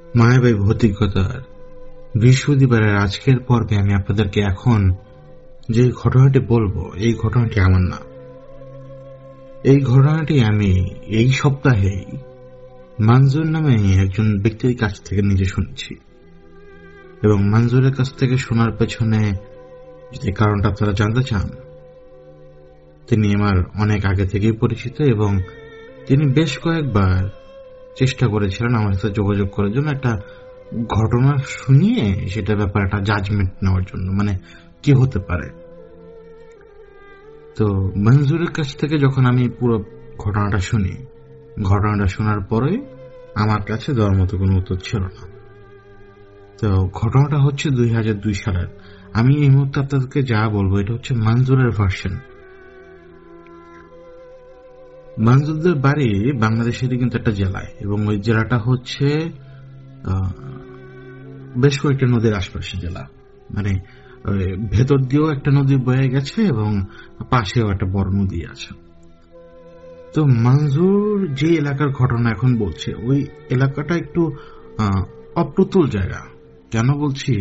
মায়াবী ভৌতিকতার বৃহস্পতিবারের আজকের পর্বে আমি আপনাদেরকে এখন যে ঘটনাটি বলবো, এই ঘটনাটি আমার না। এই ঘটনাটি আমি এই সপ্তাহেই মঞ্জুর নামে একজন ব্যক্তির কাছ থেকে নিজে শুনেছি, এবং মঞ্জুরের কাছ থেকে শোনার পেছনে যদি কারণটা আপনারা জানতে চান, তিনি আমার অনেক আগে থেকেই পরিচিত এবং তিনি বেশ কয়েকবার চেষ্টা করেছিলেন আমার সাথে যোগাযোগ করার জন্য, একটা ঘটনা শুনিয়ে সেটার ব্যাপারে একটা জাজমেন্ট নেওয়ার জন্য, মানে কি হতে পারে। তো মঞ্জুরের কাছ থেকে যখন আমি পুরো ঘটনাটা শুনি, ঘটনাটা শোনার পরে আমার কাছে দেওয়ার মতো কোনো উত্তর ছিল না। তো ঘটনাটা হচ্ছে 2002 সালের। আমি এই মুহূর্তে আপনাদেরকে যা বলবো এটা হচ্ছে মঞ্জুরের ভার্সন। মঞ্জুরদের বাড়ি বাংলাদেশেরই কিন্তু একটা জেলায়, এবং ওই জেলাটা হচ্ছে বেশ কয়েকটা নদীর আশপাশে জেলা, মানে ভেতর দিয়েও একটা নদী বয়ে গেছে এবং পাশেও একটা বড় নদী আছে। তো মঞ্জুর যে এলাকার ঘটনা এখন বলছে, ওই এলাকাটা একটু অপ্রতুল জায়গা। কেন বলছি,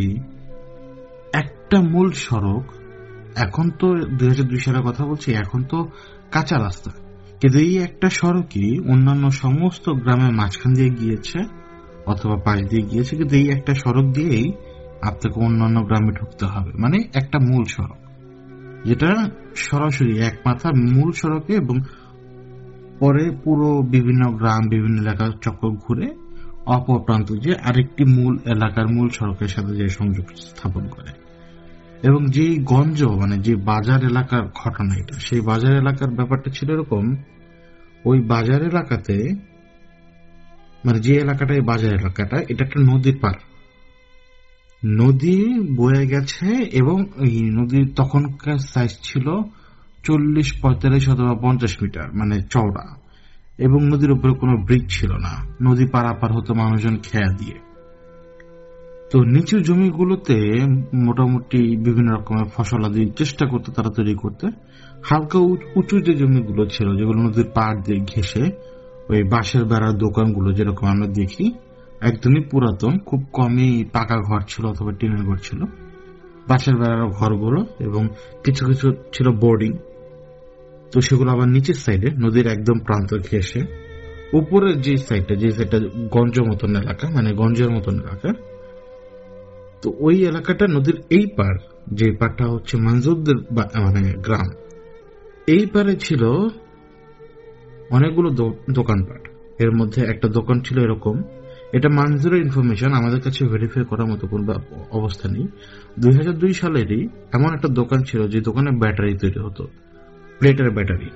একটা মূল সড়ক, এখন তো 2002 সালের কথা বলছি, এখন তো কাঁচা রাস্তা, কিন্তু এই একটা সড়কই অন্যান্য সমস্ত গ্রামের মাঝখান দিয়ে গিয়েছে অথবা পাশ দিয়ে গিয়েছে, কিন্তু এই একটা সড়ক দিয়েই আপনাকে অন্যান্য গ্রামে ঢুকতে হবে। মানে একটা মূল সড়ক যেটা সরাসরি এক মাথা মূল সড়কে, এবং পরে পুরো বিভিন্ন গ্রাম বিভিন্ন এলাকার চক্কর ঘুরে অপর প্রান্ত যে আরেকটি মূল এলাকার মূল সড়কের সাথে যে সংযোগ স্থাপন করে। এবং যে গঞ্জ, মানে যে বাজার এলাকার ঘটনা, এটা সেই বাজার এলাকার ব্যাপারটা ছিল এরকম, ওই বাজার এলাকাতে, মানে যে এলাকাটা এই বাজার এলাকাটা, এটা একটা নদীর পার, নদী বয়ে গেছে, এবং এই নদীর তখনকার সাইজ ছিল 40, 45 অথবা 50 মিটার, মানে চওড়া, এবং নদীর উপরে কোনো ব্রিজ ছিল না। নদী পারাপার হতো মানুষজন খেয়া দিয়ে। তো নিচু জমিগুলোতে মোটামুটি বিভিন্ন রকমের ফসলাদি চেষ্টা করতে তারা তৈরি করতে। হালকা উঁচু যে জমিগুলো ছিল, যেগুলো নদীর পাড় দিয়ে ঘেঁষে, ওই বাঁশের বেড়ার দোকানগুলো যেরকম আমরা দেখি, একদমই পুরাতন, খুব কমই পাকা ঘর ছিল অথবা টিনের ঘর ছিল, বাঁশের বেড়ার ঘরগুলো, এবং কিছু কিছু ছিল বোর্ডিং। তো সেগুলো আবার নিচের সাইডে নদীর একদম প্রান্ত ঘেঁষে, উপরের যে সাইডটা গঞ্জ মতন এলাকা, মানে গঞ্জের মতন এলাকা। তো ওই এলাকাটা নদীর এই পার, যে পারটা হচ্ছে মঞ্জুরদের মানে গ্রাম, এই পারে ছিল অনেকগুলো দোকানপাট। এর মধ্যে একটা দোকান ছিল এরকম, এটা মঞ্জুরের ইনফরমেশন, আমাদের কাছে ভেরিফাই করার মতো কোন অবস্থা নেই। 2002 সালেরই এমন একটা দোকান ছিল যে দোকানে ব্যাটারি তৈরি হতো, প্লেটের ব্যাটারি।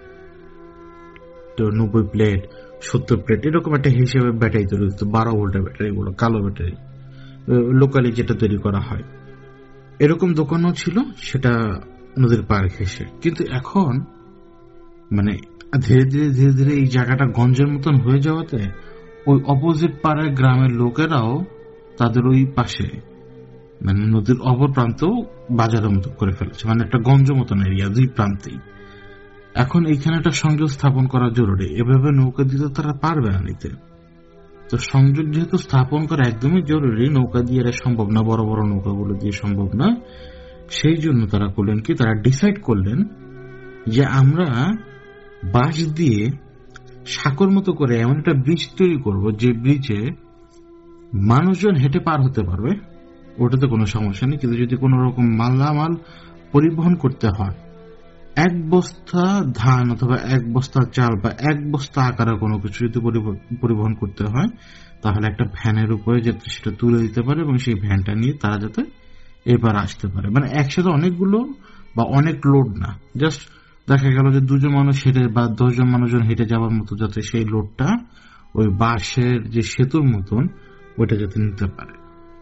তো 90 প্লেট, 70 প্লেট এরকম একটা হিসেবে ব্যাটারি তৈরি হতো, 12 ভোল্টের ব্যাটারি, গুলো কালো ব্যাটারি, লোকালি যেটা তৈরি করা হয়। এরকম দোকানও ছিল, সেটা নদীর পার ঘেঁষে। কিন্তু এখন মানে ধীরে ধীরে ধীরে ধীরে এই জায়গাটা গঞ্জের মতন হয়ে যাওয়াতে ওই অপোজিট পাড়ার গ্রামের লোকেরাও তাদের ওই পাশে, মানে নদীর অপর প্রান্ত বাজারের মতো করে ফেলেছে, মানে একটা গঞ্জ মতন এরিয়া দুই প্রান্তেই। এখন এইখানে একটা সংযোগ স্থাপন করা জরুরি, এভাবে নৌকা দিতে তারা পারবে না নিতে। তো সংযোগ যেহেতু স্থাপন করা একদমই জরুরি, নৌকা দিয়ে এরা সম্ভব না, বড় বড় নৌকাগুলো দিয়ে সম্ভব না। সেই জন্য তারা করলেন কি, তারা ডিসাইড করলেন যে আমরা বাঁশ দিয়ে সাঁকোর মতো করে এমন একটা ব্রিজ তৈরি করব, যে ব্রিজে মানুষজন হেঁটে পার হতে পারবে, ওটাতে কোনো সমস্যা নেই। কিন্তু যদি কোনো রকম মালামাল পরিবহন করতে হয়, এক বস্তা ধান অথবা এক বস্তা চাল বা এক বস্তা আকারে কোনো কিছু যদি পরিবহন করতে হয়, তাহলে একটা ভ্যানের উপরে যাতে সেটা তুলে দিতে পারে, এবং সেই ভ্যানটা নিয়ে তারা যাতে এবার আসতে পারে। মানে একসাথে অনেকগুলো বা অনেক লোড না, জাস্ট দেখা গেল যে 2 জন মানুষ হেঁটে বা 10 জন মানুষজন হেঁটে যাওয়ার মতো, যাতে সেই লোডটা ওই বাঁশের যে সেতুর মতন ওইটা যাতে নিতে পারে।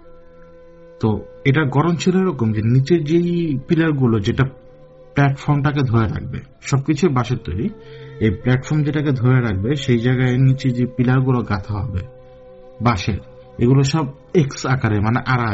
তো এটা গরম ছিল এরকম যে নিচের যেই পিলার গুলো, যেটা প্ল্যাটফর্মটাকে ধরে রাখবে, সবকিছু বাঁশের তৈরি, এই প্ল্যাটফর্ম যেটাকে ধরে রাখবে, সেই জায়গায় নিচে যে পিলার গুলো গাঁথা হবে বাঁশের, এগুলো সব এক্স আকারে, মানে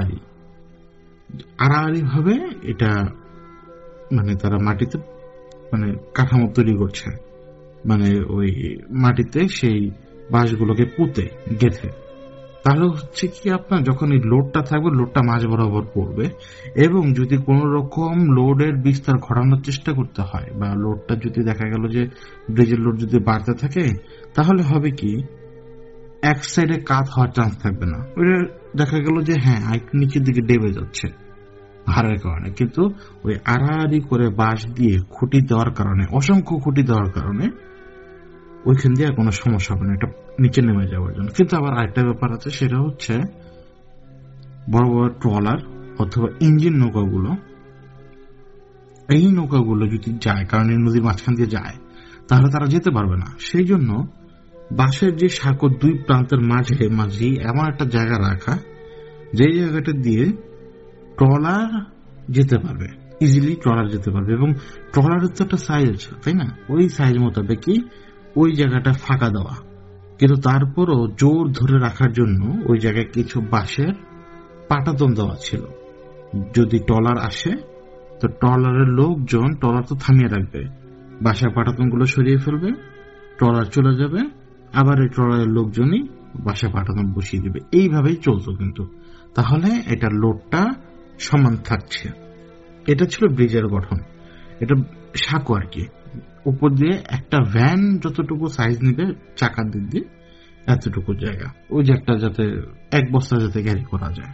আড়াআড়ি ভাবে এটা, মানে তারা মাটিতে মানে কাঠামো তৈরি করছে, মানে ওই মাটিতে সেই বাঁশগুলোকে পুঁতে গেঁথে তাহলে হচ্ছে কি আপনার যখন এই লোডটা থাকবে, লোডটা মাঝ বরাবর পড়বে, এবং যদি কোন রকম লোডের বিস্তার ঘটানোর চেষ্টা করতে হয় বা লোডটা যদি দেখা গেল যে ব্রিজের লোড যদি বাড়তে থাকে, তাহলে হবে কি এক সাইডে কাত হওয়ার চান্স থাকবে না, ওইটা দেখা গেল যে হ্যাঁ একটু নিচের দিকে ডেবে যাচ্ছে ভারের কারণে। কিন্তু ওই আড়াআড়ি করে বাঁশ দিয়ে খুঁটি দেওয়ার কারণে, অসংখ্য খুঁটি দেওয়ার কারণে ওইখান দিয়ে কোনো সমস্যা হবে না এটা নিচে নেমে যাওয়ার জন্য। কিন্তু আবার আরেকটা ব্যাপার আছে, সেটা হচ্ছে বড় বড় ট্রলার অথবা ইঞ্জিন নৌকাগুলো, এই নৌকাগুলো যদি যায়, কারণ এই নদীর মাঝখান দিয়ে যায়, তাহলে তারা যেতে পারবে না। সেই জন্য বাঁশের যে সাঁকো দুই প্রান্তের মাঝে এমন একটা জায়গা রাখা, যে জায়গাটা দিয়ে ট্রলার যেতে পারবে, ইজিলি ট্রলার যেতে পারবে। এবং ট্রলারের তো একটা সাইজ আছে, তাই না? ওই সাইজ মোতাবেকই ওই জায়গাটা ফাঁকা দেওয়া, কিন্তু তারপরও জোর ধরে রাখার জন্য ওই জায়গায় কিছু বাঁশের পাটাতন দেওয়া ছিল। যদি ট্রলার আসে তো ট্রলারের লোকজন ট্রলার তো থামিয়ে রাখবে, বাঁশের পাটাতন গুলো সরিয়ে ফেলবে, ট্রলার চলে যাবে, আবার এই ট্রলারের লোকজনই বাঁশের পাটাতন বসিয়ে দিবে। এইভাবেই চলতো কিন্তু, তাহলে এটা লোডটা সমান থাকছে। এটা ছিল ব্রিজের গঠন, এটা সাঁকো আর কি। উপর দিয়ে একটা ভ্যান যতটুকু সাইজ নিবে চাকার দিক দিয়ে এতটুকু জায়গা, ওই যে একটা যাতে এক বস্তা যাতে ক্যারি করা যায়।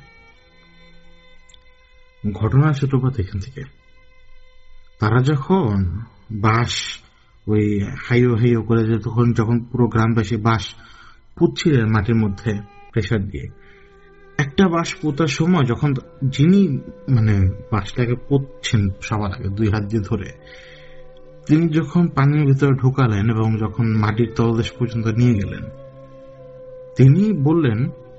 ঘটনার সূত্রপাত এখান থেকে। তারা যখন বাঁশ ওই হাইও করে যে যখন পুরো গ্রামবাসী বাঁশ পুঁতছিলেন মাটির মধ্যে প্রেসার দিয়ে, একটা বাঁশ পোতার সময় যখন যিনি মানে বাঁশটাকে পুঁতছেন সবার আগে দুই হাত দিয়ে ধরে, তিনি যখন পানির ভিতরে ঢোকালেন এবং যখন মাটির তলদেশ পর্যন্ত নিয়ে গেলেন, তিনি বললেন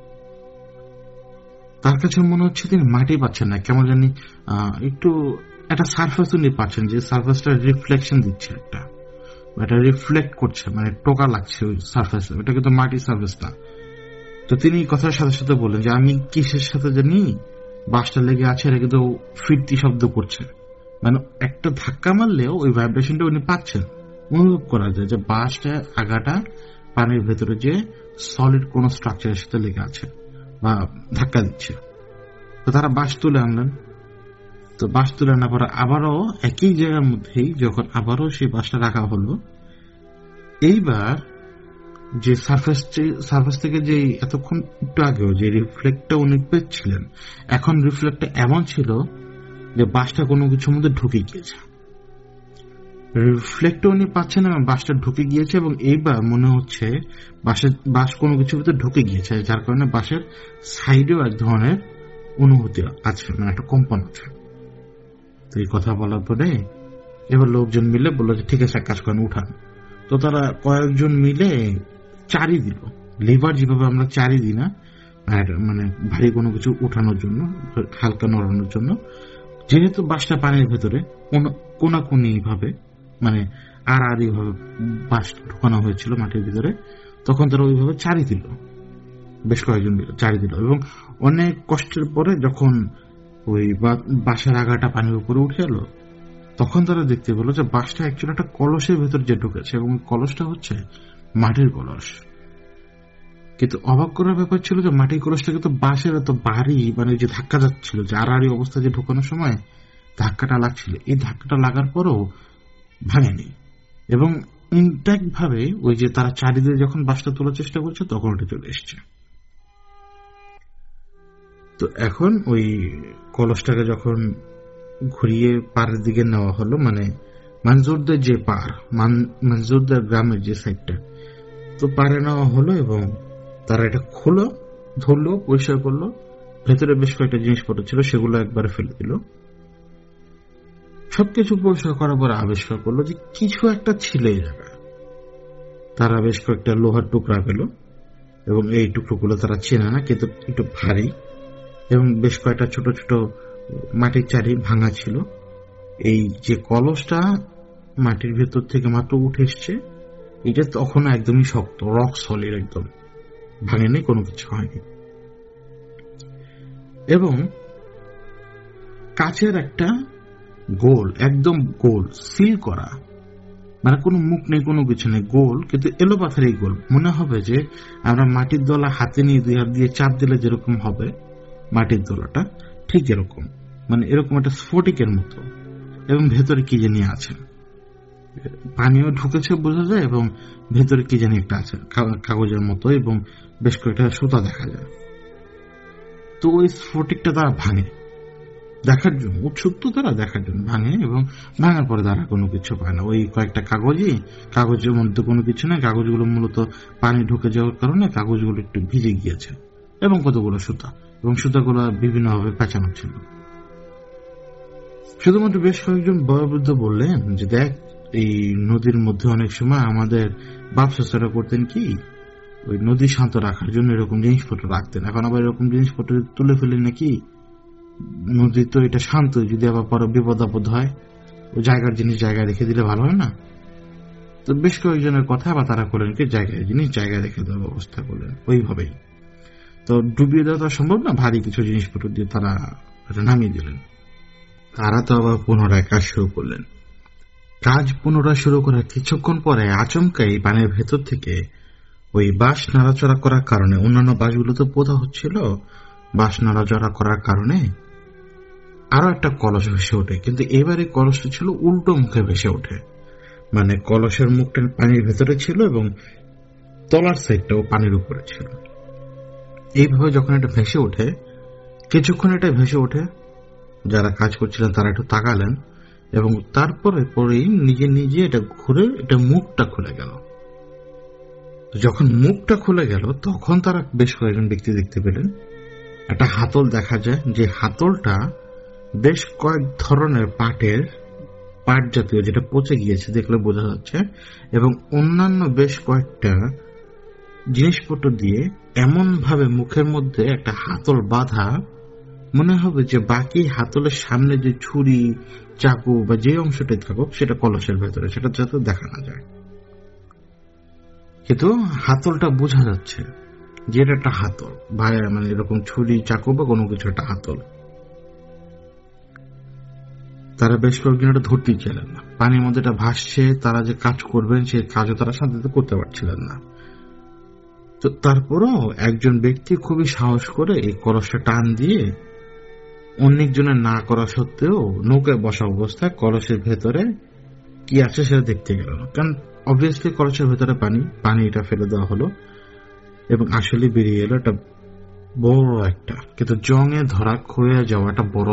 তার কাছে মনে হচ্ছে তিনি মাটি পাচ্ছেন না, কেমন জানি একটু একটা সারফেস উনি পাচ্ছেন, যে সারফেসটা রিফ্লেকশন দিচ্ছে, এটা রিফ্লেক্ট করছে, মানে টোকা লাগছে ওই সারফেসে, ওটা কিন্তু মাটির সারফেস না। তো তিনি কথার সাথে সাথে বললেন যে আমি কিসের সাথে জানি বাঁশটা লেগে আছে, এটা কিন্তু ফিরতি শব্দ করছে, মানে একটা ধাক্কা মারলেও ওই ভাইব্রেশনটা উনি পাচ্ছেন, অনুভব করা যায় যে বাঁশটা আগাটা পানির ভেতরে যে সলিড কোন স্ট্রাকচারের সাথে লেগে আছে বা ধাক্কা দিচ্ছে। তো তারা বাঁশ তুলে আনলেন। তো বাঁশ তুলে আনার পরে আবারও একই জায়গার মধ্যেই যখন আবারও সেই বাঁশটা রাখা হলো, এইবার যে সারফেস থেকে যে এতক্ষণ একটু আগেও যে রিফ্লেক্টটা উনি পেয়েছিলেন, এখন রিফ্লেক্টটা এমন ছিল যে বাঁশটা কোনো কিছুর মধ্যে ঢুকে গিয়েছে। রিফ্লেক্টটা উনি পাচ্ছেন এবং বাঁশটা ঢুকে গিয়েছে, এবং এইবার মনে হচ্ছে বাঁশ কোনো কিছুর ভিতরে ঢুকে গিয়েছে, যার কারণে বাঁশের সাইডেও এক ধরনের অনুভূতি আছে, মানে একটা কম্পন আছে। তো এই কথা বলার পরে এবার লোকজন মিলে বললো যে ঠিক আছে, এক কাজ করেন, উঠান। তো তারা কয়েকজন মিলে চারি দিল, লিভার যেভাবে আমরা চারি দিই না, আর মানে ভারী কোনো কিছু উঠানোর জন্য, হালকা নড়ানোর জন্য, যেহেতু বাঁশটা পানির ভেতরে কোনাকুনি ভাবে মানে আড়াআড়ি ভাবে বাঁশ ঢুকানো হয়েছিল মাটির ভিতরে, তখন তারা ওইভাবে চারি দিল, বেশ কয়েকজন চারি দিল। এবং অনেক কষ্টের পরে যখন ওই বাঁশের আগাটা পানির উপরে উঠে এলো, তখন তারা দেখতে পেলো যে বাঁশটা অ্যাকচুয়ালি একটা কলসের ভেতর যে ঢুকেছে, এবং কলসটা হচ্ছে মাটির কলস। কিন্তু অবাক করার ব্যাপার ছিল যে মাটির কলসটা কিন্তু বাঁশের এত ভারী, মানে যে ধাক্কা যাচ্ছিল, যে আড়াআড়ি অবস্থা যে ঢোকানোর সময় ধাক্কাটা লাগছিল, এই ধাক্কাটা লাগার পরও ভাঙেনি, এবং ইনট্যাক্ট ভাবে ওই যে তারা চারিদিকে যখন বাঁশটা তোলার চেষ্টা করছে তখন ওটা চলে এসছে। তো এখন ওই কলসটাকে যখন ঘুরিয়ে পাড়ের দিকে নেওয়া হলো, মানে মঞ্জুরদের যে পাড়, মঞ্জুরদের গ্রামের যে সাইডটা, তো পাড়ে নেওয়া হলো, এবং তারা এটা খুলো, ধরলো, পরিষ্কার করলো, ভেতরে বেশ কয়েকটা জিনিসপত্র ছিল সেগুলো একবারে ফেলে দিল। সবকিছু পরিষ্কার করার পর আবিষ্কার করলো যে কিছু একটা ছিল এই জায়গায়। তারা বেশ কয়েকটা লোহার টুকরা পেল, এবং এই টুকরোগুলো তারা চেনে না, কিন্তু একটু ভারী, এবং বেশ কয়েকটা ছোট ছোট মাটির চারি ভাঙা ছিল। এই যে কলসটা মাটির ভেতর থেকে মাত্র উঠে এসছে, এটা তখন একদমই শক্ত, রক সলিড, একদম ভাঙেনি, কোনো কিছু হয়নি। এবং কাচের একটা গোল, একদম গোল সিল করা মানে কোনো মুখ নেই, কোনো কিছু নেই, গোল, কিন্তু এলো পাথারই গোল। মনে হবে যে আমরা মাটির দোলা হাতে নিয়ে 2 হাত দিয়ে চাপ দিলে যেরকম হবে মাটির দোলাটা, ঠিক এরকম, মানে এরকম একটা স্ফটিকের মতো। এবং ভেতরে কি জানি আছে, পানিও ঢুকেছে বোঝা যায়, এবং ভেতরে কি জানি একটা আছে কাগজের মতো, এবং বেশ কয়েকটা সুতা দেখা যায়। তো ওই স্ফটিকটা তারা ভাঙে দেখার জন্য, উৎসুক তো তারা দেখার জন্য ভাঙে, এবং ভাঙার পরে তারা কোনো কিছু পায় না। ওই কয়েকটা কাগজের মধ্যে কোনো কিছু নেই। কাগজগুলো মূলত পানি ঢুকে যাওয়ার কারণে কাগজগুলো একটু ভিজে গিয়েছে, এবং কতগুলো সুতা, এবং সুতাগুলো বিভিন্নভাবে পেঁচানো ছিল। শুধুমাত্র বেশ কয়েকজন বয়োবৃদ্ধ বললেন যে দেখ, এই নদীর মধ্যে অনেক সময় আমাদের বাপ চাচারা করতেন কি, ওই নদী শান্ত রাখার জন্য এরকম জিনিসপত্র রাখতেন। এখন আবার এরকম জিনিসপত্র তুলে ফেলে নাকি, নদী তো এটা শান্ত, যদি আবার পরে বিপদ আপদ হয়, ওই জায়গার জিনিস জায়গায় রেখে দিলে ভালো হয় না। তো বেশ কয়েকজনের কথা বা তারা করলেন কি, জায়গায় জিনিস জায়গায় রেখে দেওয়ার ব্যবস্থা করলেন ওইভাবেই। তো ডুবিয়ে দেওয়া তো সম্ভব না, ভারী কিছু জিনিসপত্র দিয়ে তারা নামিয়ে দিলেন। তারা তো আবার পুনরায় কাজ শুরু করলেন। কাজ পুনরায় শুরু করার কিছুক্ষণ পরে আচমকাই পানির ভেতর থেকে ওই বাঁশ নাড়াচড়া করার কারণে, অন্যান্য বাঁশগুলো তো পোঁতা হচ্ছিল, বাঁশ নাড়াচড়া করার কারণে আরো একটা কলস ভেসে ওঠে। কিন্তু এবারে কলসটা ছিল উল্টো মুখে ভেসে ওঠে, মানে কলসের মুখটা পানির ভেতরে ছিল এবং তলার সাইডটাও পানির উপরে ছিল। এইভাবে যখন এটা ভেসে ওঠে, কিছুক্ষণ এটা ভেসে ওঠে, যারা কাজ করছিলেন তারা একটু তাকালেন, এবং তারপরে পরেই নিজে নিজে এটা ঘুরে এটা মুখটা খুলে গেল। যখন মুখটা খুলে গেল তখন তারা বেশ কয়েকজন ব্যক্তি দেখতে পেলেন একটা হাতল দেখা যায়, যে হাতলটা বেশ কয়েক ধরনের পাট জাতীয়, যেটা পচে গিয়েছে দেখলে বোঝা যাচ্ছে, এবং অন্যান্য বেশ কয়েকটা জিনিসপত্র দিয়ে এমন ভাবে মুখের মধ্যে একটা হাতল বাঁধা, মনে হবে যে বাকি হাতলের সামনে যে ছুরি চাকু বা যে অংশটাই থাকুক সেটা কলসের ভেতরে, সেটা যাতে দেখা না যায়। কিন্তু হাতলটা বোঝা যাচ্ছে যে এটা একটা হাতল, মানে এরকম ছুরি চাকু বা কোনো কিছু একটা হাতল। তারা বেশ কয়েকদিন এটা ধরতেই ছিলেন না। পানির মধ্যে এটা ভাসছে, তারা যে কাজ করবেন সেই কাজও তারা শান্তিতে করতে পারছিলেন না। তো তারপরও একজন ব্যক্তি খুবই সাহস করে এই কলসটা টান দিয়ে অনেকজনের না করা সত্ত্বেও নৌকায় বসা অবস্থায় কলসের ভেতরে কি আছে সেটা দেখতে গেল। কারণ অবভিয়াসলি কলসের ভেতরে পানি এটা ফেলে দেওয়া হলো, এবং আসলে বেরিয়ে এলো একটা বড় একটা, কিন্তু জঙে ধরা ক্ষয়ে যাওয়া একটা বড়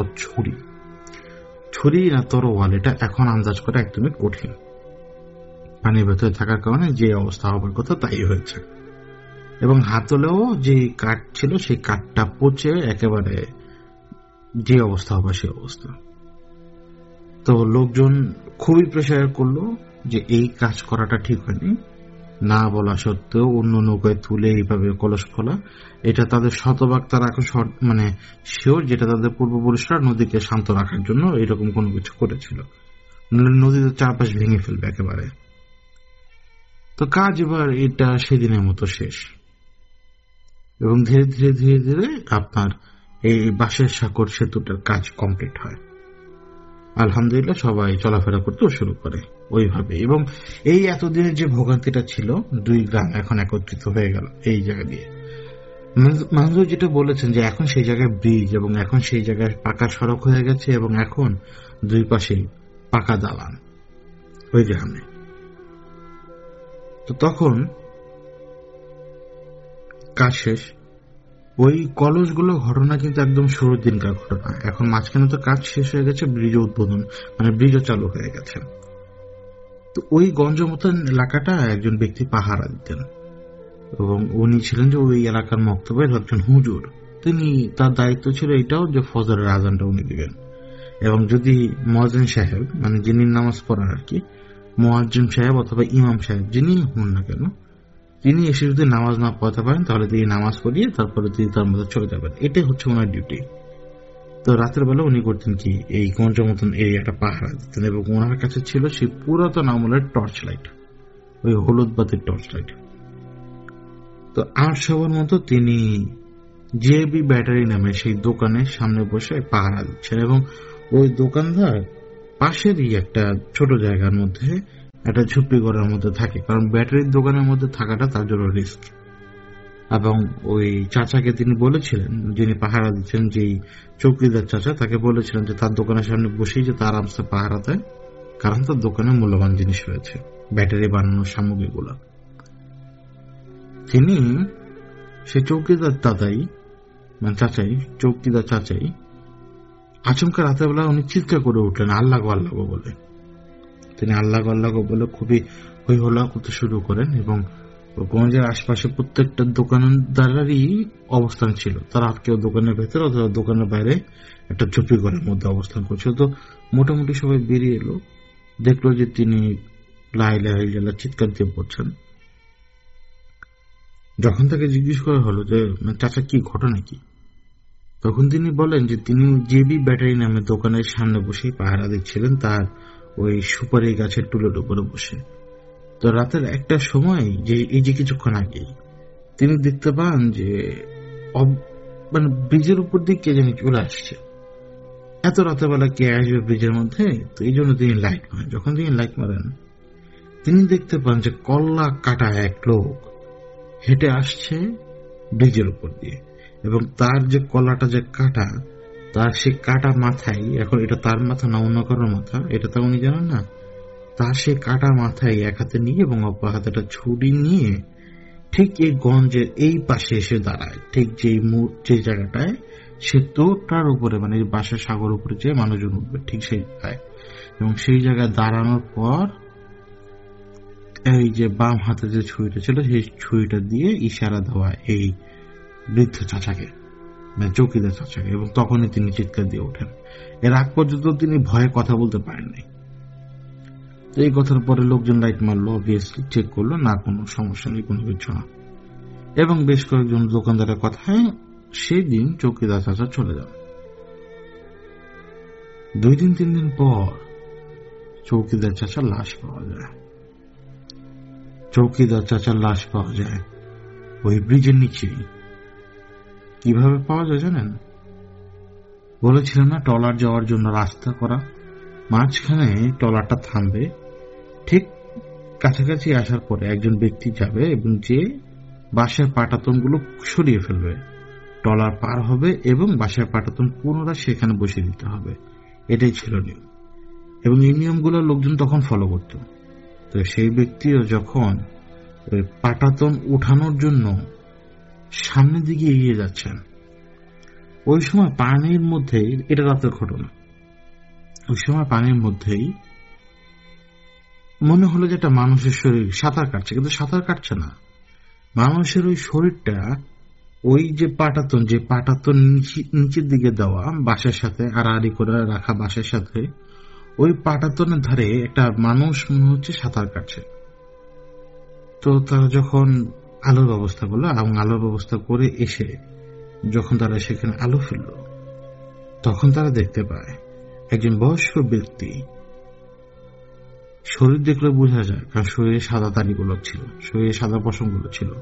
ছুরি না তরোয়াল, এটা এখন আন্দাজ করা একদমই কঠিন। পানির ভেতরে থাকার কারণে যে অবস্থা হবার কথা তাই হয়েছে, এবং হাতলেও যে কাঠ ছিল সেই কাঠটা পচে একেবারে যে অবস্থা হবে সে অবস্থা। তো লোকজন খুবই প্রেসার করলো যে এই কাজ করাটা ঠিক হয়নি, না বলা সত্ত্বেও অন্য নৌকায় তুলে এইভাবে কলস খোলা, এটা তাদের শতভাগ তারা এখন মানে শিওর যেটা তাদের পূর্বপুরুষরা নদীকে শান্ত রাখার জন্য এরকম কোনো কিছু করেছিল, নদীতে চারপাশ ভেঙে ফেলবে একেবারে। তো কাজ এবার এটা সেদিনের মতো শেষ, এবং ধীরে ধীরে ধীরে ধীরে আপনার এই বাঁশের সাঁকোর সেতুটার কাজ কমপ্লিট হয়। আলহামদুলিল্লাহ সবাই চলাফেরা করতেও শুরু করে ওইভাবে, এবং এই এতদিনের যে ভোগান্তিটা ছিল, 2 গ্রাম এখন একত্রিত হয়ে গেল এই জায়গা দিয়ে। মঞ্জুর যেটা বলেছেন যে এখন সেই জায়গায় ব্রিজ, এবং এখন সেই জায়গায় পাকা সড়ক হয়ে গেছে, এবং এখন 2 পাশে পাকা দালান ওই গ্রামে। তো তখন কাজ শেষ, ওই কলসগুলো ঘটনা কিন্তু একদম শুরুর দিনকার ঘটনা। এখন মাঝখানে তো কাজ শেষ হয়ে গেছে, ব্রিজও উদ্বোধন মানে ব্রিজও চালু হয়ে গেছে। তো ওই গঞ্জমতন এলাকাটা একজন ব্যক্তি পাহারা দিতেন, এবং উনি ছিলেন যে ওই এলাকার মক্তবের একজন হুজুর। তিনি, তার দায়িত্ব ছিল এটাও যে ফজরের আজানটা উনি দিবেন, এবং যদি মুয়াজ্জিন সাহেব মানে যিনি নামাজ পড়ান আর কি, মুয়াজ্জিন সাহেব অথবা ইমাম সাহেব যিনি হন না কেন, তিনি এসে যদি নামাজ না পড়াতে পারেন তাহলে তিনি নামাজ পড়িয়ে তারপরে তিনি তার মধ্যে চলে যাবেন, এটাই হচ্ছে ওনার ডিউটি। তো রাতের বেলা উনি করতেন কি, এই গঞ্জমতন এরিয়াটা পাহারা দিতেন, এবং ওনার কাছে ছিল সেই পুরাতন আমলের টর্চ লাইট, ওই হলুদ বাতির টর্চ লাইট। তো আর সবার মতো তিনি জেবি ব্যাটারি নামে সেই দোকানের সামনে বসে পাহারা দিচ্ছেন, এবং ওই দোকানদার পাশেরই একটা ছোট জায়গার মধ্যে একটা ঝুপড়ি ঘরের মধ্যে থাকে, কারণ ব্যাটারির দোকানের মধ্যে থাকাটা তার জন্য রিস্ক। এবং ওই চাচাকে তিনি বলেছিলেন, যিনি পাহারা দিচ্ছেন, যেই চৌকিদার চাচা, তাকে বলেছিলেন যে তার দোকানের সামনে বসেই যে তার আরামসে পাহারা দেয়, কারণ তার দোকানে মূল্যবান জিনিস রয়েছে, ব্যাটারি বানানোর সামগ্রীগুলো। তিনি সে চৌকিদার দাদাই মানে চাচাই, চৌকিদার চাচাই আচমকা রাতের বেলা উনি চিৎকার করে উঠলেন আল্লাহ গো আল্লাহ গো বলে। তিনি আল্লাহ গো আল্লাহ গো বলে খুবই হই হল্লা করতে শুরু করেন, এবং গঞ্জের আশপাশে প্রত্যেকটা দোকানদারেরই অবস্থান ছিল, তারা কেউ দোকানের ভেতরে অথবা দোকানের বাইরে একটা ঝুপড়ি ঘরের মধ্যে অবস্থান করছিল। তো মোটামুটি সবাই বেরিয়ে এলো, দেখলো যে তিনি লাই লাই লাই চিৎকার দিয়ে পড়ছেন। যখন তাকে জিজ্ঞেস করা হলো যে চাচা কি ঘটনা কি, তখন তিনি বলেন যে তিনি জেবি ব্যাটারি নামে দোকানের সামনে বসে পাহারা দিচ্ছিলেন, তার ওই সুপারি গাছের টুলের উপরে বসে। তো রাতের একটা সময়, যে এই যে কিছুক্ষণ আগে, তিনি দেখতে পান যে মানে ব্রিজের উপর দিয়ে কে জানি চলে আসছে। এত রাতের বেলা কে আসবে ব্রিজের মধ্যে, তো এই জন্য তিনি লাইট মারেন। যখন তিনি লাইট মারেন, তিনি দেখতে পান যে কল্লা কাটা এক লোক হেঁটে আসছে ব্রিজের উপর দিয়ে, এবং তার যে কলাটা যে কাটা, তার সে কাটা মাথায়, এখন এটা তার মাথা না অন্য কারোর মাথা এটা তো উনি জানেন না, তার সে কাটা মাথায় এক হাতে নিয়ে এবং অপর হাতে একটা ছুরি নিয়ে ঠিক এই গঞ্জের এই পাশে এসে দাঁড়ায়, ঠিক যে জায়গাটায় সেতুটার উপরে মানে বাসের সাগর উপরে যে মানুষজন উঠবে ঠিক সেই জায়গায়। এবং সেই জায়গায় দাঁড়ানোর পর এই যে বাম হাতে যে ছুরিটা ছিল সেই ছুরিটা দিয়ে ইশারা দেওয়া এই বৃদ্ধ চাচাকে, মানে চৌকিদার চাচাকে, এবং তখনই তিনি চিৎকার দিয়ে ওঠেন। এর আগ পর্যন্ত তিনি ভয়ে কথা বলতে পারেননি। তো এই কথার পরে লোকজন লাইট মারলো, অবভিয়াসলি চেক করলো, না কোনো সমস্যা নেই, কোনো কিছু না। এবং বেশ কয়েকজন দোকানদারের কথায় সেই দিন চৌকিদার চাচা চলে যান। 2-3 দিন পর চৌকিদার চাচার লাশ পাওয়া যায়। চৌকিদার চাচার লাশ পাওয়া যায় ওই ব্রিজের নিচে। কিভাবে পাওয়া যায় জানেন? বলেছিলাম না ট্রলার যাওয়ার জন্য রাস্তা করা, মাঝখানে ট্রলারটা থামবে, ঠিক কাছাকাছি আসার পরে একজন ব্যক্তি যাবে এবং যে বাঁশের পাটাতন গুলো সরিয়ে ফেলবে, ট্রলার পার হবে এবং বাঁশের পাটাতন পুনরায় সেখানে বসিয়ে দিতে হবে। এটাই ছিল নিয়ম, এবং এই নিয়মগুলো লোকজন তখন ফলো করত। তো সেই ব্যক্তিও যখন ওই পাটাতন উঠানোর জন্য সামনের দিকে এগিয়ে যাচ্ছেন, ওই সময় পানির মধ্যে, এটা রাতের ঘটনা, ওই সময় পানির মধ্যেই মনে হলো যে একটা মানুষের শরীর সাঁতার কাটছে, কিন্তু সাঁতার কাটছে না। মানুষের ওই শরীরটা ওই যে পাটাতন নিচের দিকে দেওয়া বাঁশের সাথে আড়াআড়ি করে রাখা বাঁশের সাথে ওই পাটাতনের ধারে একটা মানুষ মনে হচ্ছে সাঁতার কাটছে। তো তারা যখন আলোর ব্যবস্থা করলো এবং আলোর ব্যবস্থা করে এসে যখন তারা সেখানে আলো ফেলল, তখন তারা দেখতে পায় একজন বয়স্ক ব্যক্তি। শরীর দেখলে বোঝা যায়, কারণ শরীরে সাদা দাড়িগুলো ছিল, শরীরে সাদা পশমগুলো ছিল।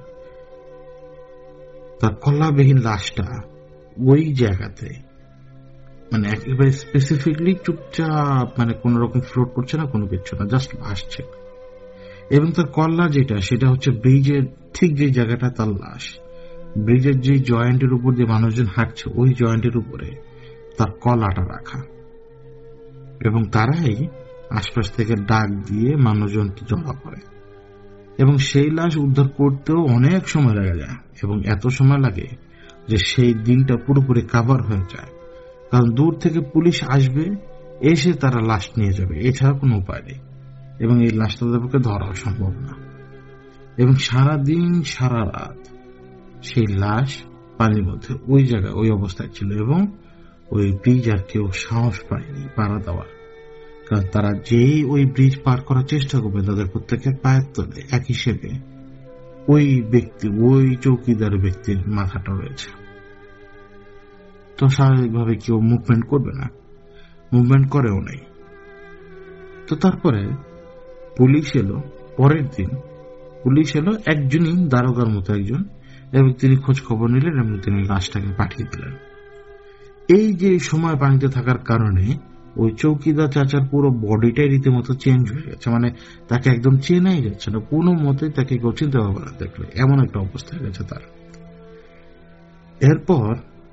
তার কল্লাবিহীন লাশটা ওই জায়গাতে, মানে একেবারে স্পেসিফিকলি চুপচাপ, মানে কোন রকম ফ্লোট করছে না, কোনো কিছু না, জাস্ট ভাসছে। এবং তার কল্লা যেটা, সেটা হচ্ছে ব্রিজের ঠিক যে জায়গাটা তার লাশ, ব্রিজের যে জয়েন্টের উপর যে মানুষজন হাঁটছে ওই জয়েন্টের উপরে তার কলাটা রাখা। এবং তারাই আশপাশ থেকে ডাক দিয়ে মানুষজনকে জড়া করে, এবং সেই লাশ উদ্ধার করতেও অনেক সময় লেগে যায়, এবং এত সময় লাগে যে সেই দিনটা পুরোপুরি কাভার হয়ে যায়, কারণ দূর থেকে পুলিশ আসবে, এসে তারা লাশ নিয়ে যাবে, এছাড়া কোনো উপায় নেই, এবং এই লাশটা তাদেরকে ধরা সম্ভব না। এবং সারা দিন সারা রাত সেই লাশ পানির মধ্যে ওই জায়গায় ওই অবস্থায় ছিল, এবং ওই ব্রিজ আর কেউ সাহস পায়নি পাড়া দেওয়ার, কারণ তারা যেই ওই ব্রিজ পার করার চেষ্টা করবে তাদের প্রত্যেকের পায়ের তলে এক হিসেবে ওই ব্যক্তি, ওই চৌকিদার ব্যক্তির মাথাটা রয়েছে। তো স্বাভাবিকভাবে কেউ মুভমেন্ট করবে না, মুভমেন্ট করেও নেই। তো তারপরে পুলিশ এলো, পরের দিন পুলিশ এলো, একজনই দারোগার মতো একজন, এবং তিনি খোঁজ খবর নিলেন এবং তিনি লাশটাকে পাঠিয়ে দিলেন। এই যে সময় পানিতে থাকার কারণে ওই চৌকিদার চাচার পুরো বডিটাই রীতিমতো চেঞ্জ হয়ে গেছে, মানে তাকে একদম চেনাই যাচ্ছে না, কোনো মতে তাকে কেউ চিনতে পারবে না দেখলে, এমন একটা অবস্থা হয়ে গেছে তার। এরপর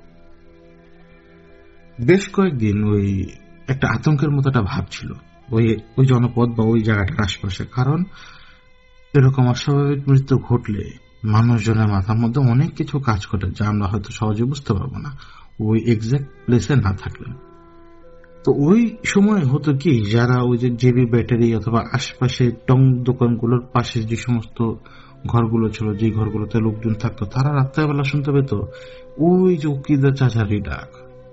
বেশ কয়েকদিন ওই একটা আতঙ্কের মতো একটা ভাব ছিল ওই জনপদ বা ওই জায়গাটার আশপাশে, কারণ এরকম অস্বাভাবিক মৃত্যু ঘটলে মানুষজনের মাথার মধ্যে অনেক কিছু কাজ করে যা আমরা হয়তো সহজে বুঝতে পারবো না ওই এক্সাক্ট প্লেসে না থাকলে। তো ওই সময় হতো কি, যারা ওই যে জেবি ব্যাটারি অথবা আশপাশে টং দোকানগুলোর পাশে যে সমস্ত ঘরগুলো ছিল, যে ঘরগুলোতে লোকজন থাকতো, তারা রাত্রেবেলা শুনতে পেত ওই চৌকিদার চাচারি ডাক,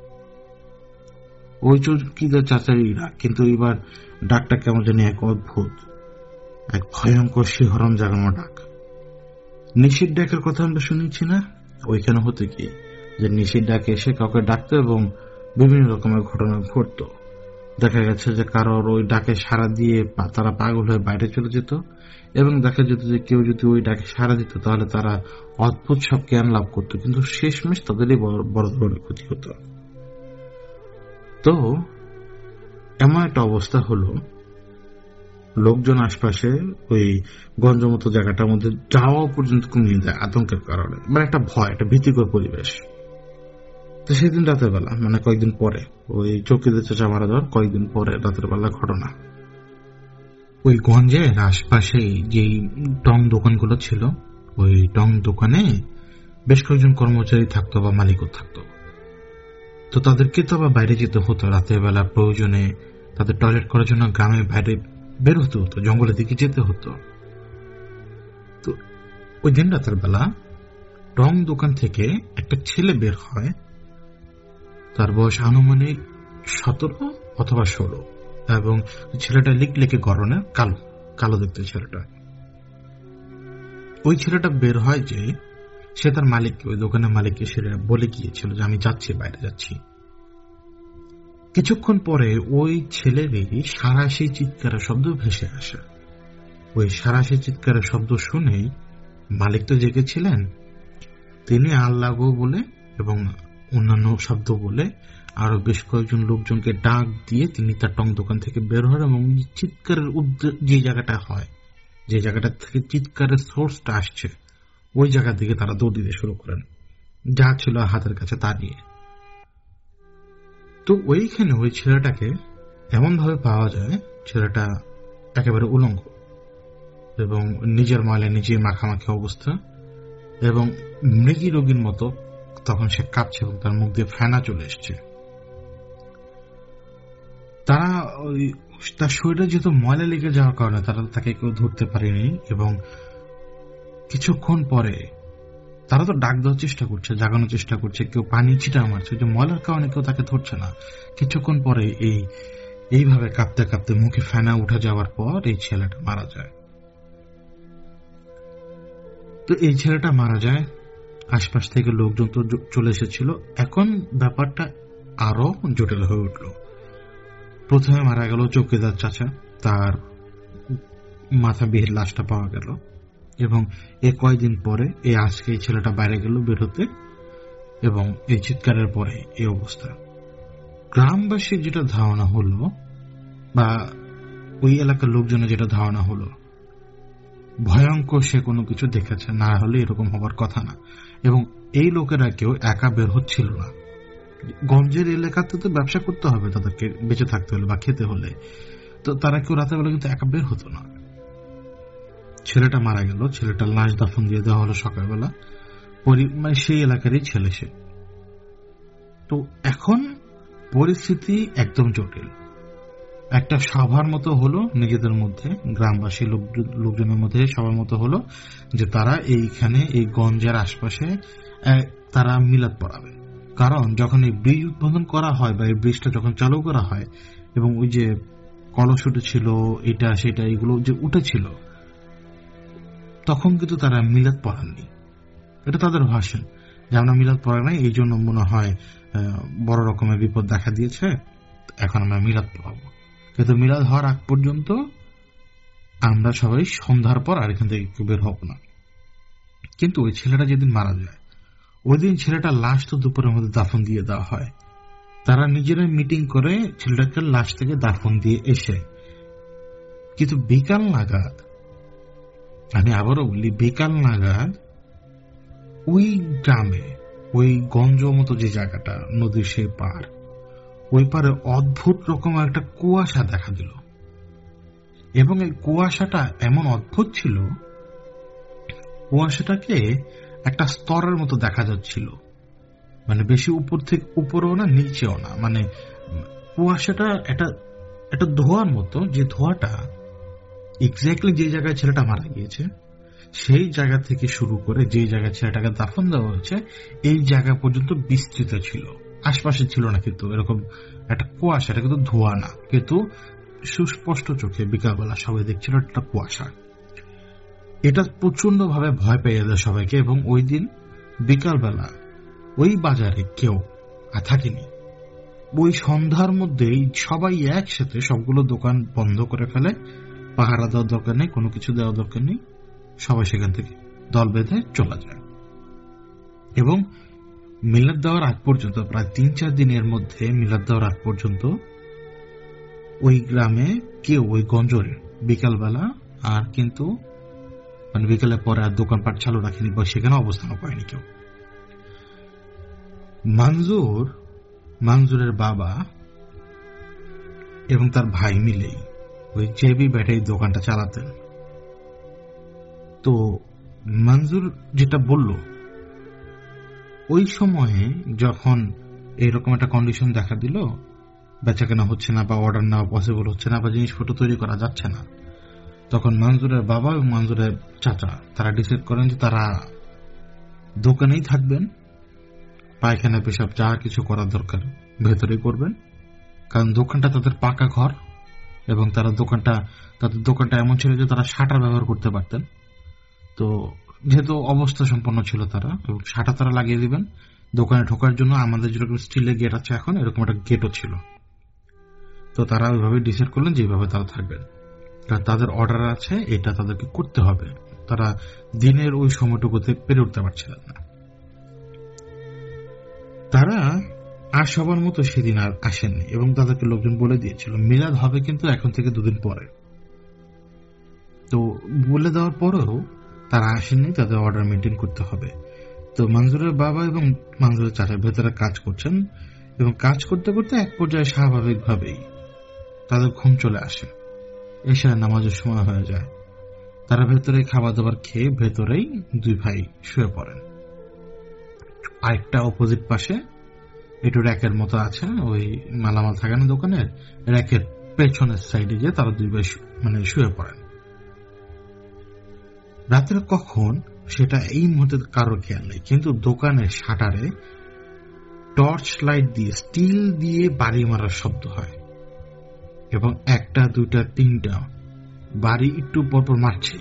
ওই চৌকিদার চাচারি ডাক। কিন্তু এবার ডাকটা কেমন জানি এক অদ্ভুত, এক ভয়ঙ্কর শিহরণ জাগানো ডাক। নিশির ডাকের কথা আমরা শুনেছি না? ওইখানে হতো কি যে নিশির ডাকে এসে কাউকে ডাকতো এবং বিভিন্ন রকমের ঘটনা ঘটত। দেখা গেছে যে কারোর ওই ডাকে সাড়া দিয়ে তারা পাগল হয়ে বাইরে চলে যেত, এবং দেখা যেত যে কেউ যদি ওই ডাকে সাড়া দিত তাহলে তারা অদ্ভুত সব জ্ঞান লাভ করতো, কিন্তু শেষমেশ তাদেরই বড় ধরনের ক্ষতি হতো। তো এমন একটা অবস্থা হলো, লোকজন আশপাশে ওই গঞ্জমতো জায়গাটার মধ্যে যাওয়া পর্যন্ত কমিয়ে দেয় আতঙ্কের কারণে, মানে একটা ভয়, একটা ভীতিকর পরিবেশ। তো সেদিন রাতের বেলা, মানে কয়েকদিন পরে, ওই চৌকিদার চাচা মারা যাওয়ার কয়েকদিন পরে রাতের বেলা ঘটনা, ওই গঞ্জের আশপাশে যেই টং দোকানগুলো ছিল, ওই টং দোকানে বেশ কয়েকজন কর্মচারী থাকতো বা মালিকও থাকতো। তো তাদেরকে তো আবার বাইরে যেতে হতো রাতের বেলা, প্রয়োজনে তাদের টয়লেট করার জন্য গ্রামে বাইরে বের হতে হতো, জঙ্গলের দিকে যেতে হতো। তো ওই দিন রাতের বেলা টং দোকান থেকে একটা ছেলে বের হয়, তার বয়স আনুমানিক 17 অথবা 16, এবং ছেলেটা লিকলিকে গরনের, কালো কালো দেখতে ছেলেটা। ওই ছেলেটা বের হয় যে সে তার মালিককে, ওই দোকানের মালিককে সে বলে গিয়েছিল যে আমি যাচ্ছি, বাইরে যাচ্ছি। কিছুক্ষণ পরে ওই ছেলেরই সাঁড়াশি চিৎকারের শব্দ ভেসে আসে। ওই সাঁড়াশি চিৎকারের শব্দ শুনেই মালিক তো জেগেছিলেন, তিনি আল্লাহ গো বলে এবং অন্যান্য শব্দ বলে আরো বেশ কয়েকজন লোকজনকে ডাক দিয়ে তিনি তার টং দোকান থেকে বের হন, এবং চিৎকারের যে জায়গাটা হয়, যে জায়গাটা থেকে চিৎকারের সোর্সটা আসছে, ওই জায়গার দিকে তারা দৌড় দিতে শুরু করেন, যা ছিল হাতের কাছে তা নিয়ে। তো ওইখানে ওই ছেলেটাকে এমন ভাবে পাওয়া যায়, ছেলেটা একেবারে উলঙ্গ এবং নিজের ময়লা নিজে মাখামাখি অবস্থা, এবং মৃগী রোগীর মতো তখন সে কাঁপছে এবং তার মুখ দিয়ে ফেনা চলে এসছে। তারা তার শরীরে যেহেতু ময়লা লেগে যাওয়ার কারণে তারা তাকে কেউ ধরতে পারেনি, এবং কিছুক্ষণ পরে তারা তো ডাক দেওয়ার চেষ্টা করছে, জাগানোর চেষ্টা করছে, কেউ পানি ছিটা মারছে, যে ময়লার কারণে কেউ তাকে ধরছে না। কিছুক্ষণ পরে এইভাবে কাঁপতে কাঁপতে মুখে ফেনা উঠে যাওয়ার পর এই ছেলেটা মারা যায়। তো এই ছেলেটা মারা যায়, আশপাশ থেকে লোকজন তো চলে এসেছিল। এখন ব্যাপারটা আরো জটিল হয়ে উঠল। প্রথমে মারা গেল চৌকিদার চাচা, তার মাথা বিহীন লাশটা পাওয়া গেল, এবং কয়েকদিন পরে আজকে এই ছেলেটা বাইরে গেল বেরোতে, এবং এই চিৎকারের পরে এই অবস্থা। গ্রামবাসীর যেটা ধারণা হলো, বা ওই এলাকার লোকজনের যেটা ধারণা হলো, ভয়ঙ্কর সে কোনো কিছু দেখেছে, না হলে এরকম হবার কথা না। এবং এই লোকেরা কেউ একা বের হচ্ছিল না। গঞ্জের এলাকাতে তো ব্যবসা করতে হবে তাদেরকে, বেঁচে থাকতে হলে বা খেতে হলে, তো তারা কেউ রাতের বেলা কিন্তু একা বের হতো না। ছেলেটা মারা গেল, ছেলেটার লাশ দাফন দিয়ে দেওয়া হলো সকালবেলা, মানে সেই এলাকারই ছেলে সে। তো এখন পরিস্থিতি একদম জটিল। একটা সভার মতো হলো নিজেদের মধ্যে, গ্রামবাসী লোকজনের মধ্যে সবার মতো হলো যে তারা এইখানে এই গঞ্জের আশপাশে তারা মিলাদ পড়াবে। কারণ যখন এই ব্রিজ উদ্বোধন করা হয় বা এই ব্রিজটা যখন চালু করা হয়, এবং ওই যে কলস উঠেছিল, এটা সেটা এগুলো যে উঠেছিল, তখন কিন্তু তারা মিলাদ পড়াননি। এটা তাদের ভাষণ যে আমরা মিলাদ পড়া নাই, এই জন্য মনে হয় বড় রকমের বিপদ দেখা দিয়েছে, এখন আমরা মিলাদ পড়াবো। কিন্তু মিলাদ হওয়ার আগ পর্যন্ত আমরা সবাই সন্ধ্যার পর আর এখান থেকে বের হব না। কিন্তু ওই ছেলেটা যেদিন মারা যায়, ওই দিন ছেলেটার লাশ তো দুপুরের মধ্যে দাফন দিয়ে দেওয়া হয়, তারা নিজেরা মিটিং করে ছেলেটাকে লাশ থেকে দাফন দিয়ে এসে, কিন্তু বিকাল নাগাদ, আমি আবারও বলি বিকাল নাগাদ, ওই গ্রামে, ওই গঞ্জ মতো যে জায়গাটা, নদীর সেই পার, ওই পারে অদ্ভুত রকম একটা কুয়াশা দেখা দিল। এবং এই কুয়াশাটা এমন অদ্ভুত ছিল, কুয়াশাটাকে একটা স্তরের মতো দেখা যাচ্ছিল, মানে বেশি উপর থেকে উপরেও না, নিচেও না, মানে কুয়াশাটা একটা ধোঁয়ার মতো, যে ধোঁয়াটা এক্স্যাক্টলি যে জায়গায় ছেলেটা মারা গিয়েছে সেই জায়গা থেকে শুরু করে যে জায়গায় ছেলেটাকে দাফন দেওয়া হয়েছে এই জায়গা পর্যন্ত বিস্তৃত ছিল। আশপাশে ছিল না কিন্তু এরকম একটা কুয়াশা, এটা কিন্তু ধোঁয়া না, কিন্তু সুস্পষ্ট চোখে বিকালবেলা সবাই দেখছিল একটা কুয়াশা। এটা প্রচন্ড ভাবে ভয় পেয়ে দেয় সবাইকে। এবং ওই দিন বিকালবেলা ওই বাজারে কেউ থাকেনি। ওই সন্ধ্যার মধ্যেই সবাই একসাথে সবগুলো দোকান বন্ধ করে ফেলে। পাহারা দেওয়ার দরকার নেই, কোনো কিছু দেওয়ার দরকার নেই, সবাই সেখান থেকে দল বেঁধে চলে যায়। এবং মিলাদ দেওয়ার আগ পর্যন্ত, প্রায় ৩-৪ দিনের মধ্যে মিলাদ দেওয়ার আগ পর্যন্ত ওই গ্রামে কেউ, ওই গঞ্জরে বিকালবেলা আর কিন্তু মানে বিকালের পরে আর দোকানপাট চালু রাখেনি বা সেখানে অবস্থানও করেনি কেউ। মঞ্জুরের বাবা এবং তার ভাই মিলেই ওই জেবি ব্যাটারি দোকানটা চালাতেন। তো মঞ্জুর যেটা বলল, ওই সময়ে যখন এইরকম একটা কন্ডিশন দেখা দিল, বেচা কেনা হচ্ছে না বা অর্ডার নেওয়া পসিবল হচ্ছে না বা জিনিসপত্র তৈরি করা যাচ্ছে না, তখন মঞ্জুরের বাবা এবং মঞ্জুরের চাচা তারা ডিসাইড করেন যে তারা দোকানেই থাকবেন, পায়খানা পেশাব যা কিছু করার দরকার ভেতরেই করবেন, কারণ দোকানটা তাদের পাকা ঘর এবং তাদের দোকানটা এমন ছিল যে তারা শাটার ব্যবহার করতে পারতেন। তো যেহেতু অবস্থা সম্পন্ন ছিল তারা, এবং শাটার তারা লাগিয়ে দিবেন। দোকানে ঢোকার জন্য আমাদের যেরকম স্টিলের গেট আছে এখন, এরকম একটা গেটও ছিল। তো তারা ওইভাবে ডিসাইড করলেন যেভাবে তারা থাকবেন, কারণ তাদের অর্ডার আছে, এটা তাদেরকে করতে হবে। তারা দিনের ওই সময়টুকুতে পেরে উঠতে পারছিলেন না। তারা আর সবার মতো সেদিন আর আসেননি এবং তাদেরকে লোকজন বলে দিয়েছিল মিলাদ হবে কিন্তু এখন থেকে 2 দিন পরে। তো বলে দেওয়ার পরেও তারা আসেননি, তাদের অর্ডার মেনটেন করতে হবে। তো মঞ্জুরের বাবা এবং মঞ্জুরের চাচা ভেতরে কাজ করছেন এবং কাজ করতে করতে এক পর্যায়ে স্বাভাবিকভাবেই তাদের ঘুম চলে আসে, এসে নামাজের সময় হয়ে যায়। তারা ভেতরে খাবার দাবার খেয়ে ভেতরেই 2 ভাই শুয়ে পড়েন। আরেকটা অপোজিট পাশে একটু র্যাকের মতো আছে, ওই মালামাল থাকে না দোকানের, র্যাকের পেছনের সাইডে গিয়ে তারা 2 ভাই মানে শুয়ে পড়েন। রাত্রে কখন সেটা এই মুহূর্তে কারোর খেয়াল নেই, কিন্তু দোকানের শাটারে টর্চ লাইট দিয়ে, স্টিল দিয়ে বাড়ি মারার শব্দ হয় এবং 1টা 2টা 3টা বাড়ি একটু পরপর মারছে।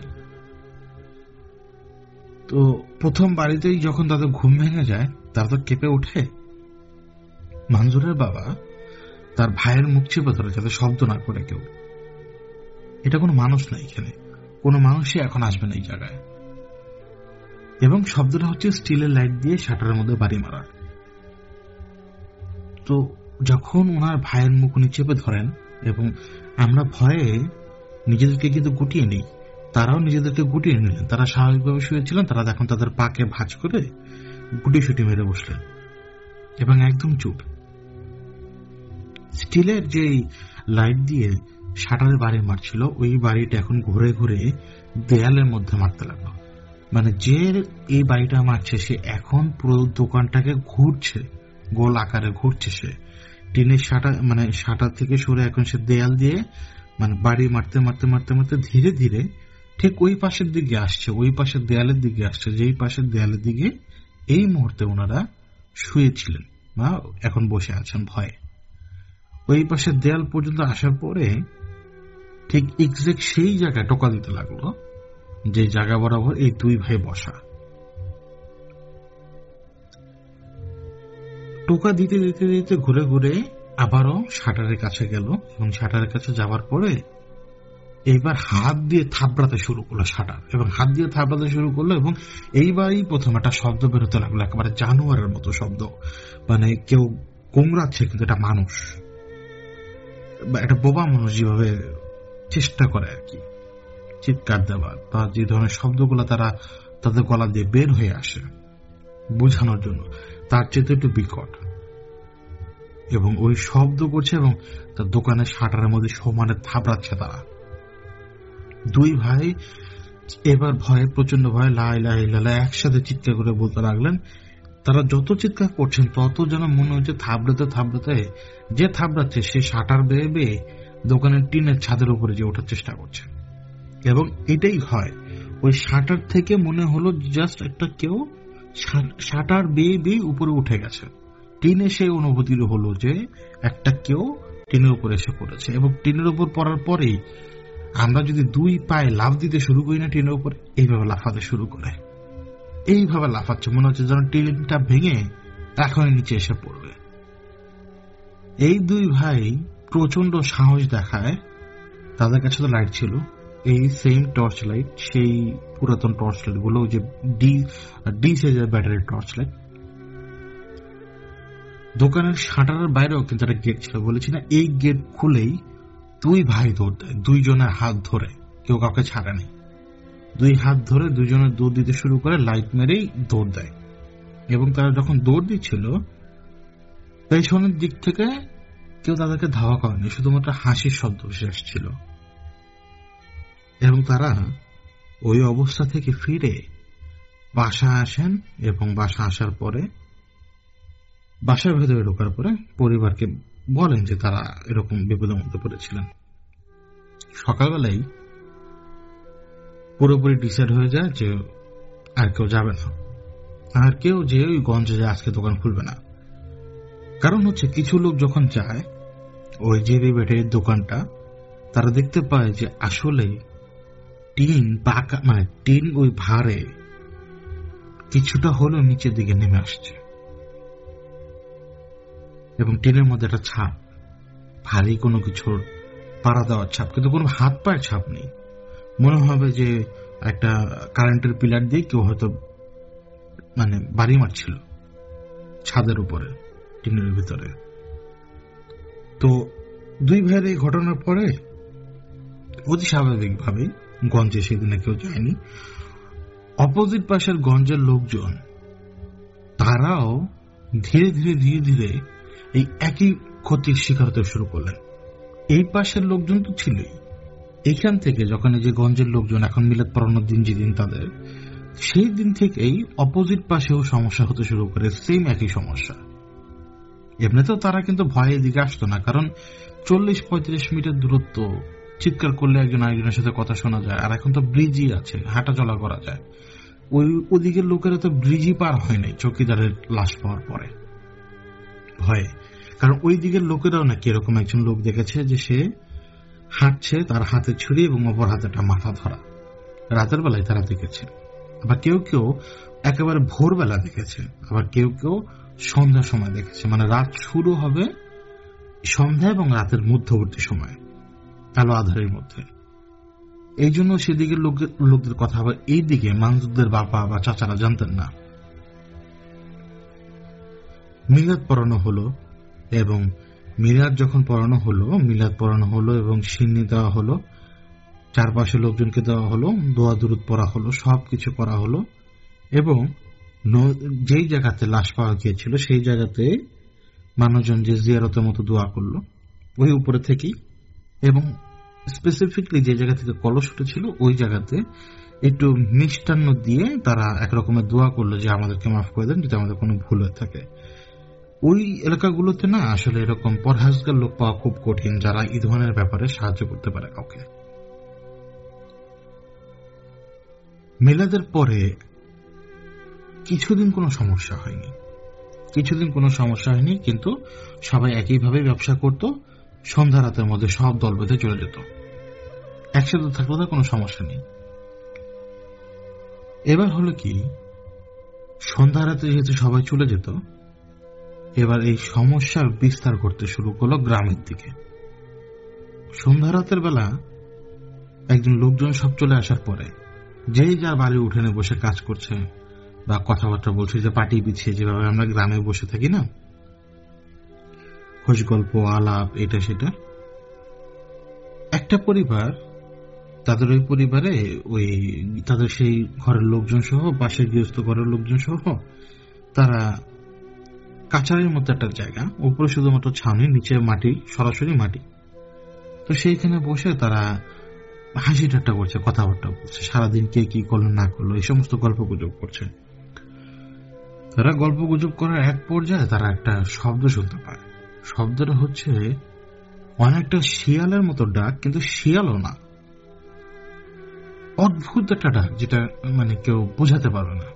তো প্রথম বাড়িতেই যখন তাদের ঘুম ভেঙে যায়, তারা তো কেঁপে ওঠে। মঞ্জুরের বাবা তার ভাইয়ের মুখ চেপে ধরে যাতে শব্দ না করে কেউ। এটা কোনো মানুষ নাই, এখানে কোনো মানুষই এখন আসবে না এই জায়গায়। এবং শব্দটা হচ্ছে স্টিলের লাইট দিয়ে শাটারের মধ্যে বাড়ি মারা। তো যখন ওনার ভাইয়ের মুখ উনি চেপে ধরেন, এবং আমরা ভয়ে নিজেদেরকে কিন্তু গুটিয়ে নিই, তারাও নিজেদেরকে গুটিয়ে নিলেন। তারা স্বাভাবিকভাবে শুয়েছিলেন, তারা এখন তাদের পাকে ভাঁজ করে গুটি সুটি মেরে বসলেন এবং একদম চুপ। স্টিলের যে লাইট দিয়ে শাটারে বাড়ি মারছিল, ওই বাড়িটা এখন ঘুরে ঘুরে দেয়ালের মধ্যে মারতে লাগলো। মানে যে এই বাড়িটা মারছে সে এখন পুরো দোকানটাকে ঘুরছে, গোল আকারে ঘুরছে। সে টিনের শাটার থেকে সরে এখন সে দেয়াল দিয়ে মানে বাড়ি মারতে মারতে মারতে মারতে ধীরে ধীরে ঠিক ওই পাশের দিকে আসছে, ওই পাশের দেয়ালের দিকে আসছে, যেই পাশের দেয়ালের দিকে এই মুহূর্তে ওনারা শুয়েছিলেন বা এখন বসে আছেন ভয়ে। ওই পাশের দেয়াল পর্যন্ত আসার পরে ঠিক এক্সাক্ট সেই জায়গায় টোকা দিতে লাগলো, যে জায়গা বরাবর এই 2 ভাই বসা। টোকা দিতে দিতে দিতে ঘুরে ঘুরে আবারও শাটারের কাছে গেল এবং শাটারের কাছে যাওয়ার পরে এইবার হাত দিয়ে থাবড়াতে শুরু করলো শাটার, এবং হাত দিয়ে থাবড়াতে শুরু করলো। এবং এইবারই প্রথম একটা শব্দ বেরোতে লাগলো, একেবারে জানোয়ারের মতো শব্দ, মানে কেউ কোংড়াচ্ছে, কিন্তু এটা মানুষ, একটা বোবা মানুষ যেভাবে চেষ্টা করে আর কি চিৎকার দেওয়ার বা যে ধরনের শব্দগুলো তারা তাদের গলা দিয়ে বের হয়ে আসে বোঝানোর জন্য, তার চেয়ে একটু বিকট। এবং ওই শব্দ করছে এবং তার দোকানের শাটারের মধ্যে সমানে থাবড়াচ্ছে তারা। দুই ভাই এবার ভয়ে, প্রচন্ড ভয়ে লা ইলাহা ইল্লাল্লাহ একসাথে চিৎকার করে বলতে লাগলেন। তারা যত চিৎকার করছেন তত যেন মনে হচ্ছে থাবড়াতে থাবড়াতে যে থাবড়াচ্ছে সে শাটার বেয়ে বেয়ে দোকানের টিনের ছাদের উপরে যে ওঠার চেষ্টা করছে। এবং এটাই হয়, ওই শাটার থেকে মনে হলো জাস্ট একটা কেউ শাটার বেয়ে বেয়ে উপরে উঠে গেছে। টিনে সেই অনুভূতি হলো যে একটা কেউ টিনের উপরে এসে পড়েছে। এবং টিনের উপর পড়ার পরেই আমরা যদি দুই পায়ে লাফ দিতে শুরু করি না টিনের উপরে, এইভাবে লাফাতে শুরু করে, এইভাবে লাফাচ্ছে, মনে হচ্ছে যেন টিনটা ভেঙে এখনই নিচে এসে পড়বে। এই দুই ভাই প্রচন্ড সাহস দেখায়। তাদের কাছে তো লাইট ছিল, এই সেম টর্চ লাইট, সেই পুরাতন টর্চ লাইট গুলো, যে ডি সাইজের ব্যাটারি টর্চ লাইট। দোকানের শাটারের বাইরেও কিন্তু একটা গেট ছিল, বলেছি না, এই গেট খুলেই দুই ভাই দৌড় দেয়, দুইজনের হাত ধরে, কেউ কাউকে ছাড়ে নেই। দুই হাত ধরে দুইজনের দৌড় দিতে শুরু করে, লাইট মেরেই দৌড় দেয়। এবং তারা যখন দৌড় দিচ্ছিল, পেছনের দিক থেকে কেউ তাদেরকে ধাওয়া করেনি, শুধুমাত্র হাসির শব্দ ভেসে আসছিল। এবং তারা ওই অবস্থা থেকে ফিরে বাসা আসেন এবং বাসা আসার পরে, বাসার ভেতরে ঢোকার পরে পরিবারকে বলেন যে তারা এরকম বিপদের মধ্যে পড়েছিলেন। সকালবেলায় পুরোপুরি ডিসাইড হয়ে যায় যে আর কেউ যাবে না, আর কেউ যে ওই গঞ্জে যায় আজকে দোকান খুলবে না। কারণ হচ্ছে কিছু লোক যখন যায় ওই যে ব্যাটারির দোকানটা, তারা দেখতে পায় যে আসলে টিন পাকা, মানে টিন ওই ভারে কিছুটা হলেও নিচের দিকে নেমে আসছে এবং টিনের মধ্যে একটা ছাপ, ভারী কোনো কিছুর পাড়া দেওয়ার ছাপ, কিন্তু কোনো হাত পায়ের ছাপ নেই। মনে হবে যে একটা কারেন্টের পিলার দিয়ে কেউ হয়তো মানে বাড়ি মারছিল ছাদের উপরে টিনের ভিতরে। তো দুই ভাইয়ের এই ঘটনার পরে অতি স্বাভাবিকভাবে গঞ্জে সেদিনে কেউ যায়নি। অপোজিট পাশের গঞ্জের লোকজন তারাও ধীরে ধীরে ধীরে ধীরে এই একই ক্ষতির শিকার হতে শুরু করলেন। এই পাশের লোকজন তো ছিলই, এখান থেকে যখন এই যে গঞ্জের লোকজন এখন মিলাদ পড়ানোর দিন যেদিন তাদের, সেই দিন থেকেই অপোজিট পাশেও সমস্যা হতে শুরু করে, সেম একই সমস্যা। এমনিতেও তারা কিন্তু ভয়ে দিকে আসতো না, কারণ 40-35 মিটার দূরত্ব, চিৎকার করলে একজন আরেকজনের সাথে কথা শোনা যায়। আর এখন তো ব্রিজই আছে, হাঁটা চলা করা যায়। ওদিকের লোকেরা তো ব্রিজই পার হয় নাই চৌকিদারের লাশ পাওয়ার পরে ভয়ে। কারণ ওই দিকের লোকেরাও নাকি এরকম একজন লোক দেখেছে যে সে হাঁটছে, তার হাতে ছুরি এবং অপর হাতে একটা মাথা ধরা, রাতের বেলায় তারা দেখেছে। আবার কেউ কেউ একেবারে ভোরবেলা দেখেছে, আবার কেউ কেউ সন্ধ্যার সময় দেখেছে। মানে রাত শুরু হবে সন্ধ্যা এবং রাতের মধ্যবর্তী সময়, কালো আধারের মধ্যে। এই জন্য সেদিকের লোকদের কথা আবার এই দিকে মানজুরদের বাবা বা চাচারা জানতেন না। মিলাদ পড়ানো হলো এবং মিলাদ যখন পড়ানো হলো এবং সিন্নি দেওয়া হলো, চারপাশে লোকজনকে দেওয়া হলো, দোয়া দুরুদ পড়া হলো, সবকিছু করা হলো। এবং যেই জায়গাতে লাশ পাওয়া গিয়েছিল সেই জায়গাতে মানুষজন যে জিয়ারতের মতো দোয়া করলো ওই উপরে থেকেই, এবং স্পেসিফিকলি যে জায়গা থেকে কলস উঠেছিল ওই জায়গাতে একটু মিষ্টান্ন দিয়ে তারা একরকমের দোয়া করলো যে আমাদেরকে মাফ করে দেন যদি আমাদের কোনো ভুল হয়ে থাকে। ওই এলাকাগুলোতে না আসলে এরকম পরহেজগার লোক পাওয়া খুব কঠিন, যারা এই ধরনের ব্যাপারে সাহায্য করতে পারে কাউকে। মিলাদের পরে কিছুদিন কোনো সমস্যা হয়নি, কিন্তু সবাই একইভাবে ব্যবসা করত। সন্ধ্যা রাতের মধ্যে সব দল বেঁধে চলে যেত, একসাথে থাকলে তার কোনো সমস্যা নেই। এবার হলো কি, সন্ধ্যা রাতে যেহেতু সবাই চলে যেত, এবার এই সমস্যার বিস্তার করতে শুরু করলো গ্রামের দিকে। সন্ধ্যা রাতের বেলা একজন লোকজন সব চলে আসার পরে যেই যার বাড়ি উঠোনে বসে কাজ করছে বা কথাবার্তা বলছে, যে পাটি বিছিয়ে যেভাবে আমরা গ্রামে বসে থাকি না, খোঁজ গল্প আলাপ এটা সেটা। একটা পরিবার, তাদের ওই পরিবারে ওই তাদের সেই ঘরের লোকজন সহ, পাশের গৃহস্থ ঘরের লোকজন সহ, তারা কাছারির মতো একটা জায়গা, উপরে শুধুমাত্র ছাউনি, নিচে মাটি, সরাসরি মাটি। তো সেইখানে বসে তারা হাসি ঠাট্টা করছে, কথাবার্তা বলছে, সারাদিন কে কি করলো না করলো এই সমস্ত গল্প গুজব করছে। তারা গল্প গুজব করার এক পর্যায়ে তারা একটা শব্দ শুনতে পায়। শব্দটা হচ্ছে অনেকটা শিয়ালের মতো ডাক, কিন্তু শিয়ালও না, অদ্ভুত একটা ডাক, যেটা মানে কেউ বোঝাতে পারবে না।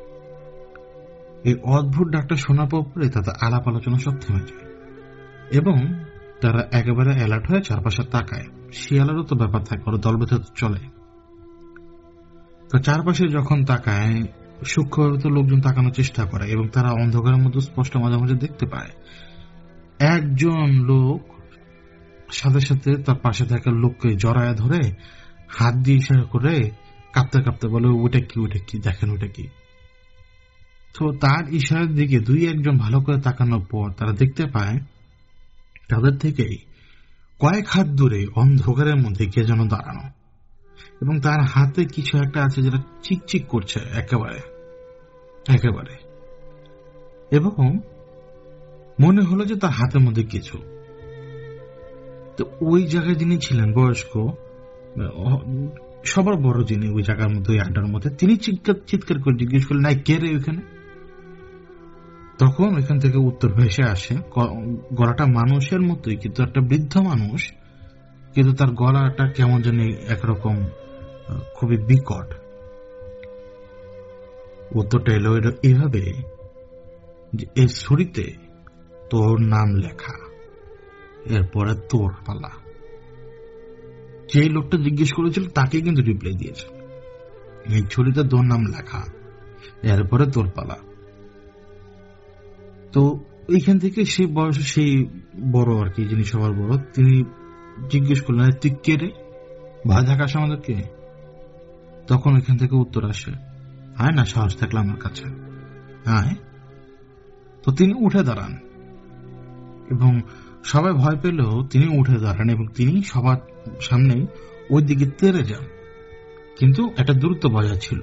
এই অদ্ভুত ডাকটা শোনার পরে তাদের আলাপ আলোচনা সব থেমে যায় এবং তারা একেবারে অ্যালার্ট হয়ে চারপাশে তাকায়। শিয়ালেরও তো ব্যাপার থাকে, ওরা দলবেঁধে চলে। তো চারপাশে যখন তাকায়, সূক্ষ্মভাবে তো লোকজন তাকানোর চেষ্টা করে এবং তারা অন্ধকারের মধ্যে স্পষ্ট মাঝে মাঝে দেখতে পায় একজন লোক সাথে সাথে তার পাশে থাকা লোককে জড়ায় ধরে হাত দিয়ে ইশারা করে কাঁপতে কাঁপতে বলে, ওটা কি, ওটা কি, দেখেন ওটা কি। তো তার ইশারার দিকে দুই একজন ভালো করে তাকানোর পর তারা দেখতে পায় তাদের থেকেই কয়েক হাত দূরে অন্ধকারের মধ্যে কে যেন দাঁড়ানো এবং তার হাতে কিছু একটা আছে যেটা চিকচিক করছে একেবারে একেবারে, এবং মনে হলো যে তার হাতের মধ্যে কিছু। তো ওই জায়গায় যিনি ছিলেন বয়স্ক, সবার বড় যিনি ওই জায়গার মধ্যে, ওই আড্ডার মধ্যে, তিনি চিৎকার করে জিজ্ঞেস করলেন, নাই কে রে ওইখানে? তখন ওইখান থেকে উত্তর ভেসে আসে, গলাটা মানুষের মতোই, কিন্তু একটা বৃদ্ধ মানুষ, কিন্তু তার গলাটা কেমন জানি একরকম খুবই বিকট। উত্তরটা এলো এইভাবে যে এই ছুরিতে তোর নাম লেখা, এরপরে তোর পালা। যে লোকটা জিজ্ঞেস করেছিল তাকে কিন্তু রিপ্লাই দিয়েছে, এই ছুরিতে তোর নাম লেখা, এরপরে তোর পালা। তো এইখান থেকে সেই বয়স, সেই বড় আর কি, যিনি সবার বড়, তিনি জিজ্ঞেস করলেন, তুই কে রে, ভয় দেখাস আমাদেরকে? তখন ওইখান থেকে উত্তর আসে, আয় না, সাহস থাকলে আমার কাছে আয়। তো তিনি উঠে দাঁড়ান এবং সবাই ভয় পেলেও তিনি উঠে দাঁড়ান এবং তিনি সবার সামনে ওই দিকে তেড়ে যান, কিন্তু একটা দূরত্ব বজায় ছিল।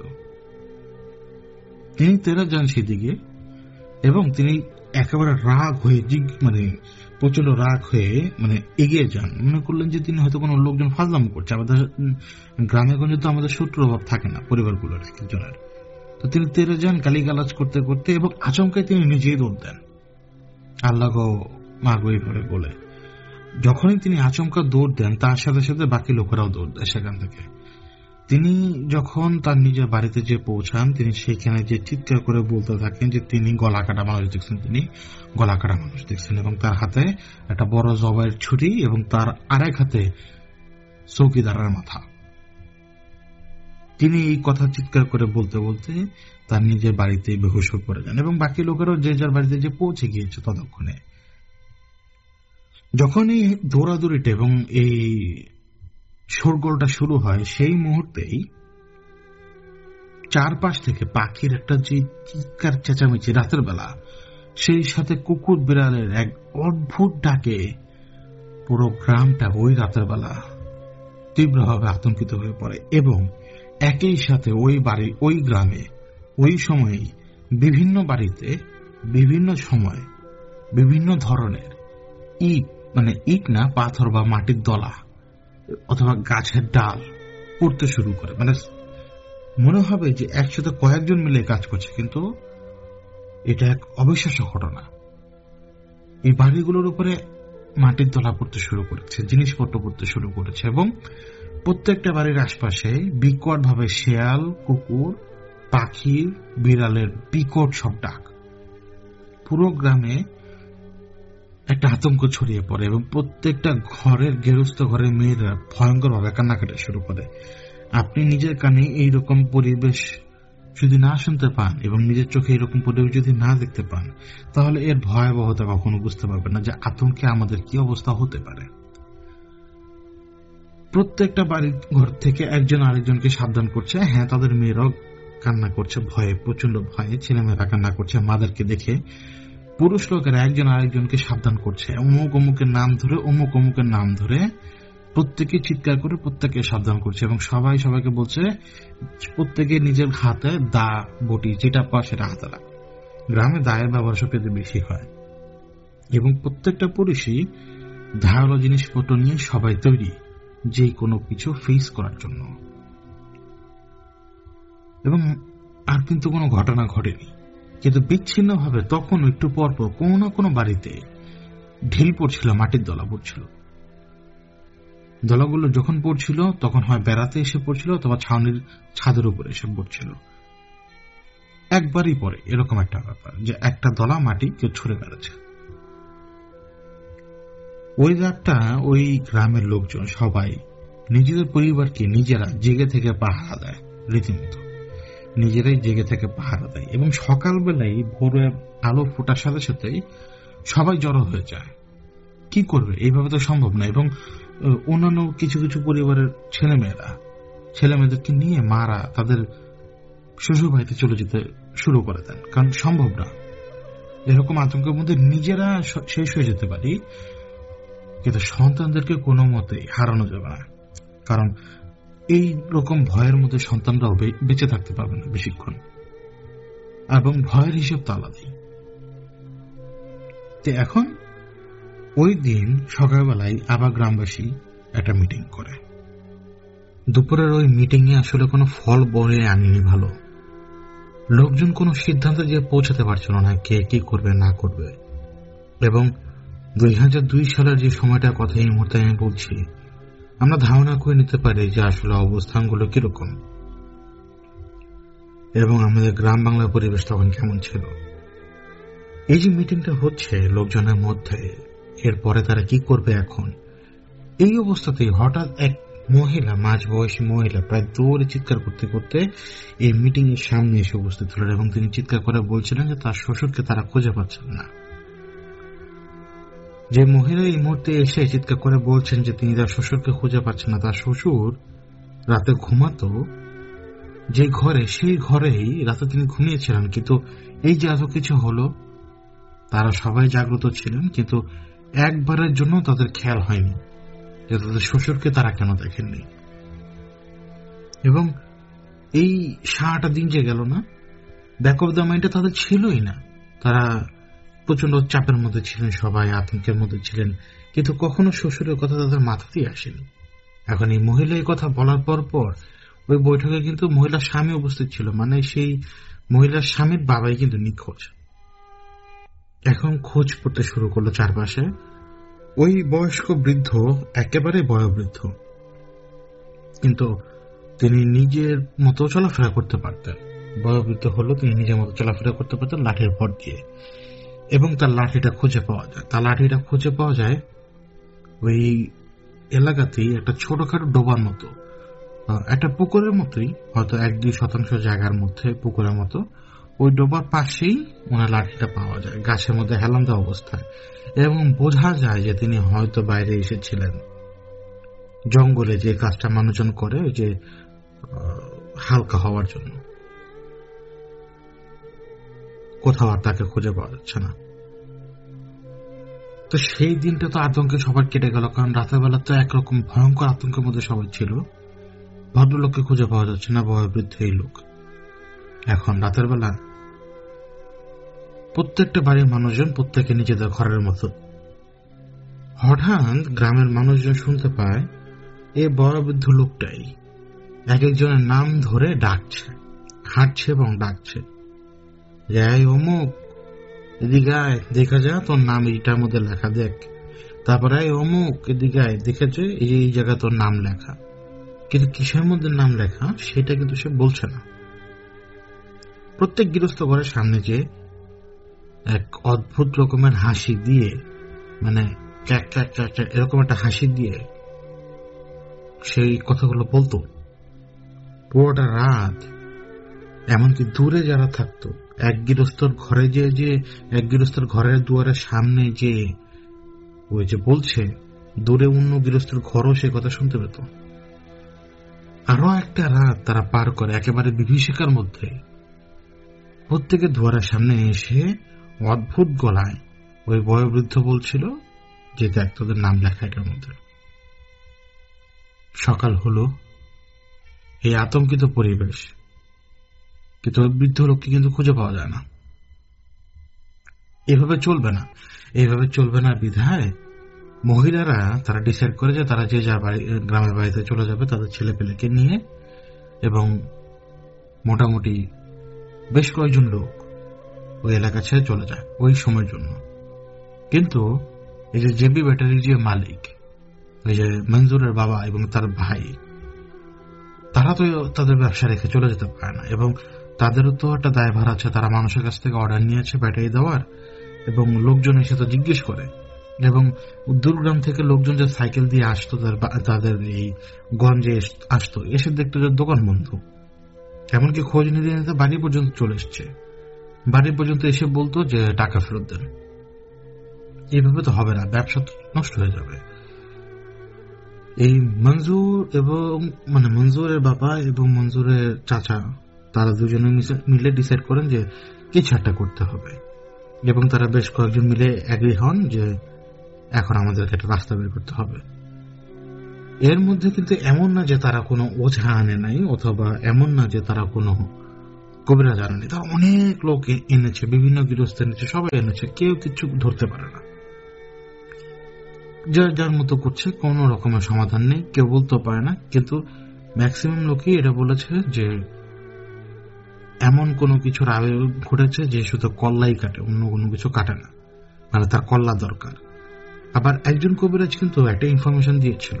তিনি তেড়ে যান সেদিকে এবং তিনি একেবারে রাগ হয়ে, মানে প্রচন্ড রাগ হয়ে মানে এগিয়ে যান। মনে করলেন যে তিনি হয়তো কোনো লোকজন ফাজলাম করছে। আমাদের গ্রামে গঞ্জে তো আমাদের শত্রুর অভাব থাকে না পরিবারগুলোর এক একজনের। তো তিনি তেড়ে যান গালিগালাজ করতে করতে এবং আচমকায় তিনি নিজেই দৌড় দেন, আল্লাহ গো মা গো এইভাবে বলে। যখনই তিনি আচমকা দৌড় দেন, তার সাথে সাথে বাকি লোকেরাও দৌড় দেয় সেখান থেকে। তিনি যখন তার নিজের বাড়িতে যে পৌঁছান, তিনি সেখানে যে চিৎকার করে বলতে থাকেন যে তিনি গলা কাটা মানুষ দেখছেন, তিনি গলা কাটা মানুষ দেখছেন, এবং তার হাতে একটা বড় জবাইয়ের ছুরি এবং তার আরেক হাতে চৌকিদারের মাথা। তিনি এই কথা চিৎকার করে বলতে বলতে তার নিজের বাড়িতে বেহুশ হয়ে পড়ে যান এবং বাকি লোকেরাও যে যার বাড়িতে যে পৌঁছে গিয়েছে ততক্ষণে। যখন এই দৌড়াদৌড়িটা এবং এই শোরগোলটা শুরু হয়, সেই মুহূর্তেই চারপাশ থেকে পাখির একটা যে চিৎকার চেঁচামেচি রাতের বেলা, সেই সাথে কুকুর বিড়ালের এক অদ্ভুত ডাকে পুরো গ্রামটা ওই রাতের বেলা তীব্রভাবে আতঙ্কিত হয়ে পড়ে এবং একই সাথে ওই বাড়ি, ওই গ্রামে ওই সময়েই বিভিন্ন বাড়িতে বিভিন্ন সময় বিভিন্ন ধরনের ইট, মানে ইট না, পাথর বা মাটির দলা অথবা গাছের ডাল পড়তে শুরু করে। মানে মনে হবে যে একসাথে কয়েকজন মিলে কাজ করছে, কিন্তু এটা এক অবিশ্বাস্য ঘটনা। এই বাড়িগুলোর উপরে মাটির দলা পড়তে শুরু করেছে, জিনিসপত্র পড়তে শুরু করেছে এবং প্রত্যেকটা বাড়ির আশপাশে বিকট ভাবে শেয়াল, কুকুর, পাখি, বিড়ালের বিকট সব ডাক। পুরো গ্রামে একটা আতঙ্ক ছড়িয়ে পড়ে এবং প্রত্যেকটা ঘরের, গেরস্ত ঘরের মেয়েরা ভয়ঙ্কর ভাবে কান্নাকাটি শুরু করে। আপনি নিজের কানে এইরকম পরিবেশ যদি না শুনতে পান এবং নিজের চোখে এরকম পরিবেশ যদি না দেখতে পান, তাহলে এর ভয়াবহতা কখনো বুঝতে পারবেন না যে আতঙ্কে আমাদের কি অবস্থা হতে পারে। প্রত্যেকটা বাড়ির ঘর থেকে একজন আরেকজনকে সাবধান করছে। হ্যাঁ, তাদের মেয়েরাও কান্না করছে ভয়ে, প্রচন্ড ভয়ে। ছেলেমেয়েরা কান্না করছে মাদেরকে দেখে পুরুষ লোকেরা একজন আরেকজনকে সাবধান করছে, অমুক অমুকের নাম ধরে অমুক অমুকের নাম ধরে প্রত্যেকে চিৎকার করে প্রত্যেকে সাবধান করছে, এবং সবাই সবাইকে বলছে প্রত্যেকে নিজের হাতে দা বটি যেটা পায় সেটা হাতে রাখ। গ্রামে দায়ের ব্যবহার সবচেয়ে বেশি হয়, এবং প্রত্যেকটা পুরুষই ধারালো জিনিসপত্র নিয়ে সবাই তৈরি যে কোনো কিছু ফেস করার জন্য। এবং আর কিন্তু কোনো ঘটনা ঘটেনি, কিন্তু বিচ্ছিন্নভাবে তখন একটু পরপর কোনো না কোনো বাড়িতে ঢিল পড়ছিল, মাটির দলা পড়ছিল। দলাগুলো যখন পড়ছিল তখন হয় বেড়াতে এসে পড়ছিল অথবা ছাউনির ছাদের উপরে এসে পড়ছিল। একবারই পরে এরকম একটা ব্যাপার যে একটা দলা মাটি কেউ ছুঁড়ে বেড়াচ্ছে। ওই রাতটা ওই গ্রামের লোকজন সবাই নিজেদের পরিবারকে নিজেরা জেগে থেকে পাহারা দেয়, রীতিমতো নিজেরাই জেগে থেকে পাহারা দেয়, এবং সকালবেলায় ভোরে আলো ফোটার সাথে সাথেই সবাই জড়ো হয়ে যায়। কি করবে, এইভাবে তো সম্ভব না। এবং অন্যান্য কিছু কিছু পরিবারের ছেলেমেয়েদেরকে নিয়ে মারা তাদের শ্বশুর বাড়িতে চলে যেতে শুরু করে দেন, কারণ সম্ভব না। এরকম আতঙ্কের মধ্যে নিজেরা শেষ হয়ে যেতে পারি, কিন্তু সন্তানদেরকে কোনো মতেই হারানো যাবে না, কারণ এই রকম ভয়ের মধ্যে সন্তানরাও বেঁচে থাকতে পারবে না বেশিক্ষণ, এবং ভয়ের হিসেব তো আলাদাই। এখন ওই দিন সকালবেলায় আবার গ্রামবাসী একটা মিটিং করে। দুপুরের ওই মিটিং এ আসলে কোনো ফল বলে আনেনি ভালো। লোকজন কোনো সিদ্ধান্তে যে পৌঁছাতে পারছিল না কে কি করবে না করবে। এবং 2002 সালের যে সময়টার কথা এই মুহূর্তে আমি বলছি, আমরা ধারণা করে নিতে পারি যে আসলে অবস্থানগুলো কিরকম এবং আমাদের গ্রাম বাংলার পরিবেশ তখন কেমন ছিল। এই যে মিটিংটা হচ্ছে লোকজনের মধ্যে, এরপরে তারা কি করবে এখন, এই অবস্থাতেই হঠাৎ এক মহিলা, মাঝবয়সী মহিলা, প্রায় দৌড়ে চিৎকার করতে করতে এই মিটিং এর সামনে এসে উপস্থিত হলেন, এবং তিনি চিৎকার করে বলছিলেন যে তার শ্বশুরকে তারা খুঁজে পাচ্ছেন না। যে মহিলা এই মুহূর্তে এসে চিৎকার করে বলছেন যে তিনি তার শ্বশুরকে খুঁজে পাচ্ছেন না, তার শ্বশুর রাতে ঘুমাতো যে ঘরে, সেই ঘরেই রাতে তিনি ঘুমিয়েছিলেন। কিন্তু এই যে এত কিছু হলো, তারা সবাই জাগ্রত ছিলেন, কিন্তু একবারের জন্য তাদের খেয়াল হয়নি যে তাদের শ্বশুরকে তারা কেন দেখেননি। এবং এই সারাটা দিন যে গেল না, ব্যাক অফ দ্য মাইন্ডে তাদের ছিলই না। তারা প্রচন্ড চাপের মধ্যে ছিলেন, সবাই আতঙ্কের মধ্যে ছিলেন, কিন্তু কখনো শ্বশুরের কথা তাদের মাথাতেই আসেনি। এখন এই মহিলা এই কথা বলার পর ওই বৈঠকে কিন্তু মহিলার স্বামী উপস্থিত ছিল, মানে সেই মহিলার স্বামীর বাবাই কিন্তু নিখোঁজ। এখন খোঁজ করতে শুরু করলো চারপাশে। ওই বয়স্ক বৃদ্ধ একেবারে বয়োবৃদ্ধ, কিন্তু তিনি নিজের মতো চলাফেরা করতে পারতেন। বয়োবৃদ্ধ হলো, তিনি নিজের মতো চলাফেরা করতে পারতেন লাঠির ভর দিয়ে, এবং তার লাঠিটা খুঁজে পাওয়া যায় ওই এলাকাতেই একটা ছোটখাটো ডোবার মতো, একটা পুকুরের মতোই, হয়তো 1-2 শতাংশ জায়গার মধ্যে পুকুরের মতো। ওই ডোবার পাশেই ওনার লাঠিটা পাওয়া যায়, গাছের মধ্যে হেলান দেওয়া অবস্থায়, এবং বোঝা যায় যে তিনি হয়তো বাইরে এসেছিলেন। জঙ্গলে যে কাজটা মানুষজন করে, ওই যে হালকা হওয়ার জন্য। কোথাও আর তাকে খুঁজে পাওয়া যাচ্ছে না। তো সেই দিনটা তো আতঙ্কে সবার কেটে গেল, কারণ রাতের বেলা তো একরকম ভয়ঙ্কর আতঙ্কের মধ্যে সবাই ছিল। ভদ্রলোককে খুঁজে পাওয়া যাচ্ছে না, বয়োবৃদ্ধ এই লোক। এখন রাতের বেলা প্রত্যেকটা বাড়ির মানুষজন প্রত্যেকে নিজেদের ঘরের মতো। হঠাৎ গ্রামের মানুষজন শুনতে পায় এই বয়োবৃদ্ধ লোকটাই এক একজনের নাম ধরে ডাকছে, হাঁটছে এবং ডাকছে, অমুক এদিকে আয়, দেখা যা তোর নাম এইটার মধ্যে লেখা, দেখ। তারপরে অমুক এদিকে আয়, দেখেছে এই জায়গায় তোর নাম লেখা, কিন্তু কিসের মধ্যে নাম লেখা সেটা কিন্তু সে বলছে না। প্রত্যেক গৃহস্থ ঘরের সামনে যে এক অদ্ভুত রকমের হাসি দিয়ে, মানে এরকম একটা হাসি দিয়ে সেই কথাগুলো বলতো পুরোটা রাত। এমনকি দূরে যারা থাকতো, এক গৃহস্থর ঘরে যে এক গৃহস্থর ঘরের দুয়ারের সামনে যে ওই যে বলছে, দূরে অন্য গৃহস্থর ঘরও সে কথা শুনতে পেত। আরো একটা রাত তারা পার করে একেবারে বিভীষিকার মধ্যে। প্রত্যেকের দুয়ারের সামনে এসে অদ্ভুত গলায় ওই বয়োবৃদ্ধ বলছিল যে দেখ তোদের নাম লেখা এটার মধ্যে। সকাল হলো, এই আতঙ্কিত পরিবেশ, কিন্তু ওই বৃদ্ধ লোককে কিন্তু খুঁজে পাওয়া যায় না। এইভাবে চলবে না বিধায় মহিলারা তারা ডিসাইড করে যে তারা যে যার গ্রামের বাড়িতে চলে যাবে তাদের ছেলে পেলেকে নিয়ে, এবং মোটামুটি বেশ কয়েকজন লোক ওই এলাকা ছেড়ে চলে যায় ওই সময়ের জন্য। কিন্তু এই যে জেবি ব্যাটারির যে মালিক, ওই যে মঞ্জুরের বাবা এবং তার ভাই, তারা তো তাদের ব্যবসা রেখে চলে যেতে পারে না, এবং তাদেরও তো একটা দায়ভার আছে। তারা মানুষের কাছ থেকে অর্ডার নিয়েছে ব্যাটারি দেওয়ার, এবং লোকজন এসে তো জিজ্ঞেস করে, এবং দূরগ্রাম থেকে লোকজন যে সাইকেল দিয়ে আসতো তাদের এই গঞ্জে আসতো, এসে দেখতো যে দোকান বন্ধ। এমনকি খোঁজ নিতে নিতে বাড়ি পর্যন্ত চলে এসছে, বাড়ি পর্যন্ত এসে বলতো যে টাকা ফেরত দেন। এইভাবে তো হবে না, ব্যবসা নষ্ট হয়ে যাবে। এই মঞ্জুরের বাবা এবং মঞ্জুরের চাচা, তারা দুজনে মিলে ডিসাইড করেন যে কিছু একটা করতে হবে, এবং তারা বেশ কয়েকজন মিলে এগ্রি হন যে এখন আমাদেরকে একটা রাস্তা বের করতে হবে। এর মধ্যে কিন্তু এমন না যে তারা কোনো ওঝা আনে নাই, অথবা এমন না যে তারা কোনো কবিরাজ আনেনি। তারা অনেক লোক এনেছে, বিভিন্ন গৃহস্থ এনেছে, সবাই এনেছে, কেউ কিছু ধরতে পারে না। যার মতো করছে, কোন রকমের সমাধান নেই, কেউ বলতে পারে না। কিন্তু ম্যাক্সিমাম লোকই এটা বলেছে যে এমন কোনো কিছুর আবির্ভাব ঘটেছে যে শুধু কল্লাই কাটে, অন্য কোনো কিছু কাটে না, মানে তার কল্লা দরকার। আবার একজন কবিরাজ কিন্তু একটা ইনফরমেশন দিয়েছিল,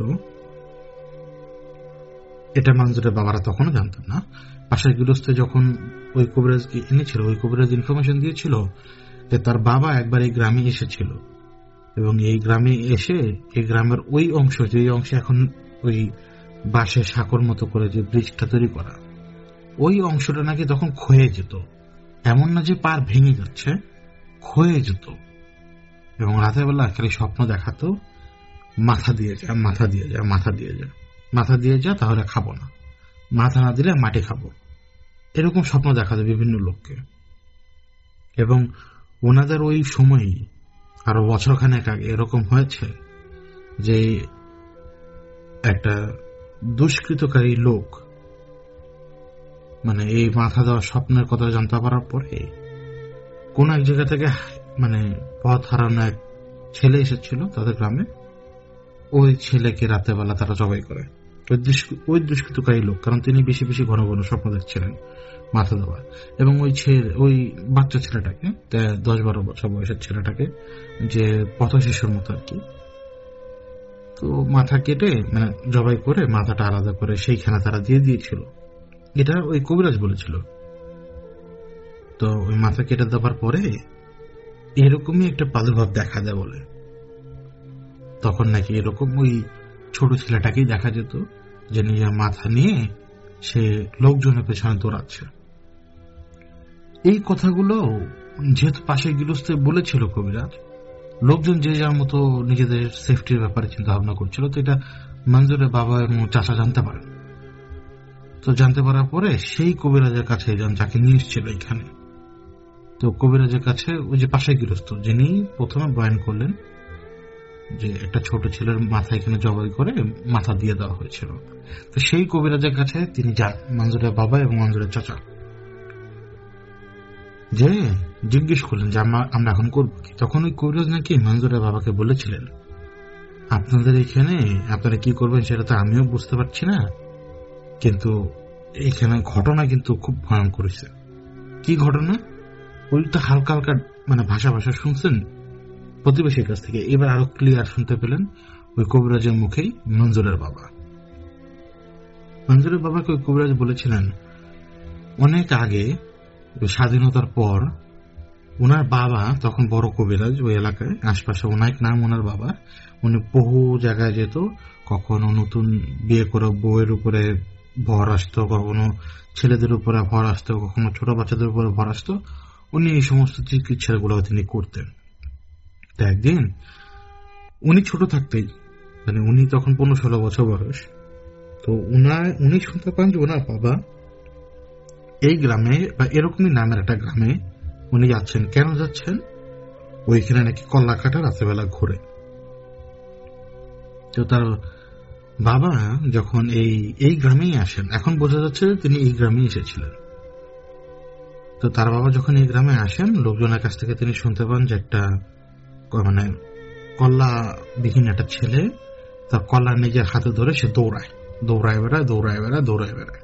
এটা মঞ্জুরের বাবারা তখনও জানতেন না। পাশের গৃহস্থে যখন ওই কবিরাজকে এনেছিল, ওই কবিরাজ ইনফরমেশন দিয়েছিল যে তার বাবা একবার এই গ্রামে এসেছিল, এবং এই গ্রামে এসে এই গ্রামের ওই অংশ, যে অংশে এখন ওই বাঁশের সাঁকোর মতো করে যে ব্রিজটা তৈরি করা, ওই অংশটা নাকি তখন ক্ষয়ে যেত। এমন না যে পার ভেঙে যাচ্ছে, ক্ষয়ে যেত। এবং রাতের বেলা খালি স্বপ্ন দেখাতো, মাথা দিয়ে যা, মাথা দিয়ে যা, মাথা দিয়ে যা, মাথা দিয়ে যা, তাহলে খাবো না, মাথা না দিলে মাটি খাবো, এরকম স্বপ্ন দেখাতো বিভিন্ন লোককে। এবং ওনাদের ওই সময়ই আরো বছরখানেক আগে এরকম হয়েছে যে একটা দুষ্কৃতকারী লোক, মানে এই মাথা দেওয়ার স্বপ্নের কথা জানতে পারার পরে কোন এক জায়গা থেকে পথ হারানো এক ছেলে এসেছিল তাদের গ্রামে। ওই ছেলেকে রাতের বেলা তারা জবাই করে, ওই দুষ্কৃতকারী লোক, কারণ তিনি বেশি বেশি ঘন ঘন স্বপ্ন দেখছিলেন মাথা দেওয়া। এবং ওই বাচ্চা ছেলেটাকে, 10-12 বছর বয়সের ছেলেটাকে, যে পথ শিশুর মতো আর কি, তো মাথা কেটে জবাই করে মাথাটা আলাদা করে সেইখানে তারা দিয়ে দিয়েছিল। এটা ওই কবিরাজ বলেছিল। তো ওই মাথা কেটে দেওয়ার পরে এরকমই একটা প্রাদুর্ভাব দেখা দেয় বলে, তখন নাকি এরকম ওই ছোট ছেলেটাকেই দেখা যেত যে নিজের মাথা নিয়ে সে লোকজনের পেছনে দৌড়াচ্ছে। এই কথাগুলো যেহেতু পাশে গৃহস্থ বলেছিল কবিরাজ, লোকজন যে যার মতো নিজেদের সেফটির ব্যাপারে চিন্তা ভাবনা করছিল। তো এটা মঞ্জুরের বাবা এবং চাচা জানতে পারেন। তো জানতে পারার পরে সেই কবিরাজের কাছে যান যাকে নিয়ে এসেছিল এখানে। তো কবিরাজের কাছে ওই যে পাশে গৃহস্থ, যিনি প্রথমে বয়ান করলেন যে একটা ছোট ছেলের মাথা এখানে জবাই করে মাথা দিয়ে দেওয়া হয়েছিল, তো সেই কবিরাজের কাছে তিনি যান, মঞ্জুরের বাবা এবং মঞ্জুরের চাচা, যে জিজ্ঞেস করলেন যে আমরা এখন করবো কি। তখন ওই কবিরাজ নাকি মঞ্জুরের বাবাকে বলেছিলেন, আপনাদের এখানে আপনারা কি করবেন সেটা তো আমিও বুঝতে পারছি না, কিন্তু এখানে ঘটনা কিন্তু খুব ভয়ঙ্কর হয়েছে। কি ঘটনা? ওই তো হালকা হালকা ভাষা শুনছেন প্রতিবেশীর কাছ থেকে, এবার আরো ক্লিয়ার শুনতে পেলেন ওই কবিরাজের মুখেই মঞ্জুরের বাবা। মঞ্জুরের বাবাকে ওই কবিরাজ বলেছিলেন অনেক আগে, স্বাধীনতার পর ওনার বাবা তখন বড় কবিরাজ ওই এলাকায়, আশপাশে অনেক নাম ওনার বাবা। উনি বহু জায়গায় যেত, কখনো নতুন বিয়ে করে বউয়ের উপরে ভর আসতো, কখনো ছেলেদের উপরে ভর আসতো, কখনো ছোট বাচ্চাদের উপরে ভর আসতো। উনি এই সমস্ত চিকিৎসাগুলো তিনি করতেন। তো একদিন উনি ছোট থাকতেই, উনি তখন 15-16 বছর বয়স, তো উনি শুনতে পান যে ওনার বাবা এই গ্রামে বা এরকমই নামের একটা গ্রামে উনি যাচ্ছেন। কেন যাচ্ছেন? ওইখানে নাকি কল্লা কাটা রাত্রেবেলা ঘুরে। তো তার বাবা যখন এই গ্রামেই আসেন, এখন বোঝা যাচ্ছে তিনি এই গ্রামেই এসেছিলেন। তো তার বাবা যখন এই গ্রামে আসেন, লোকজনের কাছ থেকে তিনি শুনতে পান যে একটা মানে কল্লাবিহীন একটা ছেলে তার কল্লা নিজের হাতে ধরে সে দৌড়ায় বেড়ায়।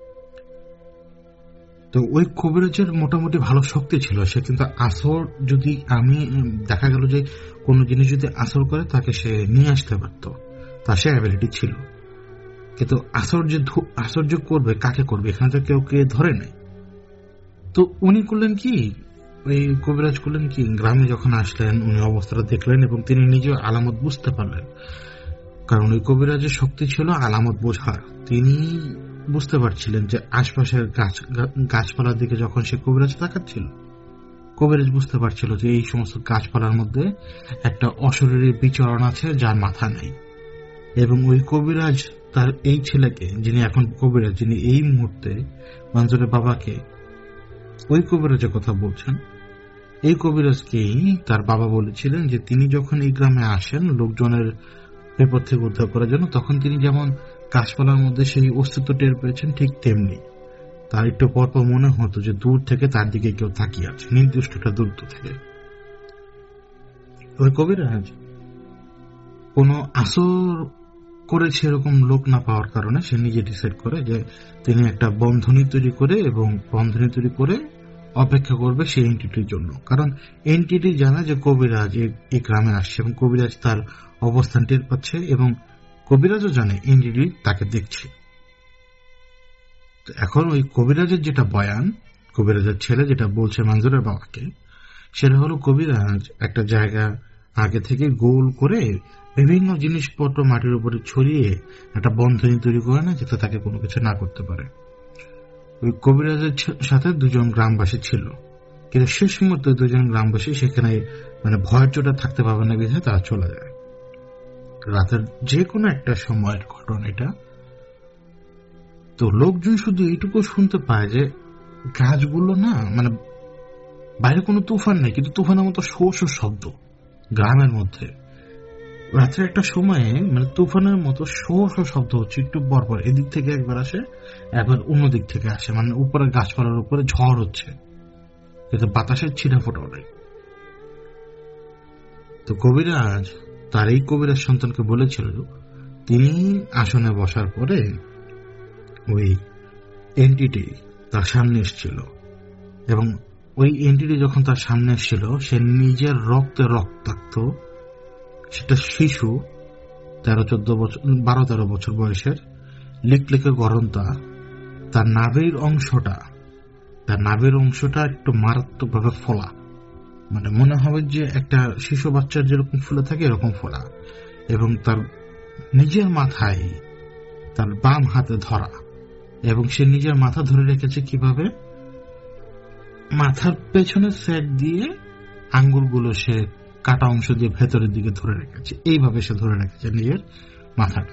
তো ওই কবিরাজের মোটামুটি ভালো শক্তি ছিল। সে কিন্তু আসর, যদি আমি দেখা গেল যে কোনো জিনিস যদি আসর করে তাকে সে নিয়ে আসতে পারত, তার সে অ্যাবিলিটি ছিল। কিন্তু আসর যে করবে, কাকে করবে, এখানে তো কেউ কে ধরে নেই। তো উনি করলেন কি, ওই কবিরাজ করলেন কি, গ্রামে যখন আসলেন উনি অবস্থাটা দেখলেন এবং তিনি নিজেও আলামত বুঝতে পারলেন। কারণ ওই কবিরাজের শক্তি ছিল আলামত বোঝার। তিনি বুঝতে পারছিলেন যে আশপাশের গাছপালার দিকে যখন সে কবিরাজ তাকাচ্ছিল, কবিরাজ বুঝতে পারছিল যে এই সমস্ত গাছপালার মধ্যে একটা অশরীরী বিচরণ আছে যার মাথা নেই। এবং ওই কবিরাজ তার এই ছেলেকে, যিনি এখন কবিরাজ, যিনি এই মুহূর্তে মঞ্জুরের বাবাকে ওই কবিরাজের কথা বলছেন, এই কবিরাজকেই তার বাবা বলেছিলেন যে তিনি যখন এই গ্রামে আসেন লোকজনের বিপদ থেকে উদ্ধার করার জন্য, তখন তিনি যেমন গাছপালার মধ্যে সেই অস্তিত্ব টের পেয়েছেন, ঠিক তেমনি তার একটু পরপর মনে হতো যে দূর থেকে তার দিকে কেউ তাকিয়ে আছে, নির্দিষ্টটা দূরত্ব থেকে। ওই কবিরাজ কোনো আসর করেছে এরকম লোক না পাওয়ার কারণে সে নিজে ডিসাইড করে যে তিনি একটা বন্ধনী তৈরি করে অপেক্ষা করবে সেই এন্টিটির জন্য। কারণ এন্টিটি জানে যে কবিরাজ এই গ্রামে আসছে এবং কবিরাজ তার অবস্থান টের পাচ্ছে, এবং কবিরাজও জানে এন্টিটি তাকে দেখছে। এখন ওই কবিরাজের যেটা বয়ান, কবিরাজের ছেলে যেটা বলছে মঞ্জুরের বাবাকে, সেটা হলো কবিরাজ একটা জায়গা আগে থেকে গোল করে বিভিন্ন জিনিসপত্র মাটির উপরে ছড়িয়ে একটা বন্ধনী তৈরি করে না, যাতে তাকে কোনো কিছু না করতে পারে। ওই কবিরাজের সাথে দুজন গ্রামবাসী ছিল, কিন্তু শেষ মুহূর্তে দুজন গ্রামবাসী সেখানে ভয়ের চোটে থাকতে পারবে না বিধায় তারা চলে যায়। রাতের যে কোনো একটা সময়ের ঘটনা এটা। তো লোকজন শুধু এইটুকু শুনতে পায় যে গাছগুলো না, বাইরে কোনো তুফান নেই, কিন্তু তুফানের মতো শো শো শব্দ গ্রামের মধ্যে। রাত্রে একটা সময়ে তুফানের মতো শো শো শব্দ হচ্ছে, একটু পরপর এদিক থেকে একবার আসে, একবার অন্য দিক থেকে আসে, উপরে গাছপালার উপরে ঝড় হচ্ছে, কিন্তু বাতাসের ছিটা ফোটাও নেই। তো কবিরাজ তার এই কবিরাজ সন্তানকে বলেছিল, তিনি আসনে বসার পরে ওই এন্টিটি তার সামনে এসেছিল, এবং ওই এন্টিটি যখন তার সামনে এসেছিল, সে নিজের রক্তে রক্তাক্ত, সেটা শিশু 12-13 বছর বয়সের, লিকলিকে গরমটা, তার নাভির অংশটা একটু মারাত্মকভাবে ফোলা, মনে হবে যে একটা শিশু বাচ্চার যেরকম ফুলে থাকে এরকম ফোলা, এবং তার নিজের মাথায় তার বাম হাতে ধরা, এবং সে নিজের মাথা ধরে রেখেছে কিভাবে, মাথার পেছনের সাইড দিয়ে আঙ্গুলগুলো সে কাটা অংশ দিয়ে ভেতরের দিকে ধরে রেখেছে, এইভাবে সে ধরে রেখেছে নিজের মাথাটা।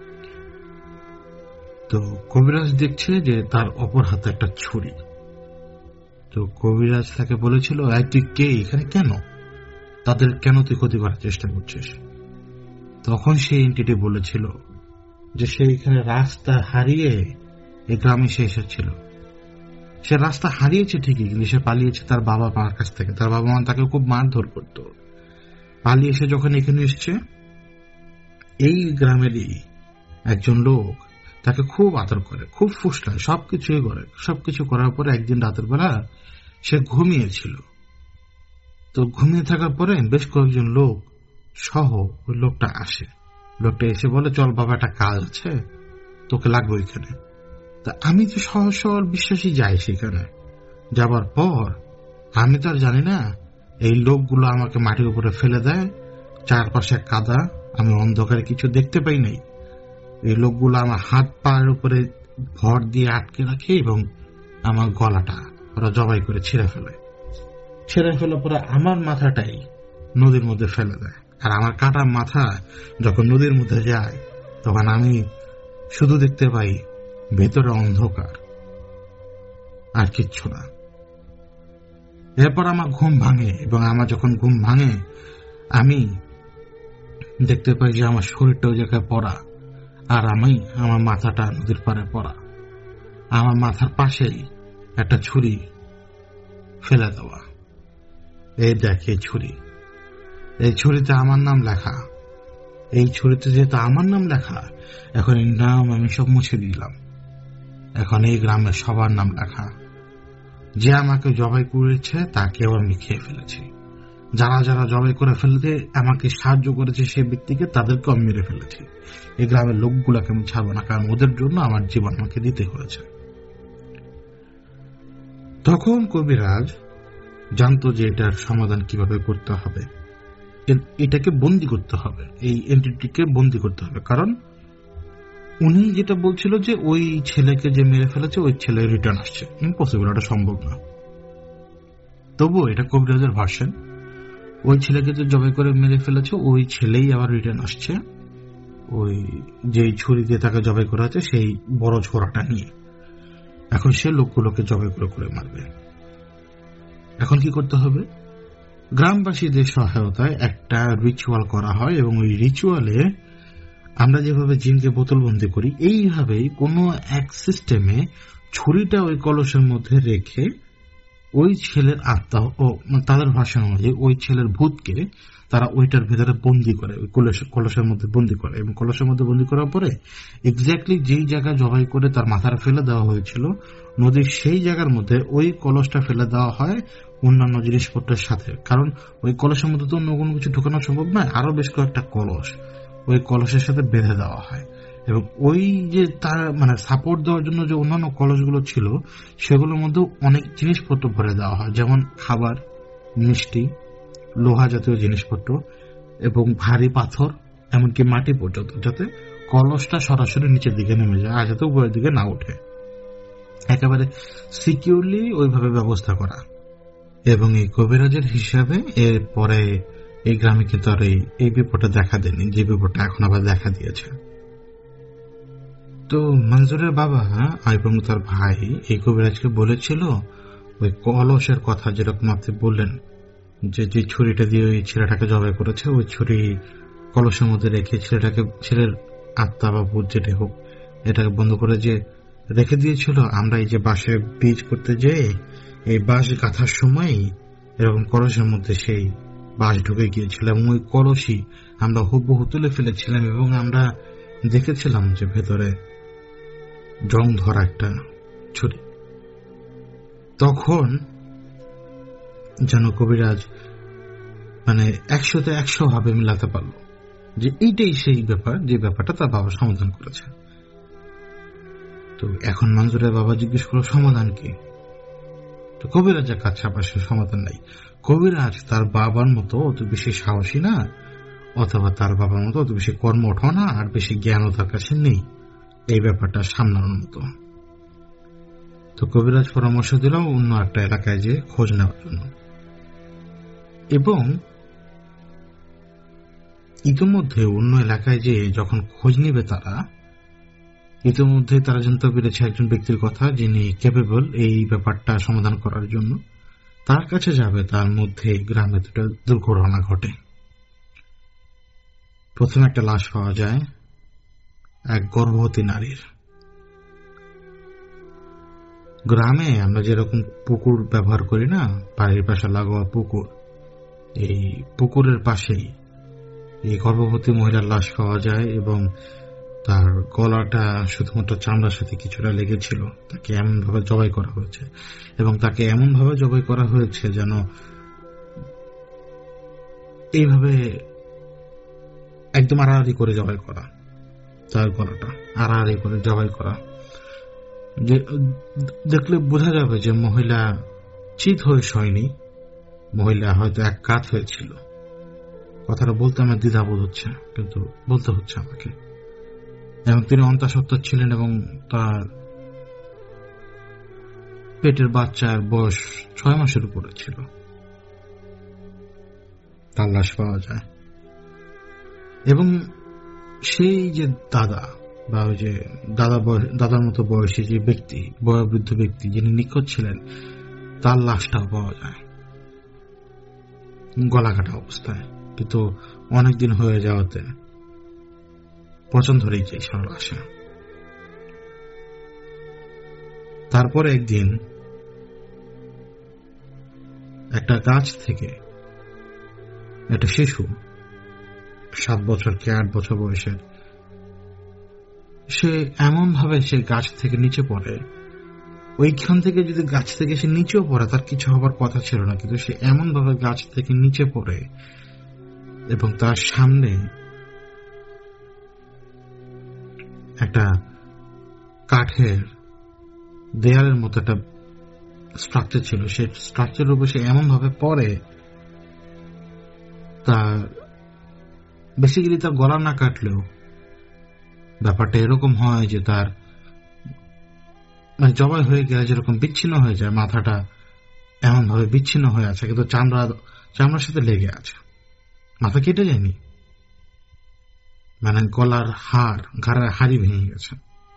তো কবিরাজ দেখছে যে তার অপর হাতে একটা ছুরি। তো কবিরাজ তাকে বলেছিল, তুই কে, এখানে কেন, তাদের কেন তুই ক্ষতি করার চেষ্টা করছিস? তখন সেই এন্টিটি বলেছিল যে সে এখানে রাস্তা হারিয়ে এই গ্রামে সে এসেছিল। সে রাস্তা হারিয়েছে ঠিকই, কিন্তু সে পালিয়েছে তার বাবা মার কাছ থেকে। তার বাবা মা তাকে খুব মারধর করত। পালিয়ে এসে যখন এখানে এসছে, এই গ্রামেরই একজন লোক তাকে খুব আদর করে, খুব ফুসলায়, সবকিছুই করে। সবকিছু করার পরে একদিন রাতের বেলা সে ঘুমিয়েছিল। তো ঘুমিয়ে থাকার পরে বেশ কয়েকজন লোক সহ ওই লোকটা আসে। লোকটা এসে বলে, চল বাবা, একটা কাজ আছে, তোকে লাগবে ওইখানে। তা আমি তো সহজ সরল বিশ্বাসী যাই সেখানে। যাবার পর আমি তো আর জানি না, এই লোকগুলো আমাকে মাটির উপরে ফেলে দেয়, চারপাশে কাদা, আমি অন্ধকারে কিছু দেখতে পাই নাই। এই লোকগুলো আমার হাত পায়ের উপরে ভর দিয়ে আটকে রাখে এবং আমার গলাটা ওরা জবাই করে ছিঁড়ে ফেলে পরে আমার মাথাটাই নদীর মধ্যে ফেলে দেয়। আর আমার কাটা মাথা যখন নদীর মধ্যে যায়, তখন আমি শুধু দেখতে পাই ভেতরে অন্ধকার, আর কিচ্ছু না। এরপর আমার ঘুম ভাঙে, এবং আমার যখন ঘুম ভাঙে আমি দেখতে পাই যে আমার শরীরটা ওই জায়গায় পড়া, আর আমার মাথাটা নদীর পাড়ে পড়া। আমার মাথার পাশেই একটা ছুরি ফেলে দেওয়া। এই দেখে ছুরি, এই ছুরিতে আমার নাম লেখা। এই ছুরিতে যেহেতু আমার নাম লেখা, এখন এই নাম আমি সব মুছে দিলাম। এখন এই গ্রামের সবার নাম লেখা। যে আমাকে জবাই করেছে তাকেও আমি খেয়ে ফেলেছি। যারা যারা জবাই করে ফেলতে আমাকে সাহায্য করেছে সেই ব্যক্তিকে, তাদেরকে আমি মেরে ফেলেছি। এই গ্রামের লোকগুলাকে আমি ছাড়বো না, কারণ ওদের জন্য আমার জীবন আমাকে দিতে হয়েছে। তখন কবিরাজ জানতো যে এটার সমাধান কিভাবে করতে হবে। এটাকে বন্দি করতে হবে, এই এন্টিটিকে বন্দি করতে হবে, কারণ উনি যেটা বলছিল যে ওই ছেলেকে যে মেরে ফেলেছে ওই ছেলে রিটার্ন আসছে। ইম্পসিবল, এটা সম্ভব না। তবুও এটা কবিরাজের ভার্সন। ওই ছেলেকে যে জবাই করে মেরে ফেলেছে ওই ছেলেই আবার রিটার্ন আসছে, ওই যে ছুরি দিয়ে তাকে জবাই করা হয়েছে সেই বড় ছোড়াটা নিয়ে। এখন সে লোকগুলোকে জবাই করে করে মারবে। এখন কি করতে হবে? গ্রামবাসীদের সহায়তায় একটা রিচুয়াল করা হয়, এবং ওই রিচুয়ালে আমরা যেভাবে জিনকে বোতলবন্দি করি, এইভাবেই কোনো এক সিস্টেমে ছুরিটা ওই কলসের মধ্যে রেখে ওই ছেলের আত্মা ও তাদের ভাষা অনুযায়ী ওই ছেলের ভূতকে তারা ওইটার ভেতরে বন্দি করে, ওই কলসের মধ্যে বন্দি করে। এবং কলসের মধ্যে বন্দি করার পরে এক্স্যাক্টলি যেই জায়গা জবাই করে তার মাথাটা ফেলে দেওয়া হয়েছিল নদীর, সেই জায়গার মধ্যে ওই কলসটা ফেলে দেওয়া হয় অন্যান্য জিনিসপত্রের সাথে। কারণ ওই কলসের মধ্যে তো অন্য কোনো কিছু ঢোকানো সম্ভব নয়, আরো বেশ কয়েকটা কলস ওই কলসের সাথে বেঁধে দেওয়া হয়। এবং ওই যে তার সাপোর্ট দেওয়ার জন্য যে অন্যান্য কলসগুলো ছিল সেগুলোর মধ্যে অনেক জিনিসপত্র ভরে দেওয়া হয়, যেমন খাবার, মিষ্টি, লোহা জাতীয় জিনিসপত্র এবং ভারী পাথর, এমনকি মাটি পর্যন্ত, যাতে কলসটা সরাসরি নিচের দিকে নেমে যায় আর যাতে উপরের দিকে না ওঠে। একেবারে সিকিউরলি ওইভাবে ব্যবস্থা করা। এবং এই কবিরাজের হিসাবে এর পরে এই গ্রামে কিন্তু আর এই বিপদটা দেখা দেয়নি, যে বিপদটা এখন আবার দেখা দিয়েছে। তো মঞ্জুরের বাবা এবং তার ভাই এই কবিরাজকে বলেছিল ওই কলসের কথা, যেরকম আপনি বললেন যে যে ছুরিটা দিয়ে ওই ছেলেটাকে জবাই করেছে ওই ছুরি কলসের মধ্যে রেখে ছেলের আত্মা বা ভূত যেটা হোক এটাকে বন্ধ করে যে রেখে দিয়েছিল। আমরা এই যে বাঁশে বীজ করতে যেয়ে এই বাঁশ গাঁথার সময় এরকম কলসের মধ্যে সেই বাঁশ ঢুকে গিয়েছিল, এবং ওই কলসই আমরা হুবহু তুলে ফেলেছিলাম, এবং আমরা দেখেছিলাম যে ভেতরে জং ধরা একটা ছুরি। তখন যেন কবিরাজ 100-তে 100 ভাবে মিলাতে পারলো যে এইটাই সেই ব্যাপার, যে ব্যাপারটা তার বাবা সমাধান করেছে। তো এখন মঞ্জুরের বাবা জিজ্ঞেস করলো সমাধান কি? তো কবিরাজের কাছে আবার সে সমাধান নাই। কবিরাজ তার বাবার মতো অত বেশি সাহসী না, অথবা তার বাবার মতো অত বেশি কর্মঠ না, আর বেশি জ্ঞানও তার কাছে নেই এই ব্যাপারটা সামলানোর মতো। তো কবিরাজ পরামর্শ দিল অন্য একটা এলাকায় যে খোঁজ নেওয়ার জন্য। এবং ইতিমধ্যে অন্য এলাকায় যে যখন খোঁজ নিবে তারা, ইতিমধ্যে তারা জানতে পেরেছে একজন ব্যক্তির কথা যিনি ক্যাপেবল এই ব্যাপারটা সমাধান করার জন্য। তার কাছে যাবে, তার মধ্যে গ্রামে দুটো দুর্ঘটনা ঘটে। প্রথমে একটা লাশ পাওয়া যায় এক গর্ভবতী নারীর। গ্রামে আমরা যেরকম পুকুর ব্যবহার করি না, বাড়ির পাশে লাগোয়া পুকুর, এই পুকুরের পাশেই এই গর্ভবতী মহিলার লাশ পাওয়া যায়, এবং তার গলাটা শুধুমাত্র চামড়ার সাথে কিছুটা লেগেছিল। তাকে এমন ভাবে জবাই করা হয়েছে, এবং তাকে এমন ভাবে জবাই করা হয়েছে যেন এইভাবে একদম আড়াআড়ি করে জবাই করা, তার গলাটা আড়াআড়ি করে জবাই করা। দেখলে বোঝা যাবে যে মহিলা চিত হয়ে শয়নি, মহিলা হয়তো এক কাত হয়েছিল। কথাটা বলতে আমার দ্বিধাবোধ হচ্ছে, কিন্তু বলতে হচ্ছে আমাকে। এবং তিনি অন্তঃসত্ত্বা ছিলেন, এবং তার পেটের বাচ্চার বয়স 6 মাসের উপরে ছিল। তার লাশ পাওয়া যায়, এবং সেই যে দাদা বা ওই যে দাদার মতো বয়সী যে ব্যক্তি, বয়োবৃদ্ধ ব্যক্তি যিনি নিখোঁজ ছিলেন, তার লাশটাও পাওয়া যায়। গলা কাটা অবস্থায়, কিন্তু অনেকদিন হয়ে যাওয়াতে পচন ধরেই যে সরল আসে। তারপরে একদিন একটা গাছ থেকে একটা শিশু, 7 বছর কি 8 বছর বয়সের, সে এমন ভাবে সে গাছ থেকে নিচে পড়ে, ওইখান থেকে যদি গাছ থেকে সে নিচেও পড়ে তার কিছু হবার কথা ছিল না, কিন্তু সে এমন ভাবে গাছ থেকে নিচে পড়ে এবং তার সামনে একটা কাঠের দেয়ালের মতো একটা স্ট্রাকচার ছিল, সেই স্ট্রাকচারের উপর সে এমন ভাবে পড়ে, তার বেসিক্যালি তার গলা না কাটলেও ব্যাপারটা এরকম হয় যে তার জবাই হয়ে গেলে যেরকম বিচ্ছিন্ন হয়ে যায়, মাথাটা এমন ভাবে বিচ্ছিন্ন হয়ে আছে, কিন্তু চামড়ার সাথে লেগে আছে, মাথা কেটে যায়নি, গলার ঘাড়ের হাড়ি ভেঙে গেছে।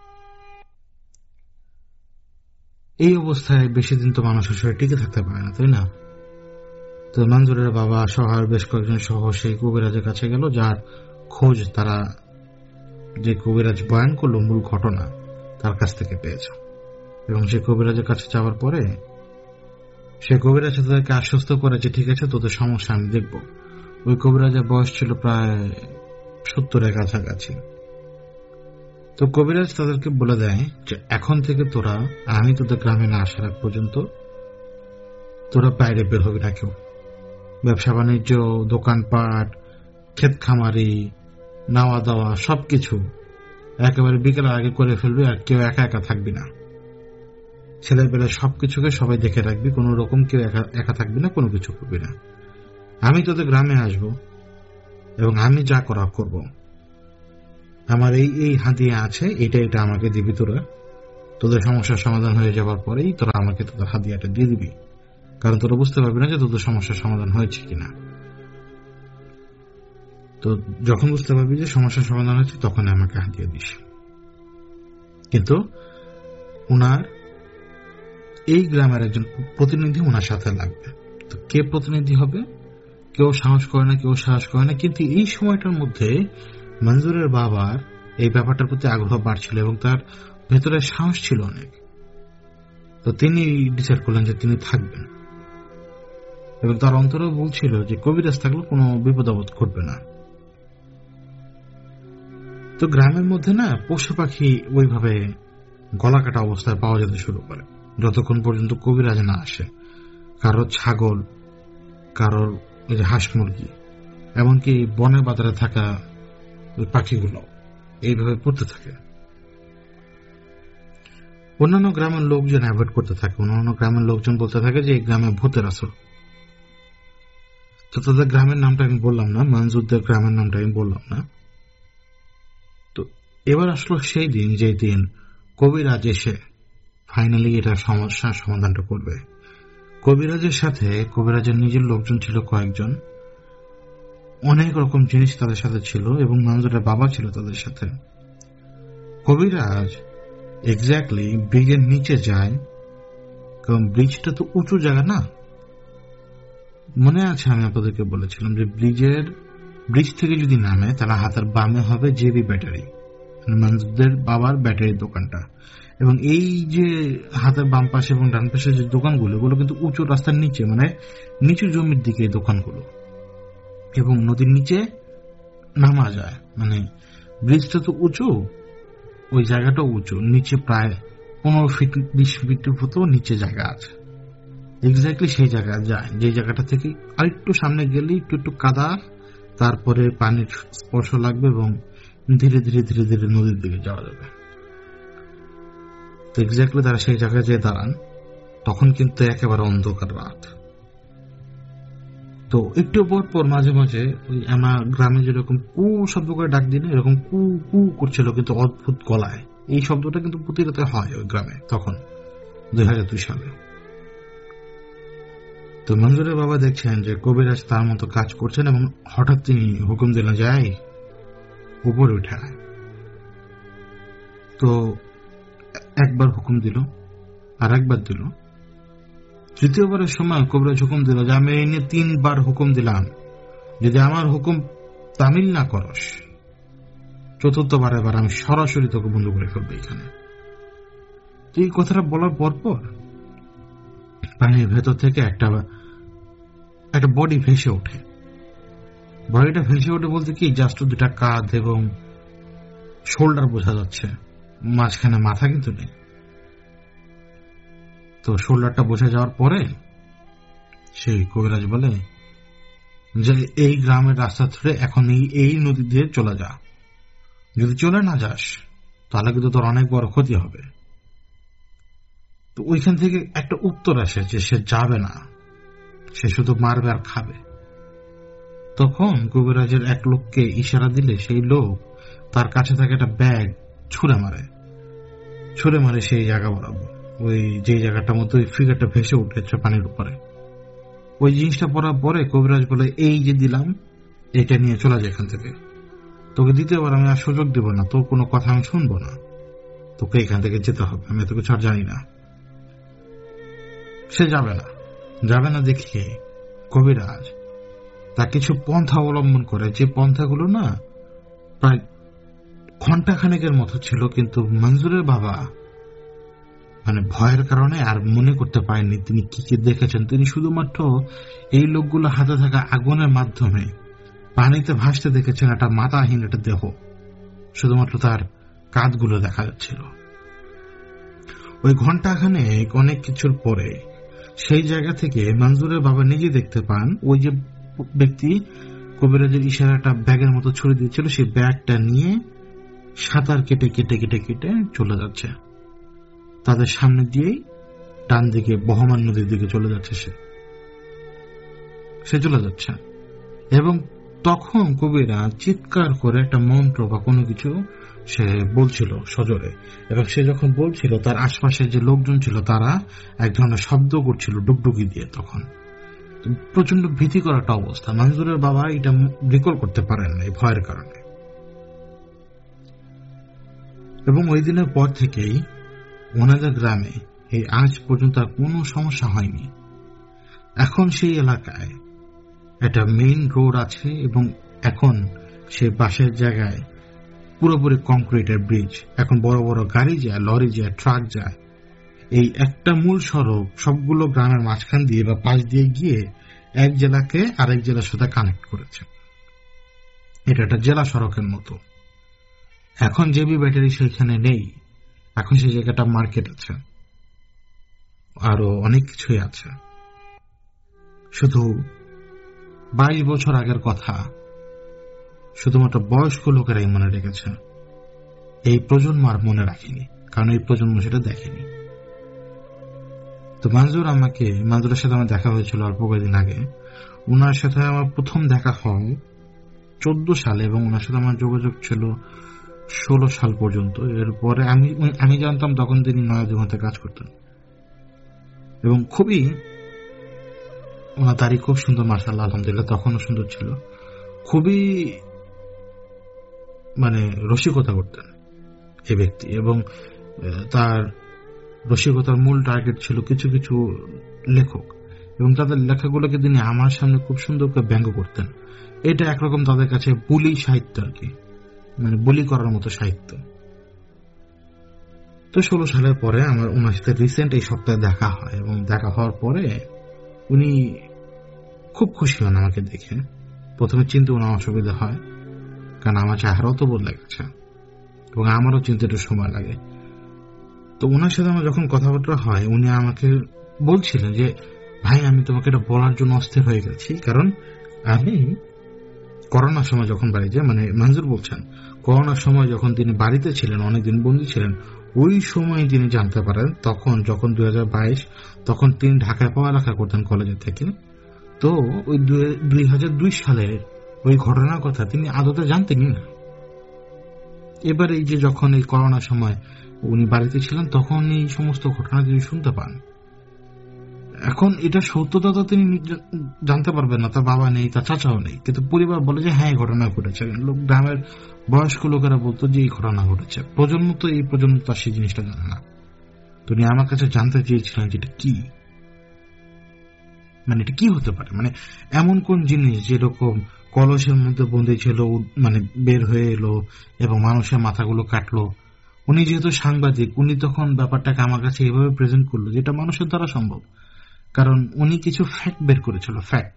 এই অবস্থায় বেশি দিন তো মানুষের শরীরে টিকে থাকতে পারে না, তাই না? তো মঞ্জুরের বাবা সহ বেশ কয়েকজন সহ সেই কবিরাজের কাছে গেল, যার খোঁজ তারা যে কবিরাজ বয়ান করলো মূল ঘটনা তার কাছ থেকে পেয়েছে। এবং সেই কবিরাজের কাছে যাওয়ার পরে সে কবিরাজ তাদেরকে আশ্বস্ত করে যে ঠিক আছে, তোদের সমস্যা আমি দেখব। ওই কবিরাজের বয়স ছিল প্রায় 70-এর কাছাকাছি। তো কবিরাজ তাদেরকে বলে দেয় যে এখন থেকে তোরা, আমি তোদের গ্রামে না আসার আগ পর্যন্ত তোরা বাইরে বের হবি না, কেউ ব্যবসা বাণিজ্য, দোকানপাট, ক্ষেত খামারি, নাওয়া দাওয়া সবকিছু একেবারে বিকেল আগে করে ফেলবি, আর কেউ একা একা থাকবি না। ছেলেবেলা সবকিছুকে সবাই দেখে রাখবি, কোন রকম কেউ একা থাকবি না, কোনো কিছু করবি না। আমি তোদের গ্রামে আসব এবং আমি যা করা করব। আমার এই হাদিয়া আছে, এটা আমাকে দিবি তোরা। তোদের সমস্যার সমাধান হয়ে যাবার পরেই তোরা আমাকে তোদের হাদিয়াটা দিয়ে দিবি, কারণ তোরা বুঝতে পারবি না যে তোদের সমস্যার সমাধান হয়েছে কিনা। তো যখন বুঝতে পারবি যে সমস্যার সমাধান হয়েছে তখন আমাকে হাদিয়া দিস। কিন্তু উনার এই গ্রামের একজন প্রতিনিধি ওনার সাথে লাগবে। তো কে প্রতিনিধি হবে? কেউ সাহস করে না, কেউ সাহস করে না। কিন্তু এই সময়টার মধ্যে মঞ্জুরের বাবার এই ব্যাপারটার প্রতি আগ্রহ বাড়ছিল এবং তার ভেতরে সাহস ছিল অনেক। তো তিনি ডিসাইড করলেন যে তিনি থাকবেন, এবং তার অন্তরেও বলছিল যে কবিরাজ থাকলে কোনো বিপদ আপদ ঘটবে না। তো গ্রামের মধ্যে না পশু পাখি ওইভাবে গলা কাটা অবস্থায় পাওয়া যেতে শুরু করে, যতক্ষণ পর্যন্ত কবিরাজ না আসে। কারোর ছাগল, কারোর হাঁস মুরগি, এমনকি বনে বাজারে থাকা ওই পাখিগুলো এইভাবে পড়তে থাকে। অন্যান্য গ্রামের লোকজন অ্যাভয়েড করতে থাকে, অন্যান্য গ্রামের লোকজন বলতে থাকে যে এই গ্রামে ভূতের আসর। তো তাদের গ্রামের নামটা আমি বললাম না, মঞ্জুরদের গ্রামের নামটা আমি বললাম না। তো এবার আসলো সেই দিন, যে দিন কবিরাজ এসে ফাইনালি এটা সমস্যার সমাধানটা করবে। কবিরাজের সাথে কবিরাজের নিজের লোকজন ছিল কয়েকজন, অনেক রকম জিনিস তাদের সাথে ছিল, এবং মঞ্জুরের বাবা ছিল তাদের সাথে। কবিরাজ এক্স্যাক্টলি ব্রিজের নিচে যায়, কারণ ব্রিজটা তো উঁচু জায়গা না। মনে আছে আমি আপনাদেরকে বলেছিলাম যে ব্রিজ থেকে যদি নামে তাহলে হাতের বামে হবে জেবি ব্যাটারি, মঞ্জুরদের বাবার ব্যাটারির দোকানটা। এবং এই যে হাতের বাম পাশে এবং ডান পাশে যে দোকানগুলো, ওগুলো কিন্তু উঁচু রাস্তার নিচে, নিচু জমির দিকে এই দোকানগুলো, এবং নদীর নিচে নামা যায়। ব্রিজটা তো উঁচু, ওই জায়গাটা উঁচু, নিচে প্রায় 15 ফিট 20 ফিট মতো নিচে জায়গা আছে। এক্স্যাক্টলি সেই জায়গা যায়, যে জায়গাটা থেকে আরেকটু সামনে গেলেই একটু কাদা, তারপরে পানির স্পর্শ লাগবে এবং ধীরে ধীরে ধীরে ধীরে নদীর দিকে যাওয়া যাবে। তো এক্স্যাক্টলি তারা সেই জায়গায় যেয়ে দাঁড়ান, তখন কিন্তু একেবারে অন্ধকার রাত। তো একটু পর মাঝে মাঝে ওই আমার গ্রামে যেরকম কু শব্দ করে ডাক দিন, এরকম কু কু করছিল, কিন্তু অদ্ভুত গলায়। এই শব্দটা কিন্তু প্রতি রাতে হয় ওই গ্রামে তখন, 2002 সালে। তো মঞ্জুরের বাবা দেখছেন যে কবিরাজ তার মতো কাজ করছেন, এবং হঠাৎ তিনি হুকুম দিলেন, যাই উপরে উঠে আয়। তো একবার হুকুম দিল, আর একবার দিল, তৃতীয়বারের সময় কবিরাজ হুকুম দিল যে আমি এই নিয়ে 3 বার হুকুম দিলাম, যদি আমার হুকুম তামিল না করস, চতুর্থবার এবার আমি সরাসরি তোকে বন্ধ করে ফেলবো এখানে। এই কথাটা বলার পর পানির ভেতর থেকে একটা বডি ভেসে ওঠে। বডিটা ভেসে ওঠে বলতে কি, জাস্ট 2টা কাঁধ এবং শোল্ডার বোঝা যাচ্ছে, মাঝখানে মাথা কিন্তু নেই। তো শোল্ডারটা বোঝা যাওয়ার পরে সেই কবিরাজ বলে যে এই গ্রামের রাস্তা ধরে এখন এই নদী দিয়ে চলে যা, যদি চলে না যাস তাহলে কিন্তু তোর অনেক বড় ক্ষতি হবে। তো ওইখান থেকে একটা উত্তর আসে যে সে যাবে না, সে শুধু মারবে আর খাবে। তখন কবিরাজের এক লোককে ইশারা দিলে সেই লোক তার কাছে থাকে একটা ব্যাগ ছুঁড়ে মারে সেই জায়গা বরাবর, ওই যে জায়গাটার মধ্যে ওই ফিগারটা ভেসে উঠেছে পানির উপরে। ওই জিনিসটা পড়ার পরে কবিরাজ বলে, এই যে দিলাম, এটা নিয়ে চলে যায় এখান থেকে, তোকে দ্বিতীয়বার আমি আর সুযোগ দেব না, তোর কোনো কথা আমি শুনবো না, তোকে এখান থেকে যেতে হবে, আমি তোকে ছাড় জানি না। সে যাবে না দেখিয়ে কবিরাজ তা কিছু পন্থা অবলম্বন করে, যে পন্থাগুলো না প্রায় ঘন্টাখানেকের মতো ছিল, কিন্তু মঞ্জুরের বাবা মানে ভয়ের কারণে আর মনে করতে পারেননি তিনি কি কি দেখেছেন। তিনি শুধুমাত্র এই লোকগুলো হাতে থাকা আগুনের মাধ্যমে পানিতে ভাসতে দেখেছেন একটা মাথাহীন একটা দেহ, শুধুমাত্র তার কাঁধগুলো দেখা যাচ্ছিল। ওই ঘন্টাখানেক অনেক কিছুর পরে সেই জায়গা থেকে মঞ্জুরের বাবা নিজে দেখতে পান ওই যে ব্যক্তি কবিরাজের ইশারাটা ব্যাগের মতো ছড়িয়ে দিয়েছিল, সেই ব্যাগটা নিয়ে সাঁতার কেটে কেটে কেটে কেটে চলে যাচ্ছে তাদের সামনে দিয়েই, ডান দিকে বহমান নদীর দিকে চলে যাচ্ছে। সে চলে যাচ্ছে এবং তখন কবিরা চিৎকার করে একটা মন্ত্র বা কোনো কিছু সে বলছিল সজোরে, এবং সে যখন বলছিল তার আশপাশে যে লোকজন ছিল তারা এক ধরনের শব্দ করছিল ডুগডুগি দিয়ে। তখন প্রচন্ড ভীতিকর একটা অবস্থা, মঞ্জুরের বাবা এটা রিকল করতে পারেন না এই ভয়ের কারণে। এবং ওই দিনের পর থেকেই ওনাদের গ্রামে এই আজ পর্যন্ত আর কোনো সমস্যা হয়নি। এখন সেই এলাকায় একটা মেইন রোড আছে এবং এখন সেই পাশের জায়গায় পুরোপুরি কংক্রিটের ব্রিজ, এখন বড় বড় গাড়ি যায়, লরি যায়, ট্রাক যায়। এই একটা মূল সড়ক সবগুলো গ্রামের মাঝখান দিয়ে বা পাশ দিয়ে গিয়ে এক জেলাকে আরেক জেলার সাথে কানেক্ট করেছে। এটা একটা জেলা সড়কের মতো। এখন জেবি ব্যাটারি সেখানে নেই, এখন সেই জায়গাটা মার্কেট আছে, আরো অনেক কিছুই আছে। শুধু 22 বছর আগের কথা শুধুমাত্র বয়স্ক লোকেরাই মনে রেখেছে, এই প্রজন্ম আর মনে রাখেনি, কারণ এই প্রজন্ম সেটা দেখেনি। তো মঞ্জুরের সাথে আমার দেখা হয়েছিল অল্প কয়েকদিন আগে। ওনার সাথে আমার প্রথম দেখা হয় 14 সালে এবং ওনার সাথে আমার যোগাযোগ ছিল 16 সাল পর্যন্ত। এরপরে আমি জানতাম তখন তিনি নয়াদিগন্তে কাজ করতেন এবং খুবই ওনার তারিখ খুব সুন্দর, মাশাআল্লাহ আলহামদুলিল্লাহ তখনও সুন্দর ছিল। খুবই মানে রসিকতা করতেন এই ব্যক্তি, এবং তার রসিকতার মূল টার্গেট ছিল কিছু কিছু লেখক, এবং তাদের লেখাগুলোকে তিনি আমার সামনে খুব সুন্দর করে ব্যঙ্গ করতেন। এটা একরকম তাদের কাছে বুলি সাহিত্য আর কি, মানে বুলি করার মতো সাহিত্য। তো 16 সালের পরে আমার ওনার সাথে রিসেন্ট এই সপ্তাহে দেখা হয়, এবং দেখা হওয়ার পরে উনি খুব খুশি হন আমাকে দেখে। প্রথমে চিনতে ওনার অসুবিধা হয়, কারণ আমার চেহারাও তো বদলে গেছে এবং আমারও চিনতে একটু সময় লাগে। তো ওনার সাথে আমার যখন কথাবার্তা হয়, উনি আমাকে বলছিলেন যে ভাই আমি তোমাকে এটা বলার জন্য অস্থির হয়ে গেছি, কারণ আমি করোনার সময় যখন বাড়িতে, মানে মঞ্জুর বলছেন করোনার সময় যখন তিনি বাড়িতে ছিলেন, অনেকদিন বন্দী ছিলেন, ওই সময় তিনি জানতে পারেন যখন 2022, তখন তিনি ঢাকায় পড়ালেখা করতেন কলেজের থেকে। তো ওই 2002 সালের ওই ঘটনার কথা তিনি আদতে জানতেনই না। এবার এই যে যখন এই করোনার সময় উনি বাড়িতে ছিলেন, তখন এই সমস্ত ঘটনা তিনি শুনতে পান। এখন এটা সত্যতা তো তিনি জানতে পারবেন না, তার বাবা নেই, তার চাচাও নেই, কিন্তু পরিবার বলে যে হ্যাঁ এই ঘটনা ঘটেছে। গ্রামের বয়স্ক লোকেরা বলতো যে এই ঘটনা ঘটেছে। প্রজন্ম তো এই প্রজন্ম তো সেই জিনিসটা জানে না। তিনি আমার কাছে জানতে চেয়েছিলেন যেটা কি। মানে এটা কি হতে পারে? মানে এমন কোন জিনিস যেরকম কলসের মধ্যে বন্দী ছিল, মানে বের হয়ে এলো এবং মানুষের মাথাগুলো কাটলো? উনি যেহেতু সাংবাদিক, উনি তখন ব্যাপারটাকে আমার কাছে এভাবে প্রেজেন্ট করলো যেটা মানুষের দ্বারা সম্ভব, কারণ উনি কিছু ফ্যাক্ট বের করেছিল। ফ্যাক্ট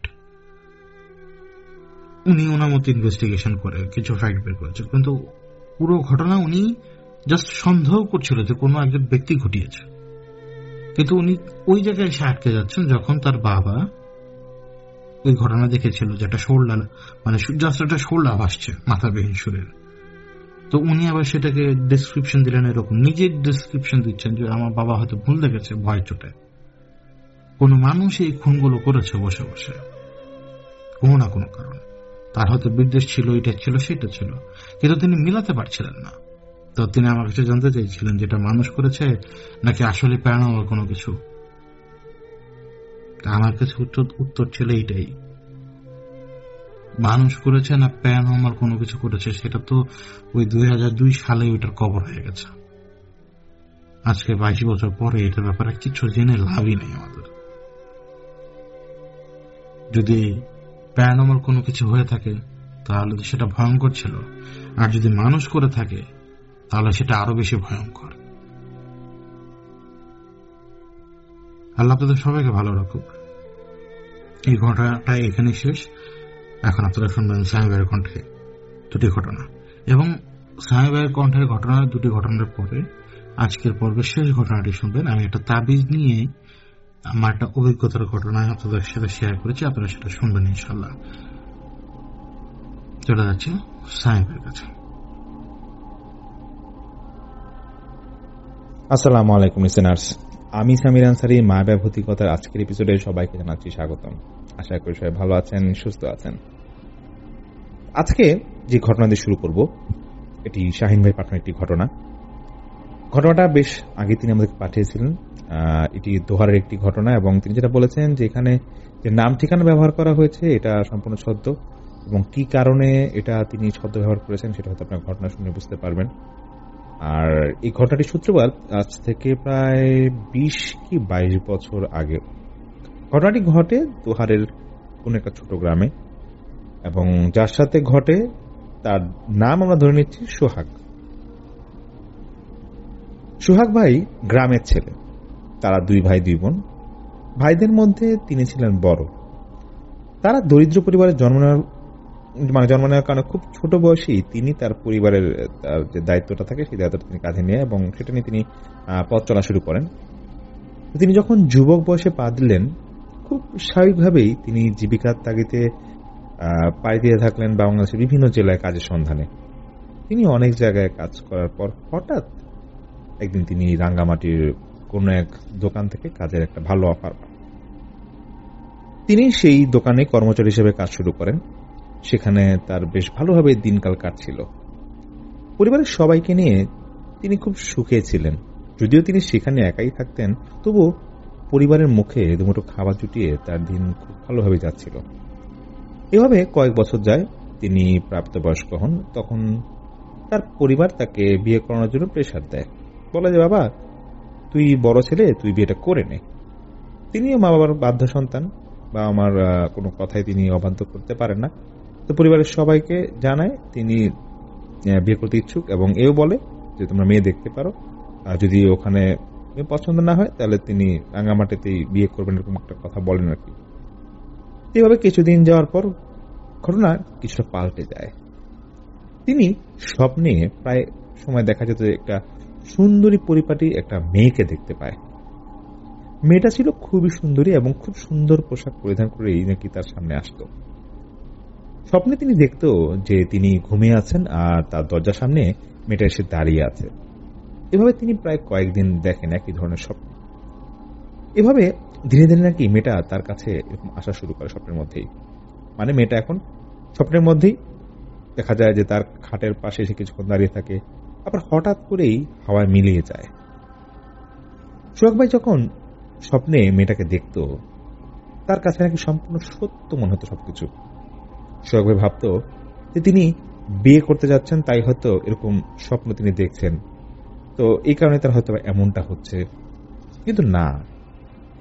উনি ওনার মতো ইনভেস্টিগেশন করে কিছু ফ্যাক্ট বের করেছে, কিন্তু পুরো ঘটনা উনি জাস্ট সন্দেহ করছিল যে কোনো একজন ব্যক্তি ঘটিয়েছে। কিন্তু উনি ওই জায়গায় এসে আটকে যাচ্ছেন যখন তার বাবা ওই ঘটনা দেখেছিল, যেটা শোল্ডার, মানে জাস্ট একটা শোল্ডার আসছে মাথাবিহীন সুরের। তো উনি আবার সেটাকে ডেসক্রিপশন দিলেন এরকম, নিজের ডেসক্রিপশন দিচ্ছেন যে আমার বাবা হয়তো ভুল দেখেছে ভয় চোটে, কোন মানুষ এই খুনগুলো করেছে বসে বসে কোনো না কোনো কারণ। তার হয়তো বিদ্বেষ ছিল, এটা ছিল সেটা ছিল, কিন্তু তিনি মিলাতে পারছিলেন না। তো তিনি আমার কাছে জানতে চাইছিলেন যেটা মানুষ করেছে নাকি আসলে প্যারানর্মাল কোনো কিছু। আমার কাছে উত্তর ছিল এইটাই, মানুষ করেছে না প্যারানর্মাল কোনো কিছু করেছে, সেটা তো ওই 2002 সালে ওইটার কবর হয়ে গেছে। আজকে 22 বছর পরে এটার ব্যাপারে কিছু জেনে লাভই নেই আমাদের। যদি প্যারানর্মাল কোনো কিছু হয়ে থাকে তাহলে সেটা ভয়ঙ্কর ছিল, আর যদি মানুষ করে থাকে তাহলে সেটা আরো বেশি ভয়ঙ্কর। আল্লাহ আপনাদের সবাইকে ভালো রাখুক। এই ঘটনাটা এখানে শেষ। এখন আপনারা শুনবেন সামি ভাইয়ের কণ্ঠে দুটি ঘটনা, এবং সামি ভাইয়ের কণ্ঠের ঘটনা দুটি ঘটনার পরে আজকের পর্বের শেষ ঘটনাটি শুনবেন। আমি একটা তাবিজ নিয়ে আমার একটা অভিজ্ঞতার ঘটনা আপনাদের সাথে শেয়ার করেছি, আপনারা সেটা শুনবেন ইনশাল্লাহ। চলে যাচ্ছে সামি ভাইয়ের কাছে। আসসালামু আলাইকুম লিসেনার্স, আমি সামির আনসারী মায়াবী ভৌতিকতার আজকের এপিসোডে সবাইকে জানাচ্ছি স্বাগতম। আশা করি সবাই ভালো আছেন, সুস্থ আছেন। আজকে যে ঘটনা দিয়ে শুরু করব এটি শাহিন ভাই পাঠানো একটি ঘটনাটা বেশ আগে তিনি আমাদেরকে পাঠিয়েছিলেন। এটি দোহারের একটি ঘটনা, এবং তিনি যেটা বলেছেন যে এখানে যে নাম ঠিকানা ব্যবহার করা হয়েছে এটা সম্পূর্ণ ছদ্ম, এবং কি কারণে এটা তিনি ছদ্ম ব্যবহার করেছেন সেটা হয়তো আপনার ঘটনা শুনে বুঝতে পারবেন। আর এই ঘটনাটির সূত্রপাত আজ থেকে প্রায় 20 কি 22 বছর আগে। ঘটনাটি ঘটে দোহারের কোন একটা ছোট গ্রামে, এবং যার সাথে ঘটে তার নাম আমরা ধরে নিচ্ছি সোহাগ। সোহাগ ভাই গ্রামের ছেলে, তারা 2 ভাই 2 বোন। ভাইদের মধ্যে তিনি ছিলেন বড়। তারা দরিদ্র পরিবারে জন্ম নেওয়ার কারণে খুব ছোট বয়সেই তিনি তার পরিবারের তার যে দায়িত্বটা থাকে সেই দায়িত্বটা তিনি কাঁধে নিয়ে এবং সেটা নিয়ে তিনি পথ চলা শুরু করেন। তিনি যখন যুবক বয়সে পা দিলেন, খুব স্বাভাবিকভাবেই তিনি জীবিকার তাগিদে পাড়ি দিয়ে থাকলেন বাংলাদেশের বিভিন্ন জেলায় কাজের সন্ধানে। তিনি অনেক জায়গায় কাজ করার পর হঠাৎ একদিন তিনি রাঙ্গামাটির কোনো এক দোকান থেকে কাজের একটা ভালো অফার পান। তিনি সেই দোকানে কর্মচারী হিসেবে কাজ শুরু করেন। সেখানে তার বেশ ভালোভাবে দিনকাল কাটছিল। পরিবারের সবাইকে নিয়ে তিনি খুব সুখে ছিলেন। যদিও তিনি সেখানে একাই থাকতেন, তবুও পরিবারের মুখে দুমুঠো খাবার জুটিয়ে তার দিন খুব ভালোভাবে যাচ্ছিল। এভাবে কয়েক বছর যায়, তিনি প্রাপ্তবয়স্ক হন। তখন তার পরিবার তাকে বিয়ে করানোর জন্য প্রেসার দেয়, বলে যে বাবা তুই বড় ছেলে, তুই বিয়েটা করে নে। তিনিও মা বাবার বাধ্য সন্তান, বা আমার কোনো কথাই তিনি অবাধ্য করতে পারেন না। তো পরিবারের সবাইকে জানায় তিনি বিয়ে করতে ইচ্ছুক, এবং এও বলে যে তোমরা মেয়ে দেখতে পারো, যদি ওখানে পছন্দ না হয় তাহলে তিনি রাঙ্গামাটিতেই বিয়ে করবেন, এরকম একটা কথা বলেন আর কি। এইভাবে কিছুদিন যাওয়ার পর ঘটনা কিছুটা পাল্টে যায়। তিনি স্বপ্নে প্রায় সময় দেখা যেত একটা সুন্দরী পরিপাটি একটা মেয়েকে দেখতে পায়। মেয়েটা ছিল খুবই সুন্দরী এবং খুব সুন্দর পোশাক পরিধান করেই নাকি তার সামনে আসতো। স্বপ্নে তিনি দেখত যে তিনি ঘুমিয়ে আছেন আর তার দরজার সামনে মেয়েটা এসে দাঁড়িয়ে আছে। এভাবে তিনি প্রায় কয়েকদিন দেখেন একই ধরনের স্বপ্ন। এভাবে ধীরে ধীরে নাকি মেয়েটা তার কাছে এরকম আসা শুরু করে স্বপ্নের মধ্যেই। মানে মেয়েটা এখন স্বপ্নের মধ্যেই দেখা যায় যে তার খাটের পাশে এসে কিছুক্ষণ দাঁড়িয়ে থাকে, আবার হঠাৎ করেই হাওয়ায় মিলিয়ে যায়। সোহাগ ভাই যখন স্বপ্নে মেয়েটাকে দেখত, তার কাছে নাকি সম্পূর্ণ সত্য মনে হতো সবকিছু। সোহাগ ভাই ভাবত যে তিনি বিয়ে করতে যাচ্ছেন, তাই হয়তো এরকম স্বপ্ন তিনি দেখছেন, তো এই কারণে তার হয়তো এমনটা হচ্ছে। কিন্তু না,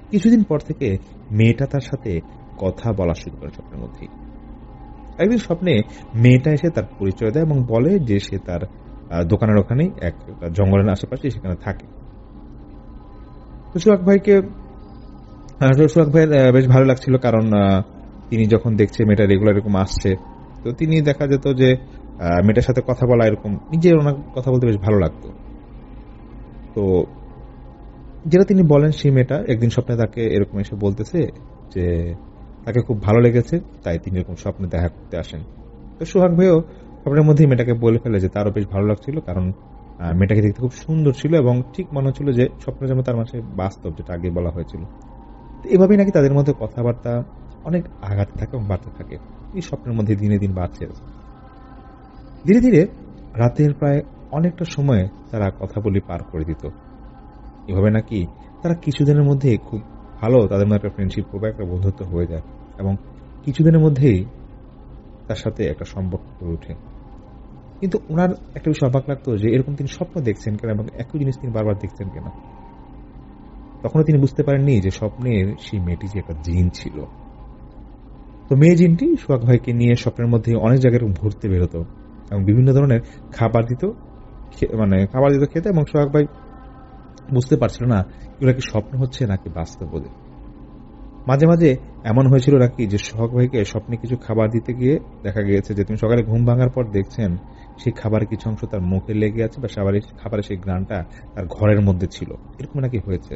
কিছুদিন পর থেকে মেয়েটা তার সাথে কথা বলা শুরু করে স্বপ্নের মধ্যেই। একদিন স্বপ্নে মেয়েটা এসে তার পরিচয় দেয় এবং বলে যে সে তার দোকানের ওখানেই একটা জঙ্গলের আশেপাশে সেখানে থাকে। তো সোহাগ ভাইয়ের বেশ ভালো লাগছিল, কারণ তিনি যখন দেখছে মেয়েটা রেগুলার এরকম আসছে, তো তিনি দেখা যেত যে মেয়েটার সাথে কথা বলা এরকম নিজের ওনার কথা বলতে বেশ ভালো লাগতো। তো যেটা তিনি বলেন, সেই মেয়েটা একদিন স্বপ্নে তাকে এরকম এসে বলতেছে যে তাকে খুব ভালো লেগেছে, তাই তিনি এরকম স্বপ্নে দেখা করতে আসেন। তো সোহাগ ভাইও স্বপ্নের মধ্যেই মেয়েটাকে বলে ফেলে যে তারও বেশ ভালো লাগছিল, কারণ মেয়েটাকে দেখতে খুব সুন্দর ছিল এবং ঠিক মনে হচ্ছিল যে স্বপ্ন যেন তার মাঝে বাস্তব, যেটা আগে বলা হয়েছিল। এভাবেই নাকি তাদের মধ্যে কথাবার্তা অনেক আঘাত থাকে এবং বাড়তে থাকে। এই স্বপ্নের মধ্যে দিনে দিন বাড়ছে। ধীরে ধীরে রাতের প্রায় অনেকটা সময় তারা কথা বলে পার করে দিত। এভাবে নাকি তারা কিছুদিনের মধ্যে খুব ভালো তাদের মধ্যে একটা ফ্রেন্ডশিপ বা একটা বন্ধুত্ব হয়ে যায় এবং কিছুদিনের মধ্যেই তার সাথে একটা সম্পর্ক গড়ে ওঠে। কিন্তু ওনার একটা বিষয় অবাক লাগতো যে এরকম তিনি স্বপ্ন দেখছেন কেন এবং একই জিনিস তিনি বারবার দেখছেন কেন। তখনও তিনি বুঝতে পারেননি যে স্বপ্নের সেই মেয়েটি যে একটা জিন ছিল। তো মেয়ে জিনটি সোহাগ ভাইকে নিয়ে স্বপ্নের মধ্যে অনেক জায়গায় ঘুরতে বেরোতো এবং বিভিন্ন ধরনের খাবার দিত, খাবার দিত খেতে, এবং সোহাগ ভাই বুঝতে পারছিল না এগুলো কি স্বপ্ন হচ্ছে নাকি বাস্তব। মাঝে মাঝে এমন হয়েছিল নাকি যে সোহাগ ভাইকে স্বপ্নে কিছু খাবার দিতে গিয়ে দেখা গিয়েছে যে তিনি সকালে ঘুম ভাঙার পর দেখছেন সেই খাবারের কিছু অংশ তার মুখে লেগে আছে বা খাবারের সেই ঘ্রাণটা তার ঘরের মধ্যে ছিল, এরকম নাকি হয়েছে।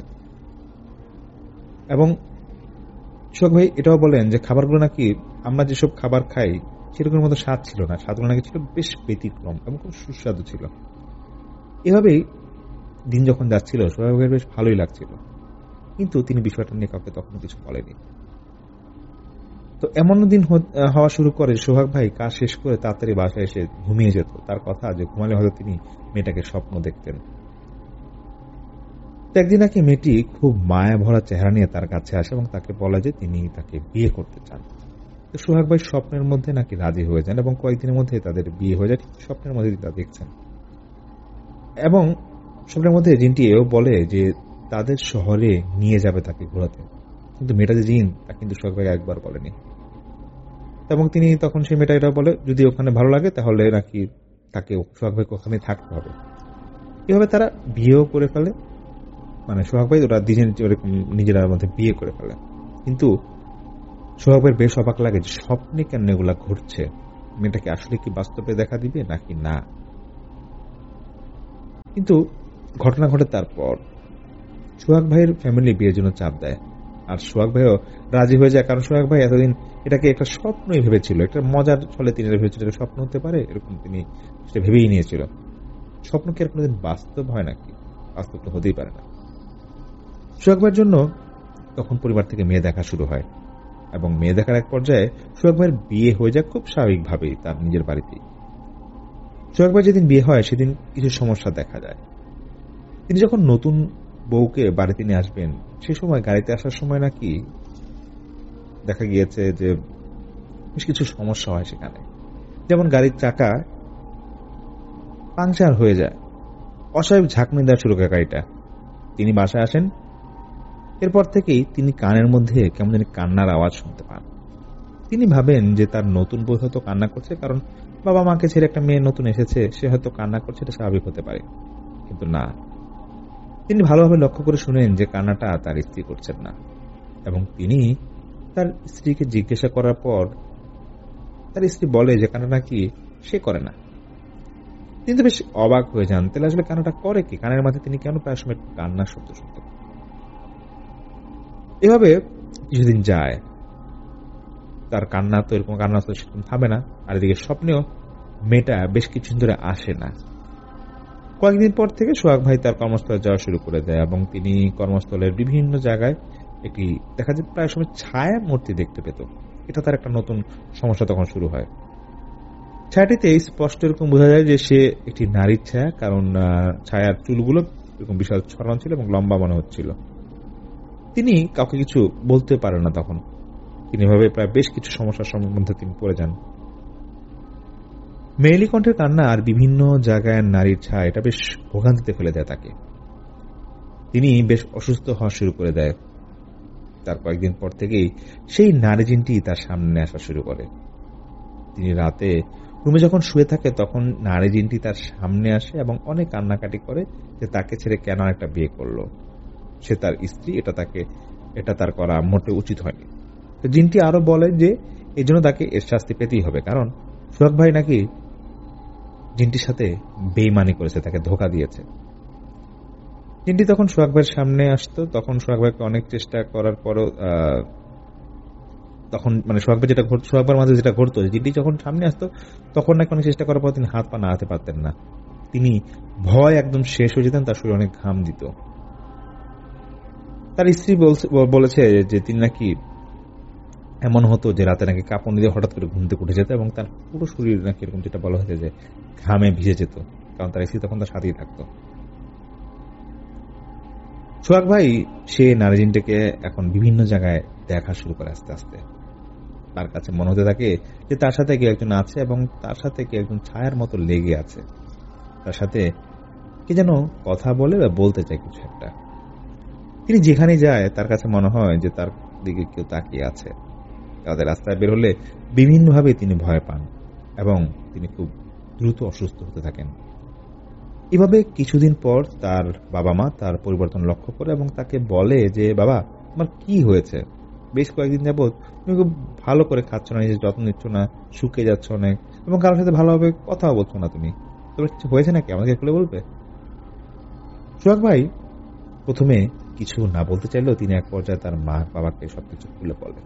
এবং সোহাগ ভাই এটাও বলেন যে খাবারগুলো নাকি আমরা যেসব খাবার খাই সেরকম মতো স্বাদ ছিল না, স্বাদগুলো নাকি ছিল বেশ ব্যতিক্রম এবং খুব সুস্বাদু ছিল। এভাবেই দিন যখন যাচ্ছিল সোহাগ ভাইয়ের বেশ ভালোই লাগছিল, কিন্তু তিনি বিষয়টা নিয়ে কাউকে তখনও কিছু বলেনি। তো এমন দিন হওয়া শুরু করে সোহাগ ভাই কাজ শেষ করে তাড়াতাড়ি বাসায় এসে ঘুমিয়ে যেত। তার কথা যে ঘুমালে হয়তো তিনি মেয়েটাকে স্বপ্ন দেখতেন। একদিন নাকি মেয়েটি খুব মায়া ভরা চেহারা নিয়ে তার কাছে আসে এবং তাকে বলে যে তিনি তাকে বিয়ে করতে চান। তো সোহাগ ভাই স্বপ্নের মধ্যে নাকি রাজি হয়ে যান এবং কয়েকদিনের মধ্যে তাদের বিয়ে হয়ে যায়। স্বপ্নের মধ্যে তা দেখছেন এবং স্বপ্নের মধ্যে জিনটি এও বলে যে তাদের শহরে নিয়ে যাবে তাকে ঘোরাতে, কিন্তু মেয়েটা যে জিন তা কিন্তু সোহাগ ভাই একবার বলেনি। এবং তিনি তখন সেই মেয়েটা এটা বলে যদি ওখানে ভালো লাগে তাহলে নাকি তাকে সোহাগ ভাইকে ওখানে থাকতে হবে। এভাবে তারা বিয়েও করে ফেলে, সোহাগ ভাই ওরা নিজেরা মধ্যে বিয়ে করে ফেলে। কিন্তু সোহাগ ভাইয়ের বেশ অবাক লাগে যে স্বপ্নে কেন এগুলা ঘটছে, মেয়েটাকে আসলে কি বাস্তবে দেখা দিবে নাকি না। কিন্তু ঘটনা ঘটে তারপর সোহাগ ভাইয়ের ফ্যামিলি বিয়ের জন্য চাপ দেয়, আর সোহাগ ভাইও রাজি হয়ে যায়, কারণ সোহাগ ভাই এতদিন এটাকে একটা স্বপ্নই ভেবেছিল, একটা মজার ছলে তিনি ভেবেছিল স্বপ্ন হতে পারে, এরকম তিনি সেটা ভেবেই নিয়েছিল। স্বপ্ন কি আর কোনোদিন বাস্তব হয় নাকি? বাস্তব তো হতেই পারে না। সোহাগ ভাইয়ের জন্য তখন পরিবার থেকে মেয়ে দেখা শুরু হয় এবং মেয়ে দেখার এক পর্যায়ে সোহাগ ভাইয়ের বিয়ে হয়ে যায় খুব স্বাভাবিকভাবেই তার নিজের বাড়িতেই। সোহাগ ভাই যেদিন বিয়ে হয় সেদিন কিছু সমস্যা দেখা যায়। তিনি যখন নতুন বউকে বাড়িতে নিয়ে আসবেন সে সময় গাড়িতে আসার সময় নাকি দেখা গিয়েছে যে বেশ কিছু সমস্যা হয় সেখানে, যেমন গাড়ির চাকা পাংচার হয়ে যায়, অস্বাভাবিক ঝাঁকুনি দেওয়া শুরু করে গাড়িটা। তিনি বাসায় আসেন, এরপর থেকেই তিনি কানের মধ্যে কেমন জানি কান্নার আওয়াজ শুনতে পান। তিনি ভাবেন যে তার নতুন বউ হয়তো কান্না করছে, কারণ বাবা মাকে ছেড়ে একটা মেয়ে নতুন এসেছে, সে হয়তো কান্না করছে, এটা স্বাভাবিক হতে পারে। কিন্তু না, তিনি ভালোভাবে লক্ষ্য করে শুনেন যে কান্নাটা তার স্ত্রী করছেন না, এবং তিনি তার স্ত্রীকে জিজ্ঞাসা করার পর তার স্ত্রী বলে যে কান্না নাকি সে করে না। তিনি তো বেশ অবাক হয়ে যান, তাহলে আসলে কান্নাটা করে কি, কানের মাঝে তিনি কেন প্রায় সময় কান্নার শব্দ শুনতেন। এভাবে কিছুদিন যায়, তার কান্না তো এরকম কান্না তো সেরকম থামে না, আর এদিকে স্বপ্নেও মেয়েটা বেশ কিছুদিন ধরে আসে না। কয়েকদিন পর থেকে সোহাগ ভাই তার কর্মস্থলে যাওয়া শুরু করে দেয় এবং তিনি কর্মস্থলের বিভিন্ন জায়গায় একটি দেখা যায় প্রায় সময় ছায়া মূর্তি দেখতে পেত। এটা তার একটা নতুন সমস্যা তখন শুরু হয়। ছায়াটিতে স্পষ্ট এরকম বোঝা যায় যে সে একটি নারীর ছায়া, কারণ ছায়ার চুলগুলো এরকম বিশাল ছড়ানো ছিল এবং লম্বা মনে হচ্ছিল। তিনি কাউকে কিছু বলতে পারেন না তখন। তিনি এভাবে প্রায় বেশ কিছু সমস্যার মধ্যে তিনি পড়ে যান। মেয়েলি কণ্ঠের কান্না আর বিভিন্ন জায়গায় নারীর ছায়া এটা বেশ ভোগান্তিতে ফেলে দেয় তাকে। তিনি বেশ অসুস্থ হওয়া শুরু করে দেয়। তার কয়েকদিন পর থেকেই সেই নারী জিনটি তার সামনে আসা শুরু করে। তিনি রাতে রুমে যখন শুয়ে থাকে তখন নারী জিনটি তার সামনে আসে এবং অনেক কান্নাকাটি করে যে তাকে ছেড়ে কেন একটা বিয়ে করলো, সে তার স্ত্রী, এটা তার করা মোটে উচিত হয়নি। তো জিনটি আরো বলে যে এই জন্য তাকে এর শাস্তি পেতেই হবে, কারণ সোহাগ ভাই নাকি জিনটির সাথে বেইমানি করেছে, তাকে ধোকা দিয়েছে। জিনটি তখন সোহাগ ভাইয়ের সামনে আসতো, তখন সোহাগ ভাইকে অনেক চেষ্টা করার পরও তখন মানে সোহাগ ভাইয়ের মাঝে যেটা ঘটতো, জিনটি যখন সামনে আসতো তখন নাকি অনেক চেষ্টা করার পর তিনি হাত পা নাড়াতে পারতেন না, তিনি ভয় একদম শেষ হয়ে যেতেন, তার শরীরে অনেক ঘাম দিত। তার স্ত্রী বলেছে যে তিনি নাকি এমন হতো যে রাতে নাকি কাঁপুনি দিয়ে হঠাৎ করে ঘুম থেকে উঠে যেত এবং তার পুরো শরীর নাকি এরকম যেটা বলা হয়েছে যে ঘামে ভিজে যেত, কারণ তার স্ত্রী তখন তার সাথেই থাকতো। সোহাগ ভাই সে নারী জিনটাকে এখন বিভিন্ন জায়গায় দেখা শুরু করে আস্তে আস্তে। তার কাছে মনে হতে থাকে যে তার সাথে কেউ একজন আছে এবং তার সাথে কেউ একজন ছায়ার মতো লেগে আছে, তার সাথে কি যেন কথা বলে বা বলতে চায় কিছু একটা। তিনি যেখানে যায় তার কাছে মনে হয় যে তার দিকে কেউ তাকিয়ে আছে। তাদের রাস্তায় বের হলে বিভিন্নভাবে তিনি ভয় পান এবং তিনি খুব দ্রুত অসুস্থ হতে থাকেন। এভাবে কিছুদিন পর তার বাবা মা তার পরিবর্তন লক্ষ্য করে এবং তাকে বলে যে বাবা, তোমার কি হয়েছে? বেশ কয়েকদিন যাবৎ তুমি খুব ভালো করে খাচ্ছ না, নিজের যত্ন নিচ্ছ না, শুকিয়ে যাচ্ছ অনেক এবং কারোর সাথে ভালোভাবে কথাও বলছো না। তুমি তোমার কিছু হয়েছে নাকি, আমাকে খুলে বলবে? সোহাগ ভাই প্রথমে কিছু না বলতে চাইলেও তিনি এক পর্যায়ে তার মা বাবাকে সবকিছু খুলে বলে।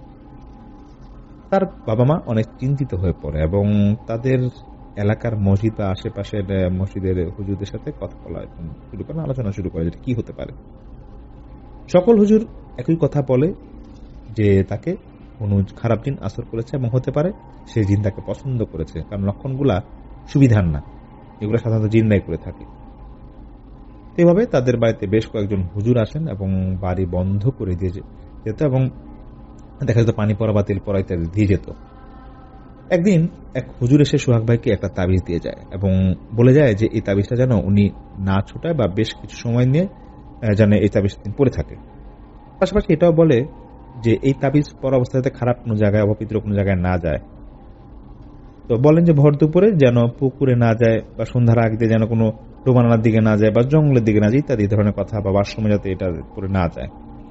তার বাবা মা অনেক চিন্তিত হয়ে পড়ে এবং তাদের এলাকার মসজিদ বা আশেপাশের মসজিদের হুজুরদের সাথে কথা বলা শুরু করে, আলোচনা শুরু করে যেটা কি হতে পারে। সকল হুজুর একই কথা বলে যে তাকে কোনো খারাপ জিন আসর করেছে এবং হতে পারে সেই জিন তাকে পছন্দ করেছে, কারণ লক্ষণগুলা সুবিধার না, এগুলো সাধারণত জিনরাই করে থাকে। এভাবে তাদের বাড়িতে বেশ কয়েকজন হুজুর আসেন এবং বাড়ি বন্ধ করে দিয়ে যেত এবং দেখা যেত পানি পড়া বা তেল পড়া ইত্যাদি দিয়ে যেত। একদিন এক হুজুর এসে সোহাগ ভাইকে একটা তাবিজ দিয়ে যায় এবং বলে যায় যে এই তাবিজটা যেন উনি না ছোটায় বা বেশ কিছু সময় নিয়ে যেন এই তাবিজ পড়ে থাকে। পাশাপাশি এটাও বলে যে এই তাবিজ পড়া অবস্থাতে খারাপ কোনো জায়গায়, অপবিত্র কোনো জায়গায় না যায়। তো বলেন যে ভর দুপুরে যেন পুকুরে না যায় বা সন্ধ্যার আগে দিয়ে যেন কোনো ডোবানার দিকে না যায় বা জঙ্গলের দিকে না যায় ইত্যাদি ধরনের কথা, বা বাথরুমে যাতে এটা করে না যায়।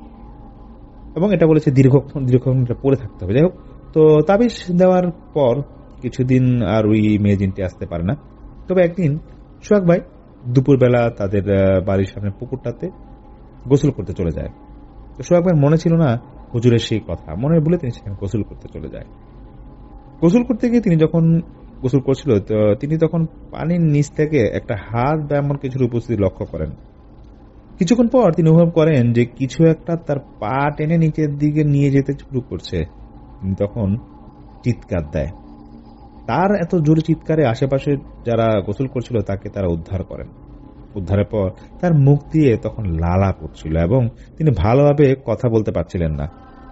এবং এটা বলেছে দীর্ঘক্ষণ পড়ে থাকতে হবে। যাই হোক, তো তাবিজ দেওয়ার পর কিছুদিন আর ওই মেয়ে জিনটি আসতে পারে না। তবে একদিন সোহাগ ভাই দুপুরবেলা তাদের বাড়ির সামনে পুকুরটাতে গোসল করতে চলে যায়। তো সোহাগ ভাই মনে ছিল না হুজুরের সেই কথা, মনে বলে তিনি সেখানে গোসল করতে চলে যায়। গোসল করতে গিয়ে তিনি যখন গোসল করছিল তিনি তখন পানির নিচ থেকে একটা হাত বা এমন কিছুর উপস্থিতি লক্ষ্য করেন। কিছুক্ষণ পর তিনি অনুভব করেন যে কিছু একটা তার পা টেনে নিচের দিকে নিয়ে যেতে শুরু করছে। তিনি তখন চিৎকার দেয়। তার এত জোরে চিৎকারে আশেপাশে যারা গোসল করছিল তাকে তারা উদ্ধার করেন। উদ্ধারের পর তার মুখ দিয়ে তখন লালা পড়ছিল এবং তিনি ভালোভাবে কথা বলতে পারছিলেন না।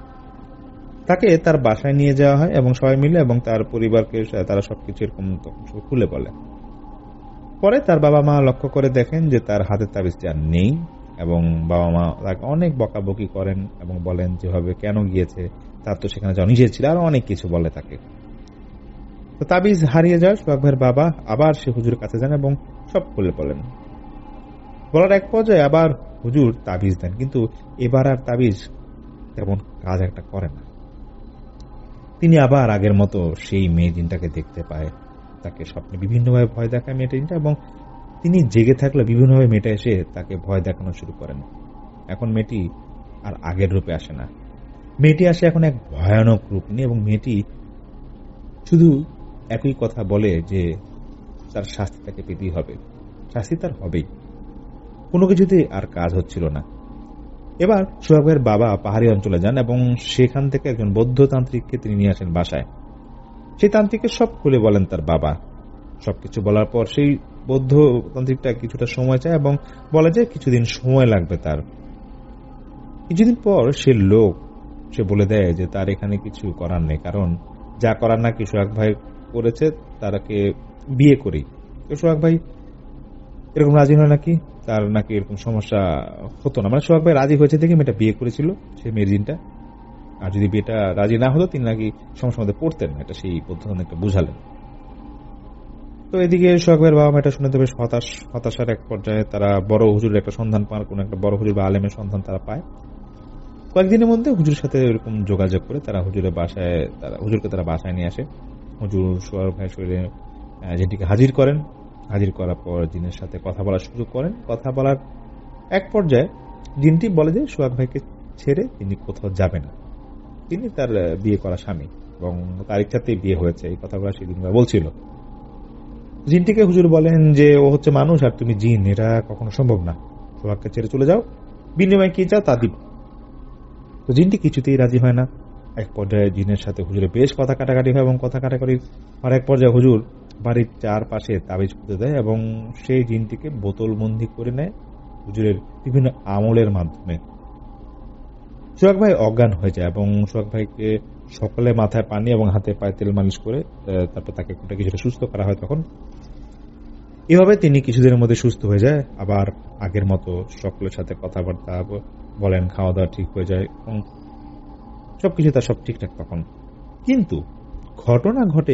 তাকে তার বাসায় নিয়ে যাওয়া হয় এবং সবাই মিলে এবং তার পরিবারকে তারা সবকিছু এরকম খুলে বলে। পরে তার বাবা মা লক্ষ্য করে দেখেন যে তার হাতের তাবিজটি আর নেই এবং বাবা মা তাকে অনেক বকাবকি করেন এবং বলেন যেভাবে কেন গিয়েছে, তার তো সেখানে যাওয়া নিষেধ ছিল, আরো অনেক কিছু বলে তাকে। তো তাবিজ হারিয়ে যায়। সোহাগ ভাইয়ের বাবা আবার সে হুজুরের কাছে যান এবং সব খুলে বলেন। বলার এক পর্যায়ে আবার হুজুর তাবিজ দেন, কিন্তু এবার আর তাবিজ তেমন কাজ একটা করে না। তিনি আবার আগের মতো সেই মেয়ে জিনটাকে দেখতে পায়, তাকে স্বপ্নে বিভিন্নভাবে ভয় দেখায় মেয়ে জিনটা এবং তিনি জেগে থাকলে বিভিন্নভাবে মেয়েটা এসে তাকে ভয় দেখানো শুরু করেন। এখন মেয়েটি আর আগের রূপে আসে না, মেয়েটি আসে এখন এক ভয়ানক রূপ নিয়ে এবং মেয়েটি শুধু একই কথা বলে যে তার শাস্তি তাকে পেতেই হবে, শাস্তি তার হবেই। কোনো কিছুতেই আর কাজ হচ্ছিল না। এবার সোহাগ ভাইয়ের বাবা পাহাড়ি অঞ্চলে যান এবং সেখান থেকে একজন বৌদ্ধ তান্ত্রিককে তিনি নিয়ে আসেন বাসায়। সেই তান্ত্রিককে সব খুলে বলেন তার বাবা। সবকিছু বলার পর সেই বৌদ্ধ তান্ত্রিকটা কিছুটা সময় চায় এবং বলে যে কিছুদিন সময় লাগবে তার। কিছুদিন পর সে বলে দেয় যে তার এখানে কিছু করার নেই, কারণ যা করার নাকি সোহাগ ভাই করেছে তারাকে বিয়ে করি। তো সোহাগ ভাই এরকম রাজি হয় নাকি, তার নাকি এরকম সমস্যা হতো না, মানে সোহাগ ভাই রাজি হয়েছে দেখে মেয়েটা বিয়ে করেছিল সেই মেয়ের জিনটা। আর যদি বিয়েটা রাজি না হতো তিনি নাকি সমস্যার মধ্যে পড়তেন, এটা সেই পদ্ধতি একটা বুঝালেন। তো এদিকে সোহাগ ভাইয়ের বাবা মা এটা শুনে তো বেশ হতাশার এক পর্যায়ে তারা বড় হুজুরের একটা সন্ধান পান, কোন একটা বড় হুজুর বা আলেমের সন্ধান তারা পায়। কয়েকদিনের মধ্যে হুজুরের সাথে এরকম যোগাযোগ করে তারা হুজুরকে তারা বাসায় নিয়ে আসে। হুজুর সোহাগ ভাইয়ের শরীরে জিনটিকে হাজির করেন। হাজির করার পর জিনের সাথে কথা বলার সুযোগ করেন। কথা বলার এক পর্যায়ে জিনটি বলে যে সোহাগ ভাইকে ছেড়ে তিনি কোথাও যাবে না, তিনি তার বিয়ে করা স্বামী এবং তার ইচ্ছাতেই বিয়ে হয়েছে, এই কথাগুলো সেদিন বলছিল। জিনটিকে হুজুর বলেন যে ও হচ্ছে মানুষ আর তুমি জিন, এটা কখনো সম্ভব না, সোহাগকে ছেড়ে চলে যাও, বিনিময়ে কি চাও তা দিব। তো জিনটি কিছুতেই রাজি হয় না। এক পর্যায়ে জিনের সাথে হুজুরের বেশ কথা কাটাকাটি হয় এবং কথা কাটাকাটি আর এক পর্যায়ে হুজুর বাড়ির চারপাশে তাবিজ করতে দেয় এবং সেই জিনটিকে বোতলবন্দি করে নেয় হুজুরের বিভিন্ন আমলের মাধ্যমে। সোহাগ ভাই অজ্ঞান হয়ে যায় এবং সোহাগ ভাইকে সকালে মাথায় পানি এবং হাতে পায়ে তেল মালিশ করে তারপর তাকে কিছুটা সুস্থ করা হয়। তখন এভাবে তিনি কিছুদিনের মধ্যে সুস্থ হয়ে যায়, আবার আগের মতো সকলের সাথে কথাবার্তা বলেন, খাওয়া দাওয়া ঠিক হয়ে যায় এবং সবকিছু তার সব ঠিকঠাক তখন। কিন্তু ঘটনা ঘটে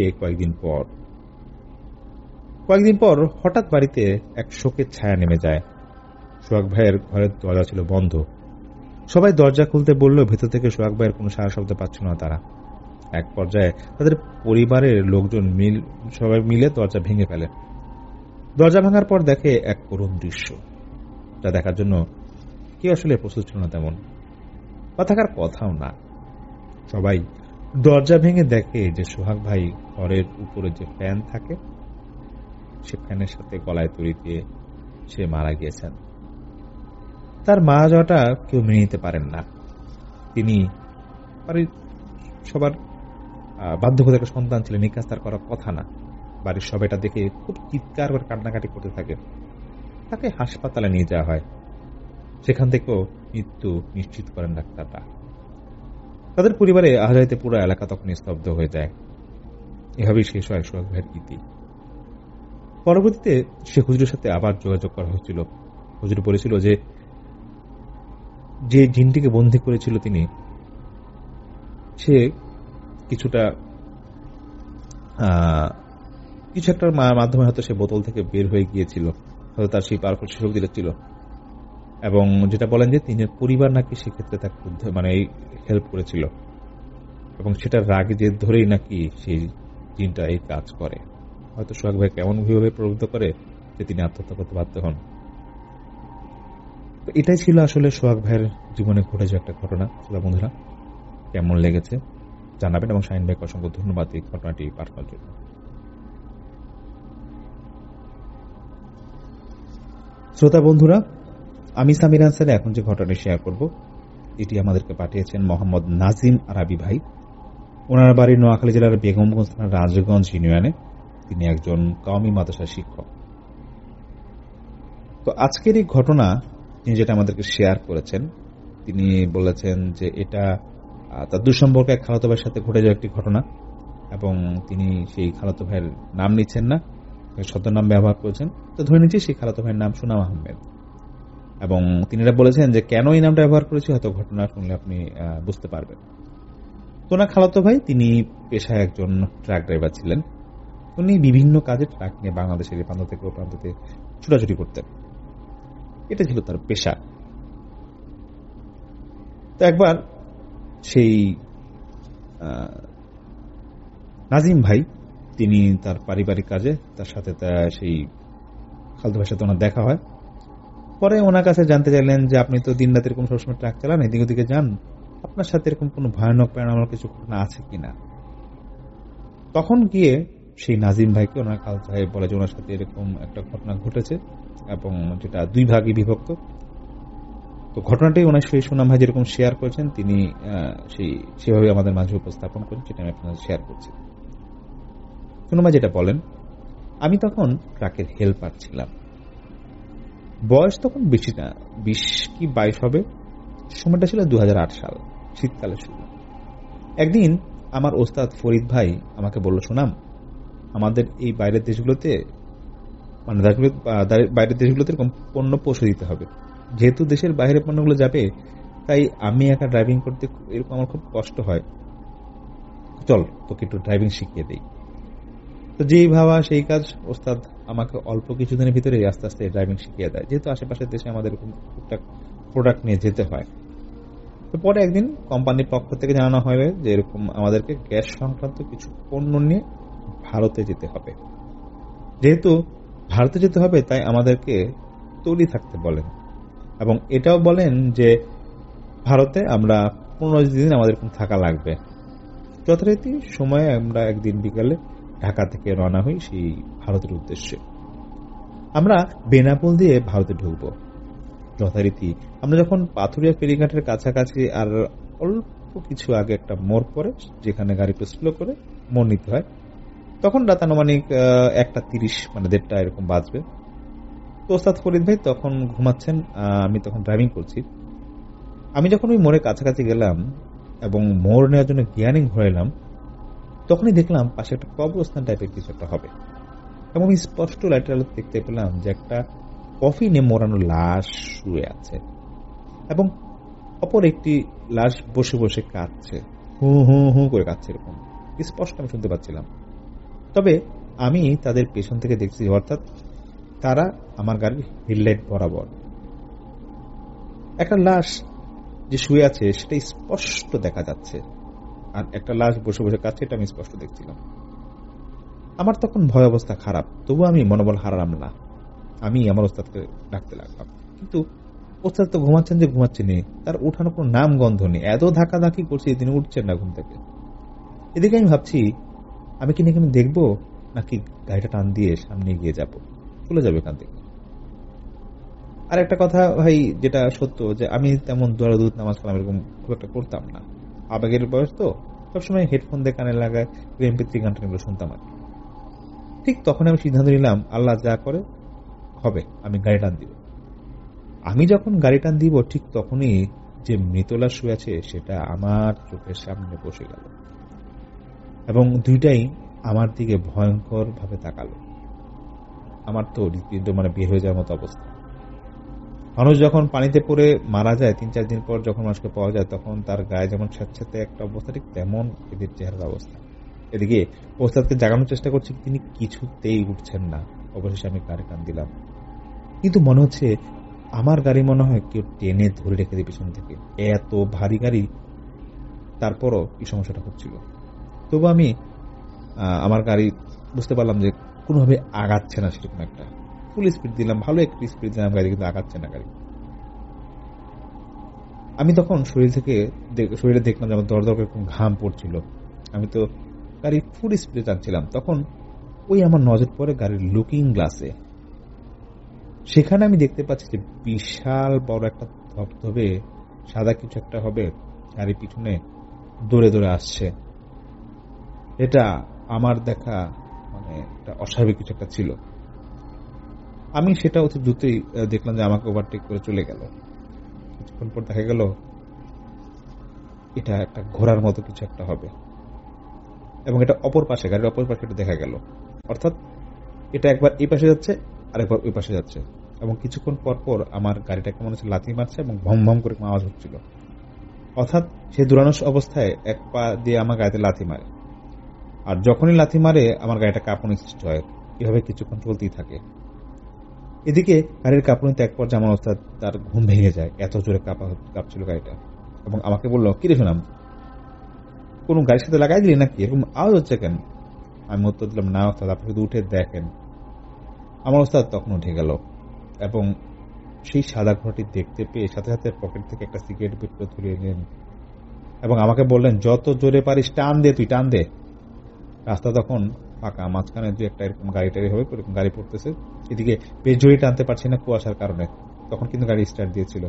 কয়েকদিন পর হঠাৎ বাড়িতে এক শোকের ছায়া নেমে যায়। সোহাগ ভাইয়ের ঘরের দরজা ছিল বন্ধ। সবাই দরজা খুলতে বললেও ভেতর থেকে সোহাগ ভাইয়ের কোনো সাড়া শব্দ পাচ্ছিল না তারা। এক পর্যায়ে তাদের পরিবারের লোকজন সবাই মিলে দরজা ভেঙে ফেলে। দরজা ভাঙার পর দেখে এক করুণ দৃশ্য, যা দেখার জন্য কেউ আসলে প্রস্তুত ছিল না তেমন, বা থাকার কথাও না। সবাই দরজা ভেঙে দেখে যে সোহাগ ভাই ঘরের উপরে যে ফ্যান থাকে সে ফ্যানের সাথে গলায় দড়ি দিয়ে সে মারা গিয়েছেন। তার মারা যাওয়াটা কেউ মেনে নিতে পারেন না। তিনি বাড়ির সবার বাধ্যগত একটা সন্তান ছিলেন, নিকাজ তার করার কথা না। বাড়ির সবাই এটা দেখে খুব চিৎকার করে কান্নাকাটি করতে থাকে। তাকে হাসপাতালে নিয়ে যাওয়া হয়, সেখান থেকেও মৃত্যু নিশ্চিত করেন ডাক্তাররা। তাদের পরিবারে আহাজারিতে পুরো এলাকা তখন স্তব্ধ হয়ে যায়। এভাবেই শেষ হয় সোহাগ ভাইয়ের ইতি। পরবর্তীতে সে হুজুরের সাথে আবার যোগাযোগ করা হয়েছিল। হুজুর বলেছিল যে যে জিনটিকে বন্দী করেছিল তিনি, সে কিছু একটার মাধ্যমে হয়তো সে বোতল থেকে বের হয়ে গিয়েছিল, হয়তো তার সেই পাওয়ারফুল শক্তি ছিল। এবং যেটা বলেন যে তিনি পরিবার নাকি সেক্ষেত্রে তাকে হেল্প করেছিল এবং সেটার রাগে জেদ ধরেই নাকি সেই জিনটা এই কাজ করে। হয়তো সোহাগ ভাইকে এমন ভাবে প্রভাবিত করে যে তিনি আত্মহত্যা করতে বাধ্য হন। তো এটাই ছিল আসলে সোহাগ ভাইয়ের জীবনে ঘটে যাওয়া একটা ঘটনা। শ্রোতা বন্ধুরা, কেমন লেগেছে জানাবেন এবং শাহিন ভাইকে অসংখ্য ধন্যবাদ এই ঘটনাটি পাঠ করার জন্য। শ্রোতা বন্ধুরা, আমি সামির আনসারে এখন যে ঘটনাটি শেয়ার করব এটি আমাদেরকে পাঠিয়েছেন মোহাম্মদ নাজিম আরাবি ভাই। ওনার বাড়ি নোয়াখালী জেলার বেগমগঞ্জ থানার রাজগঞ্জ ইউনিয়নে। তিনি একজন কওমি মাদ্রাসার শিক্ষক। তো আজকের এই ঘটনা তিনি যেটা আমাদেরকে শেয়ার করেছেন, তিনি বলেছেন যে এটা তার দুঃসম্পর্কে এক খালাতো ভাইয়ের সাথে ঘটে যাওয়া একটি ঘটনা এবং তিনি সেই খালাতো ভাইয়ের নাম নিচ্ছেন না, ছদ্মনাম ব্যবহার করেছেন। তো ধরে নিচ্ছি সেই খালাতো ভাইয়ের নাম সুনাম আহমেদ এবং তিনি এটা বলেছেন যে কেন এই নামটা ব্যবহার করেছি হয়তো ঘটনা শুনলে আপনি বুঝতে পারবেন। তো না, খালাতো ভাই তিনি পেশায় একজন ট্রাক ড্রাইভার ছিলেন। উনি বিভিন্ন কাজে ট্রাক নিয়ে বাংলাদেশের এই প্রান্ত থেকে ও প্রান্ততে ছুটাছুটি করতেন, এটা ছিল তার পেশা। তো একবার সেই নাজিম ভাই তিনি তার পারিবারিক কাজে তার সাথে সেই খালাতো ভাইয়ের সাথে ওনার দেখা হয়। পরে ওনার কাছে জানতে চাইলেন যে আপনি তো দিন রাত এরকম সবসময় ট্রাক চালান, এদিক ওদিকে যান, আপনার সাথে এরকম কোনো ভয়ানক প্যারানর্মাল কিছু ঘটনা আছে কিনা। তখন গিয়ে সেই নাজিম ভাইকে ওনার খালাতো ভাই বলে যে ওনার সাথে এরকম একটা ঘটনা ঘটেছে এবং যেটা দুই ভাগে বিভক্ত। তো ঘটনাটাই ওনার সেই সুনাম ভাই যেরকম শেয়ার করেছেন তিনি সেভাবে আমাদের মাঝে উপস্থাপন করেন, যেটা আমি আপনাদের শেয়ার করছি। সুনাম ভাই যেটা বলেন, আমি তখন ট্রাকের হেল্পার ছিলাম, বয়স তখন বেশি না, 20 কি 22 হবে। সময়টা ছিল 2008 সাল, শীতকালের শুরু। একদিন আমার ওস্তাদ ফরিদ ভাই আমাকে বলল, সুনাম, আমাদের এই বাইরের দেশগুলোতে এরকম পণ্য পৌঁছে দিতে হবে। যেহেতু দেশের বাইরে পণ্যগুলো যাবে তাই আমি একা ড্রাইভিং করতে এরকম আমার খুব কষ্ট হয়। চল তোকে একটু ড্রাইভিং শিখিয়ে দিই। তো যেই ভাবা সেই কাজ, ওস্তাদ আমাকে অল্প কিছুদিনের ভিতরে আস্তে আস্তে ড্রাইভিং শিখিয়ে দেয়, যেহেতু আশেপাশের দেশে আমাদের এরকম টুকটাক প্রোডাক্ট নিয়ে যেতে হয়। তো পরে একদিন কোম্পানির পক্ষ থেকে জানানো হয় যে এরকম আমাদেরকে গ্যাস সংক্রান্ত কিছু পণ্য নিয়ে ভারতে যেতে হবে। যেহেতু ভারতে যেতে হবে তাই আমাদেরকে তৈরি থাকতে বলেন, এবং এটাও বলেন যে ভারতে আমরা 15 দিন আমাদের থাকা লাগবে। যথারীতি সময়ে আমরা একদিন বিকালে ঢাকা থেকে রওনা হই সেই ভারতের উদ্দেশ্যে। আমরা বেনাপোল দিয়ে ভারতে ঢুকব। যথারীতি আমরা যখন পাথুরিয়া ফেরিঘাটের কাছাকাছি আর অল্প কিছু আগে একটা মোড় পড়ে, যেখানে গাড়ি একটু স্লো করে মোড় নিতে হয়, তখন রাত আনুমানিক 1:30 মানে 1:30 এরকম বাজবে। তো ওস্তাদ ফরিদ ভাই তখন ঘুমাচ্ছেন, আমি তখন ড্রাইভিং করছি। আমি যখন ওই মোড়ের কাছাকাছি গেলাম এবং মোড় নেওয়ার জন্য গিয়ারিং ঘোরাইলাম, তখনই দেখলাম পাশে একটা কবরস্থান টাইপের কিছু একটা হবে, এবং আমি স্পষ্ট লাইটের আলো দেখতে পেলাম যে একটা কফিনে মোড়ানো লাশ শুয়ে আছে, এবং অপর একটি লাশ বসে বসে কাঁদছে, হু হু হু করে কাঁদছে, এরকম স্পষ্ট আমি শুনতে পাচ্ছিলাম। তবে আমি তাদের পেছন থেকে দেখছি, অর্থাৎ তারা আমার গাড়ির হেডলাইট বরাবর। একটা লাশ যে শুয়ে আছে সেটা স্পষ্ট দেখা যাচ্ছে, আর একটা লাশ বসে বসে কাছে, এটা আমি স্পষ্ট দেখছিলাম। আমার তখন ভয় অবস্থা খারাপ, তবু আমি মনোবল হারালাম না। আমি আমার ওস্তাদকে ডাকতে লাগলাম, কিন্তু ওস্তাদ তো ঘুমাচ্ছেন যে ঘুমাচ্ছেনই, তার উঠানোর কোনো নাম গন্ধ নেই। এত ধাক্কাধাক্কি করছি, তিনি উঠছেন না ঘুম থেকে। এদিকে আমি ভাবছি আমি কি এখানে দেখবো, নাকি গাড়িটা টান দিয়ে সামনে এগিয়ে যাব, চলে যাবে এখান থেকে। আর একটা কথা ভাই, যেটা সত্য, যে আমি তেমন দৌড়াদৌড় নামাজ কালাম এরকম খুব একটা করতাম না। আবেগের বয়স তো, সবসময় হেডফোন দিয়ে কানে লাগায় MP3 গানটা এগুলো শুনতাম আর কি। ঠিক তখন আমি সিদ্ধান্ত নিলাম, আল্লাহ যা করে হবে, আমি গাড়ি টান দিব। আমি যখন গাড়ি টান দিব, ঠিক তখনই যে মৃতলাশ শুয়ে আছে সেটা আমার চোখের সামনে বসে গেল, এবং দুইটাই আমার দিকে ভয়ঙ্কর ভাবে তাকালো। আমার তো হৃৎপিণ্ড বের হয়ে যাওয়ার মতো অবস্থা। মানুষ যখন পানিতে পড়ে মারা যায় 3-4 দিন পর, যখন মানুষকে পাওয়া যায়, তখন তার গায়ে যেমন স্যাঁতস্যাঁতে একটা অবস্থা, ঠিক তেমন এদের চেহারার অবস্থা। এদিকে ওস্তাদকে জাগানোর চেষ্টা করছি, তিনি কিছুতেই উঠছেন না। অবশেষে আমি গাড়ি টান দিলাম, কিন্তু মনে হচ্ছে আমার গাড়ি মনে হয় কেউ টেনে ধরে রেখে দিয়ে পিছন থেকে, এত ভারী গাড়ি। তারপরও কি সমস্যাটা হচ্ছিল, তবু আমি আমার গাড়ি বুঝতে পারলাম যে কোনোভাবে আগাচ্ছে না, সেরকম একটা ফুল স্পিড দিলাম, ভালো একটু স্পিড দিলাম গাড়ি, কিন্তু আগাচ্ছে না গাড়ি। আমি তখন শরীরে দেখলাম যে আমার দরদর করে ঘাম পড়ছিল। আমি তো গাড়ি ফুল স্পিডে টানছিলাম, তখন ওই আমার নজর পড়ে গাড়ির লুকিং গ্লাসে। সেখানে আমি দেখতে পাচ্ছি যে বিশাল বড় একটা ধবধবে সাদা কিছু একটা হবে গাড়ির পিছনে দৌড়ে দৌড়ে আসছে। এটা আমার দেখা একটা অস্বাভাবিক কিছু একটা ছিল। আমি সেটা অতি দ্রুতই দেখলাম যে আমাকে ওভারটেক করে চলে গেল। কিছুক্ষণ পর দেখা গেল এটা একটা ঘোড়ার মতো কিছু একটা হবে, এবং এটা অপর পাশে, গাড়ির অপর পাশে এটা দেখা গেল। অর্থাৎ এটা একবার এই পাশে যাচ্ছে আর একবার ওই পাশে যাচ্ছে, এবং কিছুক্ষণ পর পর আমার গাড়িটাকে মনে হচ্ছে লাথি মারছে, এবং ভম ভম করে আওয়াজ হচ্ছিল। অর্থাৎ সে দৌড়ানোর অবস্থায় এক পা দিয়ে আমার গাড়িতে লাথি মারে, আর যখনই লাথি মারে আমার গাড়িটা কাঁপুনি সৃষ্টি হয়। এভাবে কিছুক্ষণ চলতেই থাকে। এদিকে গাড়ির কাঁপুনিতে এক পর্যায়ে আমার ওস্তাদ তার ঘুম ভেঙে যায়, এত জোরে কাঁপছিল গাড়িটা, এবং আমাকে বলল, কিরে শোনাম, কোন গাড়ির সাথে লাগাই দিলি নাকি, এরকম আওয়াজ হচ্ছে কেন? আমি উত্তর দিলাম, না ওস্তাদ, আপনি শুধু উঠে দেখেন। আমার ওস্তাদ তখন উঠে গেল, এবং সেই সাদা ঘোড়াটি দেখতে পেয়ে সাথে সাথে পকেট থেকে একটা সিগারেট বের করে ধরিয়ে নিলেন, এবং আমাকে বললেন, যত জোরে পারিস টান দে, তুই টান দে। রাস্তা তখন ফাঁকা, মাঝখানে যে একটা এরকম গাড়ি হবে, এরকম গাড়ি পড়তেছে। এদিকে বেশ জোরে টানতে পারছি না কুয়াশার কারণে, তখন কিন্তু গাড়ি স্টার্ট দিয়েছিল।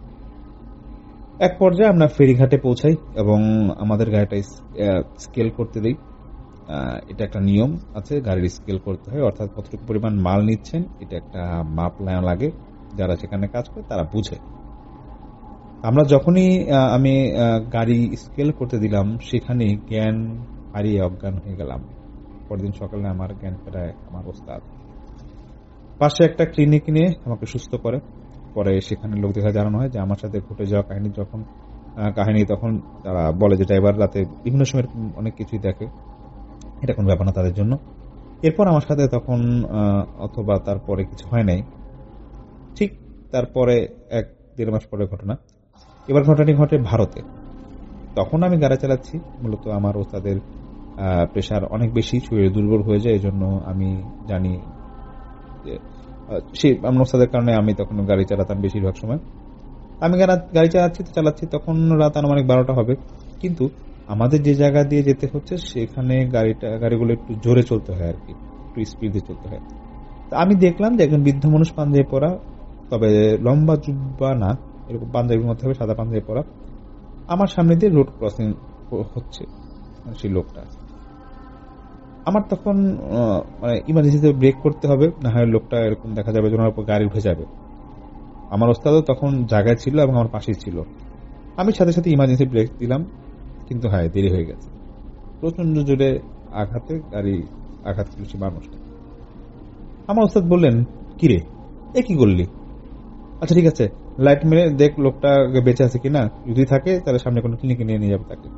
এক পর্যায়ে আমরা ফেরিঘাটে পৌঁছাই, এবং আমাদের গাড়িটা স্কেল করতে দিই। এটা একটা নিয়ম আছে, গাড়ির স্কেল করতে হয়, অর্থাৎ কতটুকু পরিমাণ মাল নিচ্ছেন এটা একটা মাপ লাগে, যারা সেখানে কাজ করে তারা বুঝে। আমরা যখনই আমি গাড়ি স্কেল করতে দিলাম, সেখানে জ্ঞান হারিয়ে অজ্ঞান হয়ে গেলাম। পরদিন সকালে আমার জ্ঞান ফেরায় আমার ওস্তাদ। পাশে একটা ক্লিনিক নিয়ে আমাকে সুস্থ করে, পরে সেখানে লোকদের কাছে জানানো হয় যে আমার সাথে ঘটে যাওয়া কাহিনী তখন তারা বলে যে ড্রাইভার রাতে বিভিন্ন সময় অনেক কিছুই দেখে, এটা কোনো ব্যাপার না তাদের জন্য। এরপর আমার সাথে তখন অথবা তারপরে কিছু হয় নাই, ঠিক তারপরে 1-1.5 মাস পরের ঘটনা। এবার ঘটনাটি ঘটে ভারতে। তখন আমি গাড়ি চালাচ্ছি, মূলত আমার ওস্তাদের প্রেশার অনেক বেশি, শরীরে দুর্বল হয়ে যায়, এই জন্য আমি জানি যে আমার ওস্তাদের কারণে আমি তখন গাড়ি চালাতাম বেশিরভাগ সময়। আমি গাড়ি চালাচ্ছি তখন রাত আনুমানিক 12টা হবে, কিন্তু আমাদের যে জায়গা দিয়ে যেতে হচ্ছে সেখানে গাড়িগুলো একটু জোরে চলতে হয় আর কি, একটু স্পিডে চলতে হয়। আমি দেখলাম যে একজন বৃদ্ধ মানুষ পাঞ্জাবি পরা, তবে লম্বা জুব্বা না, এরকম পাঞ্জাবির মধ্যে হবে, সাদা পাঞ্জাবি পরা, আমার সামনে দিয়ে রোড ক্রসিং হচ্ছে সেই লোকটা। আমার তখন মানে ইমার্জেন্সিতে ব্রেক করতে হবে, না হয় লোকটা এরকম দেখা যাবে ওনার উপর গাড়ি উঠে যাবে। আমার ওস্তাদও তখন জায়গায় ছিল এবং আমার পাশেই ছিল। আমি সাথে সাথে ইমার্জেন্সি ব্রেক দিলাম, কিন্তু হ্যাঁ দেরি হয়ে গেছে। প্রচন্ড জোরে আঘাতে গাড়ি আঘাত করেছে মানুষটা। আমার ওস্তাদ বললেন, কিরে এ কি করলি? আচ্ছা ঠিক আছে, লাইট মেরে দেখ লোকটা বেঁচে আছে কিনা, যদি থাকে তাহলে সামনে কোনো ক্লিনিকে নিয়ে যাবে তাকে।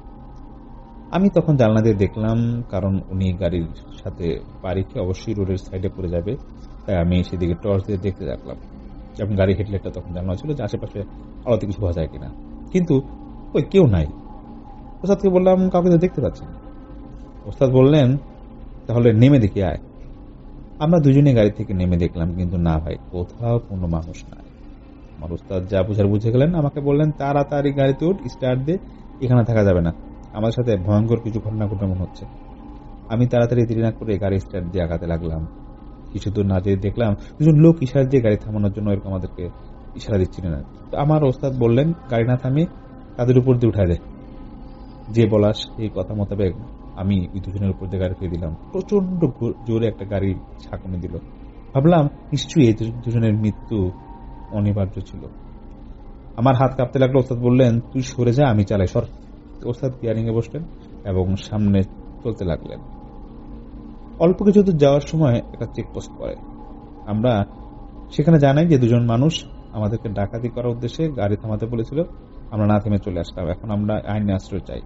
আমি তখন জানলা দিয়ে দেখলাম, কারণ উনি গাড়ির সাথে বাড়ি খেয়ে অবশ্যই রোডের সাইডে পড়ে যাবে, তাই আমি সেদিকে টর্চ দিয়ে দেখতে থাকলাম এবং গাড়ি হেডলাইটটা তখন জানানো ছিল যে আশেপাশে আলোতে কিছু পাওয়া যায় কিনা, কিন্তু ওই কেউ নাই। ওস্তাদকে বললাম, কাউকে তো দেখতে পাচ্ছি না। ওস্তাদ বললেন, তাহলে নেমে দেখি আয়। আমরা দুজনে গাড়ি থেকে নেমে দেখলাম, কিন্তু না ভাই, কোথাও কোনো মানুষ নাই। আমার ওস্তাদ যা বুঝার বুঝে গেলেন, আমাকে বললেন তাড়াতাড়ি গাড়িতে উঠ, স্টার্ট দে, এখানে থাকা যাবে না, আমার সাথে ভয়ঙ্কর কিছু ঘটনা ঘটে মনে হচ্ছে। আমি তাড়াতাড়ি দেরি না করে গাড়ি স্টার্ট দিয়ে আগাতে লাগলাম। কিছু দূর না যেয়ে দেখলাম দুজন লোক ইশারা দিয়ে গাড়ি থামানোর জন্য এরকম আমাদেরকে ইশারা দিচ্ছিলেন। আমার ওস্তাদ বললেন, গাড়ি না থামিয়ে তাদের উপর দিয়ে উঠায় দে। যে বলাস এই কথা মোতাবেক আমি ওই দুজনের উপর দিয়ে গাড়ি ফিরে দিলাম। প্রচন্ড জোরে একটা গাড়ি ঝাঁকুনি দিল। ভাবলাম নিশ্চয়ই এই দুজনের মৃত্যু অনিবার্য ছিল। আমার হাত কাঁপতে লাগলো। ওস্তাদ বললেন, তুই সরে যা, আমি চালাই, সর। ওস্তাদ গিয়ারিং এ বসলেন এবং সামনে চলতে লাগলেন। অল্প কিছু দূর যাওয়ার সময় একটা চেকপোস্ট পড়ে। আমরা সেখানে জানাই যে দুজন মানুষ আমাদেরকে ডাকাতি করার উদ্দেশ্যে গাড়ি থামাতে বলেছিল, আমরা না থেমে চলে আসলাম। এখন আমরা আইনি আশ্রয় চাই।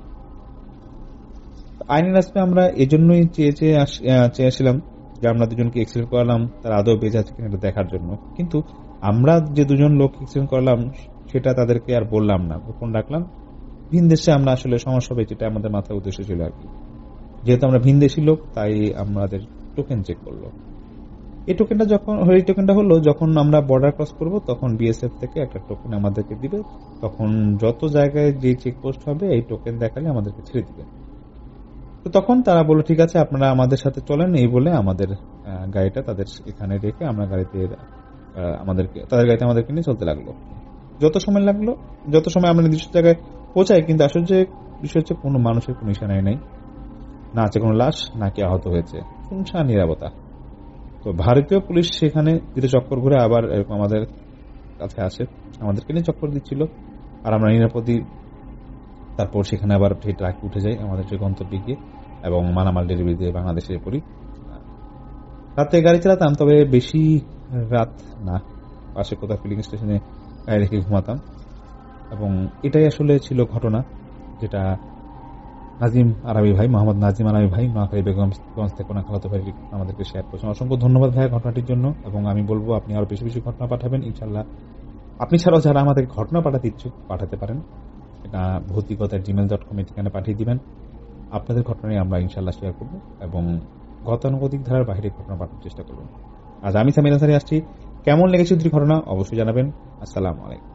আইনি আশ্রয় আমরা এজন্যই চেয়েছিলাম যে আমরা দুজনকে এক্সিডেন্ট করালাম তারা আদৌ বেঁচে আছে কিনা দেখার জন্য, কিন্তু আমরা যে দুজন লোক এক্সিডেন্ট করলাম সেটা তাদেরকে আর বললাম না, গোপন রাখলাম। ভিন দেশে আমরা আসলে সমস্যা হবে যেটা আমাদের মাথায় উদ্দেশ্য ছিল আর কি। যেহেতু আমরা ভিনদেশী লোক, তাই আমাদের টোকেন চেক করলো। এই টোকেনটা হলো যখন আমরা বর্ডার ক্রস করব, তখন বিএসএফ থেকে একটা টোকেন আমাদেরকে দিবে। তখন যত জায়গায় যে চেকপোস্ট হবে এই টোকেন দেখালে আমাদেরকে ছেড়ে দিবে। তো তখন তারা বলল, ঠিক আছে আপনারা আমাদের সাথে চলেন। এই বলে আমাদের গাড়িটা তাদের এখানে রেখে আমরা তাদের গাড়িতে আমাদেরকে নিয়ে চলতে লাগলো। যত সময় আমরা নির্দিষ্ট জায়গায় পৌঁছাই, কিন্তু আসলে যে বিষয় হচ্ছে কোনো মানুষের কোনো ইশারাই নাই, না আছে কোনো লাশ, না কি আহত হয়েছে, শুনশান নিরাপত্তা। তো ভারতীয় পুলিশ সেখানে যেটা চক্কর ঘুরে আবার এরকম আমাদের কাছে আসে, আমাদেরকে নিয়ে চক্কর দিচ্ছিল, আর আমরা নিরাপদই তারপর সেখানে আবার সেই ট্রাকে উঠে যাই আমাদের যে গন্তব্যে গিয়ে, এবং মালামাল ডেলিভারি দিয়ে বাংলাদেশে পড়ি। রাতে গাড়ি চালাতাম, তবে বেশি রাত না, পাশে কোথাও ফিলিং স্টেশনে গাড়ি রেখে ঘুমাতাম। এবং এটাই আসলে ছিল ঘটনা, যেটা মোহাম্মদ নাজিম আরাবি ভাই নোয়াখালী বেগমগঞ্জ থেকে খালাতো ভাই আমাদেরকে শেয়ার করছেন। অসংখ্য ধন্যবাদ ভাই ঘটনাটির জন্য। এবং আমি বলবো আপনি আরো বেশি বেশি ঘটনা পাঠাবেন ইনশাল্লাহ। আপনি ছাড়াও যারা আমাদের ঘটনা পাঠাতে ইচ্ছুক পাঠাতে পারেন, এটা ভৌতিকতা@gmail.com ঠিকানা পাঠিয়ে দিবেন। আপনাদের ঘটনায় আমরা ইনশাল্লাহ শেয়ার করব এবং গতানুগতিক ধারার বাইরে ঘটনা পাঠানোর চেষ্টা করব। আজ আমি সামির আনসারী আসছি। কেমন লেগেছে দুটি ঘটনা অবশ্যই জানাবেন। আসসালামু আলাইকুম।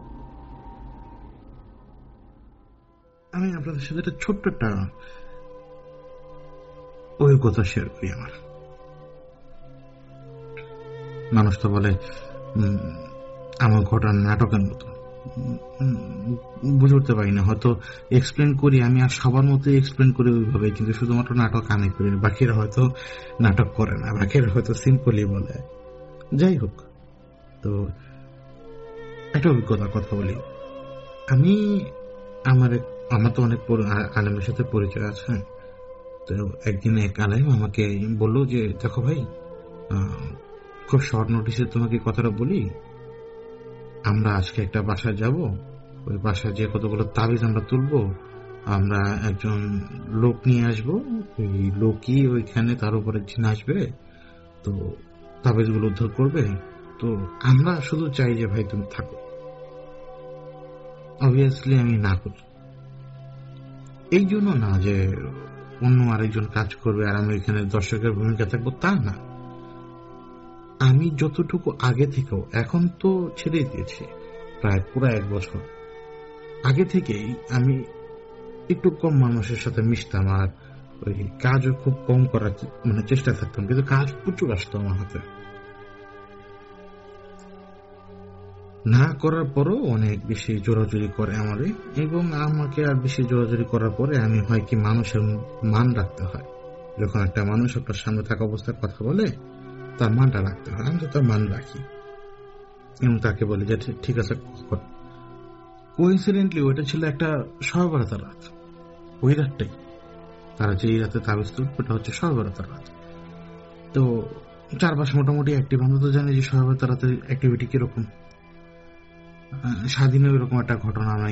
আমি আপনাদের সাথে একটা ছোট্ট একটা অভিজ্ঞতা শেয়ার করি আমার। মানুষ তো বলে আমার ঘটনা নাটকের মতো, বুঝে উঠতে পারি না, হয়তো এক্সপ্লেন করি আমি আর সবার মতো এক্সপ্লেন করি ওইভাবে, কিন্তু শুধুমাত্র নাটক আমি করি না, বাকিরা হয়তো নাটক করে না, বাকিরা হয়তো সিম্পলি বলে। যাই হোক, তো একটা অভিজ্ঞতার কথা বলি। আমার তো অনেক আলেমের সাথে পরিচয় আছে। তো একদিন এক আলেম আমাকে বললো যে, দেখো ভাই, খুব শর্ট নোটিসে তোমাকে কথাটা বলি, আমরা আজকে একটা বাসায় যাব, ওই বাসায় যে কতগুলো তাবিজ আমরা তুলবো, আমরা একজন লোক নিয়ে আসবো, ওই লোকই ওইখানে তার উপরে জিন আসবে, তো তাবিজ গুলো উদ্ধার করবে। তো আমরা শুধু চাই যে ভাই তুমি থাকো। অবভিয়াসলি আমি না করি, এই জন্য না যে অন্য আরেকজন কাজ করবে আর আমি এখানে দর্শকের ভূমিকা থাকবো, তা না। আমি যতটুকু আগে থেকেও, এখন তো ছেড়ে দিয়েছি প্রায় পুরো 1 বছর, আগে থেকেই আমি একটু কম মানুষের সাথে মিশতাম, আর ওই কাজও খুব কম করার চেষ্টা থাকতাম, কিন্তু কাজ প্রচুর আসতো আমার হাতে। না করার পরও অনেক বেশি জোরাজুরি করে আমারে, এবং আমাকে আর বেশি জোরাজুরি করার পরে আমি হয় কি, মানুষের মান রাখতে হয়। যখন একটা মানুষ আপনার সামনে থাকা অবস্থায় কথা বলে, তার মানটা রাখতে হয়। আমি তো তার মান রাখি এবং তাকে বলি যে ঠিক আছে কখন। কোইন্সিডেন্টলি ওইটা ছিল একটা সহবরাতার রাত। ওই রাতটাই, তারা যে রাতে তাবিজ তুলবে, ওটা হচ্ছে সহবরাতার রাত। তো চারপাশে মোটামুটি অ্যাক্টিভ। আমরা তো জানি যে সহবরাতার রাতের অ্যাক্টিভিটি কিরকম। স্বাধীনে এরকম একটা ঘটনা আমি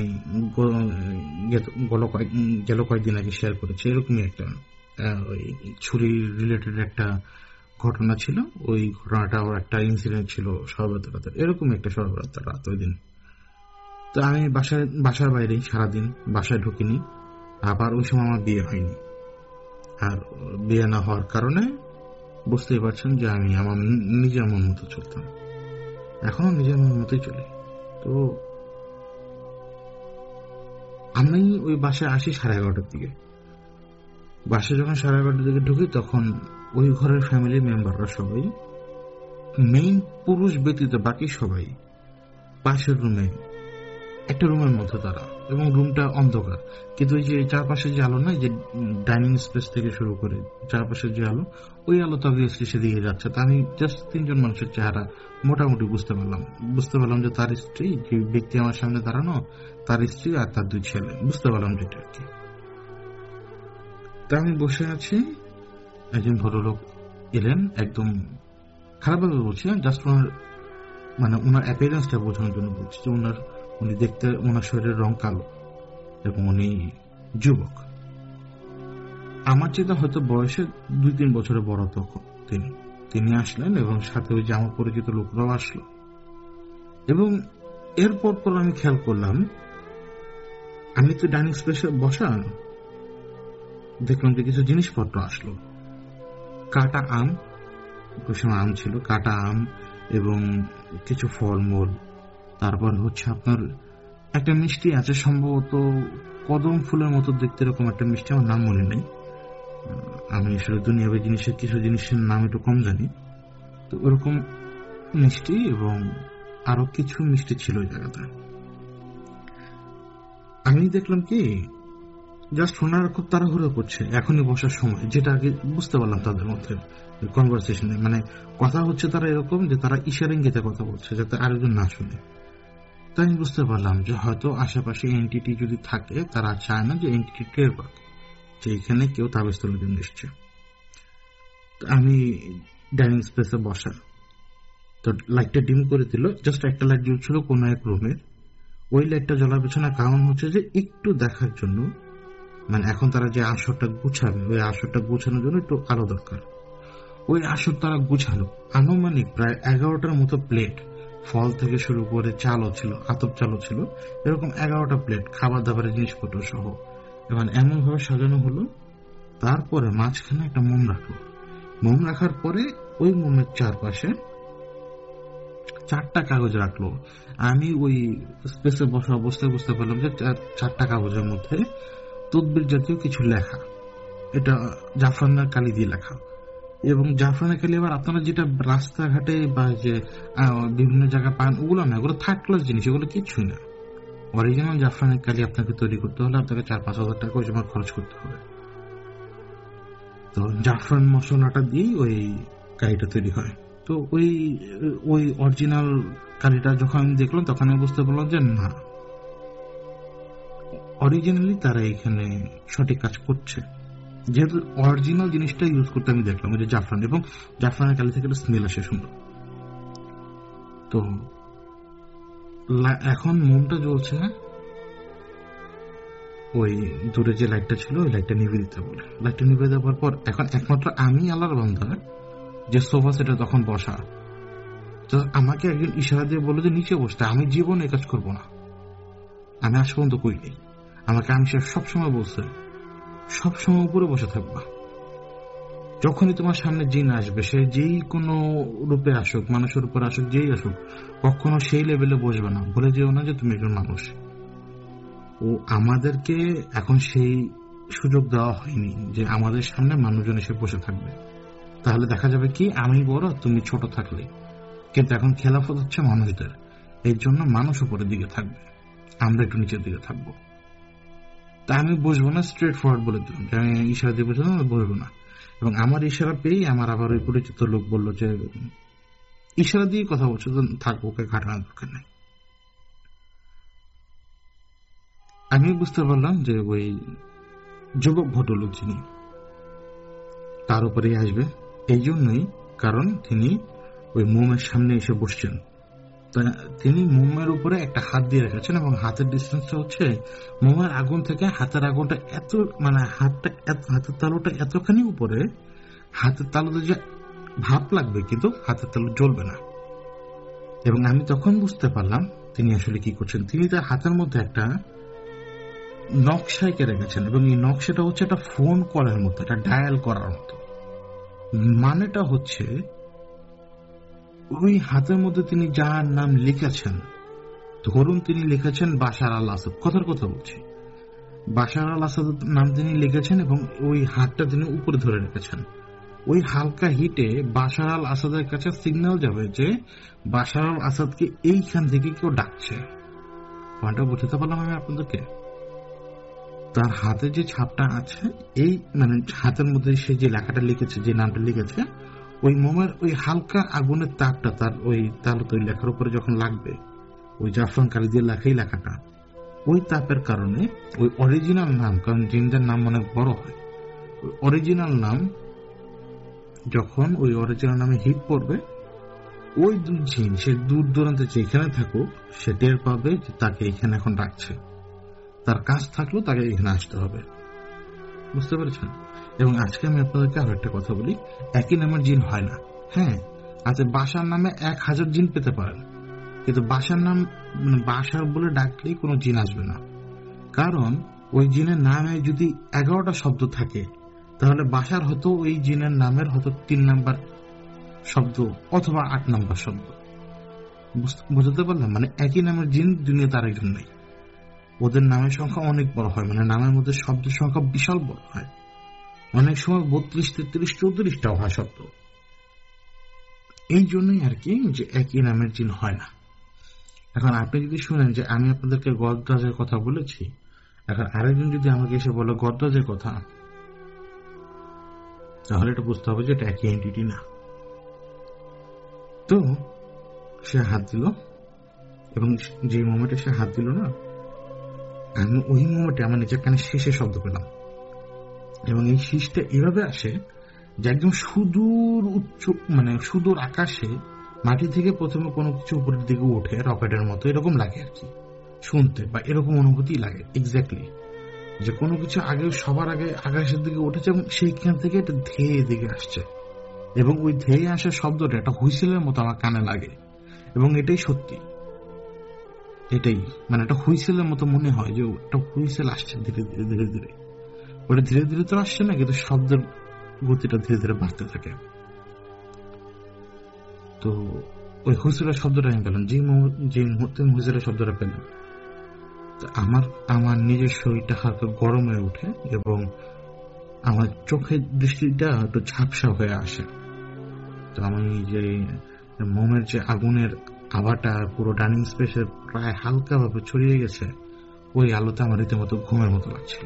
গেল কয়েকদিন আগে শেয়ার করেছি। এরকমই একটা ওই ছুরি রিলেটেড একটা ঘটনা ছিল। ওই ঘটনাটা একটা ইনসিডেন্ট ছিল সহবরাতের রাতের, এরকম একটা সহবরাতের রাত ওই দিন। তো আমি বাসার বাইরেই সারাদিন, বাসায় ঢুকিনি। আবার ওই সময় আমার বিয়ে হয়নি, আর বিয়ে না হওয়ার কারণে বুঝতেই পারছেন যে আমি আমার নিজের মন মতো চলতাম, এখনো নিজের মন মতোই চলি। তো আমি ওই বাসায় আসি 11:30টার দিকে। বাসায় যখন 11:30টার দিকে ঢুকি, তখন ওই ঘরের ফ্যামিলি মেম্বাররা সবাই, মেইন পুরুষ ব্যতীত বাকি সবাই পাশের রুমে, একটা রুমের মধ্যে তারা, এবং রুমটা অন্ধকার। কিন্তু ওই যে চারপাশে যে আলো, না যে ডাইনিং স্পেস থেকে শুরু করে চারপাশের যে আলো, ওই আলো তো অবভিয়াসলি সেদিকে যাচ্ছে। তা আমি জাস্ট 3জন মানুষের চেহারা মোটামুটি বুঝতে পারলাম যে তার স্ত্রী, যে ব্যক্তি আমার সামনে দাঁড়ানো, তার স্ত্রী আর তার 2 ছেলে, বুঝতে পারলাম যেটা আর কি। তা আমি বসে আছি, একজন ভদ্রলোক এলেন, একদম খারাপভাবে বলছি, জাস্ট ওনার অ্যাপিয়ারেন্সটা বোঝানোর জন্য বলছি যে উনি দেখতে, ওনার শরীরের রং কালো এবং উনি যুবক। আমার চেয়ে হয়তো বয়সে 2-3 বছরের বড়। তখন তিনি আসলেন এবং সাথে ওই যে আমার পরিচিত লোকরাও আসলো। এবং এরপর আমি খেয়াল করলাম, আমি তো ডাইনিং স্পেসে বসা, দেখলাম যে কিছু জিনিসপত্র আসলো। কাটা আম, ওই সময় আম ছিল, কাটা আম এবং কিছু ফলমূল। তারপর হচ্ছে আপনার একটা মিষ্টি আছে, সম্ভবত কদম ফুলের মতো দেখতে, এরকম একটা মিষ্টি, আমার নাম মনে নেই। আমি আসলে দুনিয়াবী জিনিসের কিছু জিনিসের নাম একটু কম জানি। তো ওরকম মিষ্টি এবং আরো কিছু মিষ্টি ছিল ওই জায়গাতে। আমি দেখলাম কি, জাস্ট ওনারা খুব তাড়াহুড়ো করছে, এখনই বসার সময়, যেটা আগে বুঝতে পারলাম তাদের মধ্যে কনভারসেশনে। কথা হচ্ছে তারা এরকম যে তারা ইশারা ইঙ্গিতে কথা বলছে, যাতে আরেকজন না শুনে। তাই আমি বুঝতে পারলাম যে হয়তো আশেপাশে এন্টিটি যদি থাকে, তারা চায় না যে এন্টিটি টের পাক যে এখানে কেউ তাবিজ তুলে দিন এসছে। আমি ডাইনিং স্পেসে বসা, তো লাইটটা ডিম করে দিল, জাস্ট একটা লাইট জ্বলছিল কোন এক রুমের। ওই লাইটটা জ্বলার পেছনে কারণ হচ্ছে যে একটু দেখার জন্য, এখন তারা যে আসরটা গুছাবে, ওই আসরটা গুছানোর জন্য একটু আলো দরকার। ওই আসর তারা গুছালো, আনুমানিক প্রায় 11টার মতো প্লেট, ফল থেকে শুরু করে চালও ছিল, আতপ চালও ছিল, এরকম 11টা প্লেট, খাবার দাবারের জিনিসপত্র সহ এমন ভাবে সাজানো হলো। তারপরে মাঝখানে একটা মোম রাখলো। মোম রাখার পরে ওই মোমের চারপাশে 4টা কাগজ রাখলো। আমি ওই স্পেসে বসা অবস্থায় বুঝতে পারলাম যে 4টা কাগজের মধ্যে তদবির জাতীয় কিছু লেখা। এটা জাফরানের কালি দিয়ে লেখা। এবং জাফরানের কালি আবার আপনারা যেটা রাস্তাঘাটে বা যে বিভিন্ন জায়গায় পান, ওগুলো না, ওগুলো থার্ড ক্লাস জিনিস, এগুলো কিছুই না। অরিজিনাল জাফরানের কালি আপনাকে তৈরি করতে হলে আপনাকে 4-5 হাজার টাকা ওই সময় খরচ করতে হবে। তো জাফরান মশলাটা দিয়েই ওই কালিটা তৈরি হয়। তো ওই অরিজিনাল কালিটা যখন আমি দেখলাম, তখন আমি বুঝতে পারলাম যে না, অরিজিনালি তারা এখানে সঠিক কাজ করছে, যেহেতু অরিজিনাল জিনিসটা ইউজ করতে আমি দেখলাম, ওই যে জাফরান, এবং জাফরানের কালি থেকে একটা স্মেল আসে সুন্দর। তো এখন মোমটা জ্বলছে, ওই দূরে যে লাইটটা ছিল ওই লাইটটা নিভে দিতে বলে। লাইটটা নিভে দেওয়ার পর এখন একমাত্র আমি আল্লাহর বান্দা যে সোফা সেটে তখন বসা, তো আমাকে একজন ইশারা দিয়ে বললো যে নিচে বসতে। আমি জীবনে কাজ করবো না, আমি আজ পর্যন্ত করিনি। আমাকে আমি সবসময় বলছে সবসময় উপরে বসে থাকবা, যখনই তোমার সামনে জিন আসবে, সে যেই কোনো রূপে আসুক, মানুষের উপর আসুক, যেই আসুক, কখনো সেই লেভেলে বসবে না, বলে যেও না যে তুমি একজন মানুষ। ও আমাদেরকে এখন সেই সুযোগ দেওয়া হয়নি যে আমাদের সামনে মানুষজন এসে বসে থাকবে, তাহলে দেখা যাবে কি আমি বড় তুমি ছোট থাকলে। কিন্তু এখন খেলাফত হচ্ছে মানুষদের, এর জন্য মানুষ উপরের দিকে থাকবে, আমরা একটু নিচের দিকে থাকবো। তা আমি বসবো না, স্ট্রেট ফরওয়ার্ড বলে দিলাম যে আমি ইশারা দিয়ে বসে বসবো না। এবং আমার ইশারা পেয়েই আমার আবার ওই পরিচিত লোক বললো যে ইশারা দিয়ে কথা বলছো তো থাকবো, ওকে ঘাটানোর দরকার নেই। আমি বুঝতে পারলাম যে ওই যুবক ভদ্রলোক যিনি, তার উপরেই আসবে। এই জন্যই, কারণ তিনি ওই মোমের সামনে এসে বসছেন, তিনি মোমের উপরে একটা হাত দিয়ে রেখেছেন এবং হাতের ডিস্টেন্সটা হচ্ছে মোমের আগুন থেকে হাতের আগুনটা এত, মানে হাতের তালুটা এতখানি উপরে, হাতের তালুতে যে ভাপ লাগবে কিন্তু হাতের তালু জ্বলবে না। এবং আমি তখন বুঝতে পারলাম তিনি আসলে কি করছেন। তিনি তার হাতের মধ্যে একটা নকশা এঁকে রেখেছেন এবং এই নকশাটা হচ্ছে একটা ফোন কলের মতো, একটা ডায়াল করার মতো। মানেটা হচ্ছে ওই হাতের মধ্যে তিনি যার নাম লিখেছেন, ধরুন তিনি লিখেছেন বাশার আল আসাদ, কথার কথা বলছি, বাশার আল আসাদ নাম তিনি লিখেছেন এবং ওই হাতটা তিনি উপরে ধরে রেখেছেন। ওই হালকা হিটে বাশার আল আসাদের কাছে সিগন্যাল যাবে যে বাশার আল আসাদকে এইখান থেকে কেউ ডাকছে। পয়েন্টটা বুঝতে পারলাম আমি আপনাদেরকে? তার হাতে যে ছাপটা আছে, এই মানে হাতের মধ্যে সে যে লেখাটা লিখেছে, যে নামটা লিখেছে, ওই মোমের ওই হালকা আগুনের তাপটা তার ওই তালুতে ওই লেখার উপরে যখন লাগবে, ওই জাফরান কালি দিয়ে লেখাই লেখাটা, ওই তাপের কারণে ওই অরিজিনাল নাম, কারণ জিনদের নাম অনেক বড় হয়, ওই অরিজিনাল নাম যখন ওই অরিজিনাল নামে হিট পড়বে, ওই দুই জিন সে দূর দূরান্তে যেখানে থাকুক সে টের পাবে যে তাকে এখানে এখন ডাকছে, তার কাজ থাকলেও তাকে এখানে আসতে হবে। বুঝতে পেরেছেন? এবং আজকে আমি আপনাদেরকে আরো একটা কথা বলি, একই নামের জিন হয় না। হ্যাঁ, আচ্ছা, বাসার নামে 1000 জিন পেতে পারেন, কিন্তু বাসার নাম মানে বাসার বলে ডাকলেই কোনো জিন আসবে না। কারণ ওই জিনের নামে যদি 11টা শব্দ থাকে, তাহলে বাসার হতো ওই জিনের নামের হতো 3 নাম্বার শব্দ অথবা 8 নাম্বার শব্দ। বুঝতে পারলাম? মানে একই নামের জিন দুনিয়াতে আরেকজন নেই, ওদের নামের সংখ্যা অনেক বড় হয়, মানে নামের মধ্যে শব্দের সংখ্যা বিশাল বড় হয়, অনেক সময় 32, 33, 34টাও হয় শব্দ। এই জন্যই আর কি যে একই নামের জিন হয় না। এখন আপনি যদি শুনেন যে আমি আপনাদেরকে গডরাজের কথা বলেছি, এখন আরেকজন যদি আমাকে এসে বলে গডরাজের কথা, তাহলে এটা বুঝতে হবে যে এটা একই এন্টিটি না। তো সে হাত দিল এবং যে মোমেন্টে সে হাত দিল না, আমি ওই মোমেন্টে আমার নিজের কানে শেষে শব্দ পেলাম। এবং এই শীষটা এভাবে আসে যে একদম সুদূর উচ্চ, মানে সুদূর আকাশে মাটি থেকে প্রথমে কোনো কিছু উপরের দিকে ওঠে, রকেটের মতো এরকম লাগে আর কি শুনতে, বা এরকম অনুভূতি লাগে এক্স্যাক্টলি, যে কোনো কিছু আগে সবার আগে আকাশের দিকে উঠেছে এবং সেইখান থেকে এটা ধেয়ে দিকে আসছে। এবং ওই ধেয়ে আসা শব্দটা একটা হুইসেলের মতো আমার কানে লাগে, এবং এটাই সত্যি, এটাই মানে একটা হুইসেলের মতো মনে হয় যে একটা হুইসেল আসছে ধীরে ধীরে ধীরে ধীরে। ওটা ধীরে ধীরে তো আসছে না, কিন্তু শব্দের গতিটা ধীরে ধীরে বাড়তে থাকে। তো ওই হুইসেলের শব্দটা আমি পেলাম, যে মুহূর্তে হুইসেলের শব্দটা পেলাম, আমার নিজের শরীরটা হালকা গরম হয়ে ওঠে এবং আমার চোখের দৃষ্টিটা একটু ঝাপসা হয়ে আসে। তো আমি যে মোমের যে আগুনের আভাটা পুরো ডাইনিং স্পেসে প্রায় হালকা ভাবে ছড়িয়ে গেছে, ওই আলোতে আমার রীতিমতো ঘুমের মতো লাগছিল।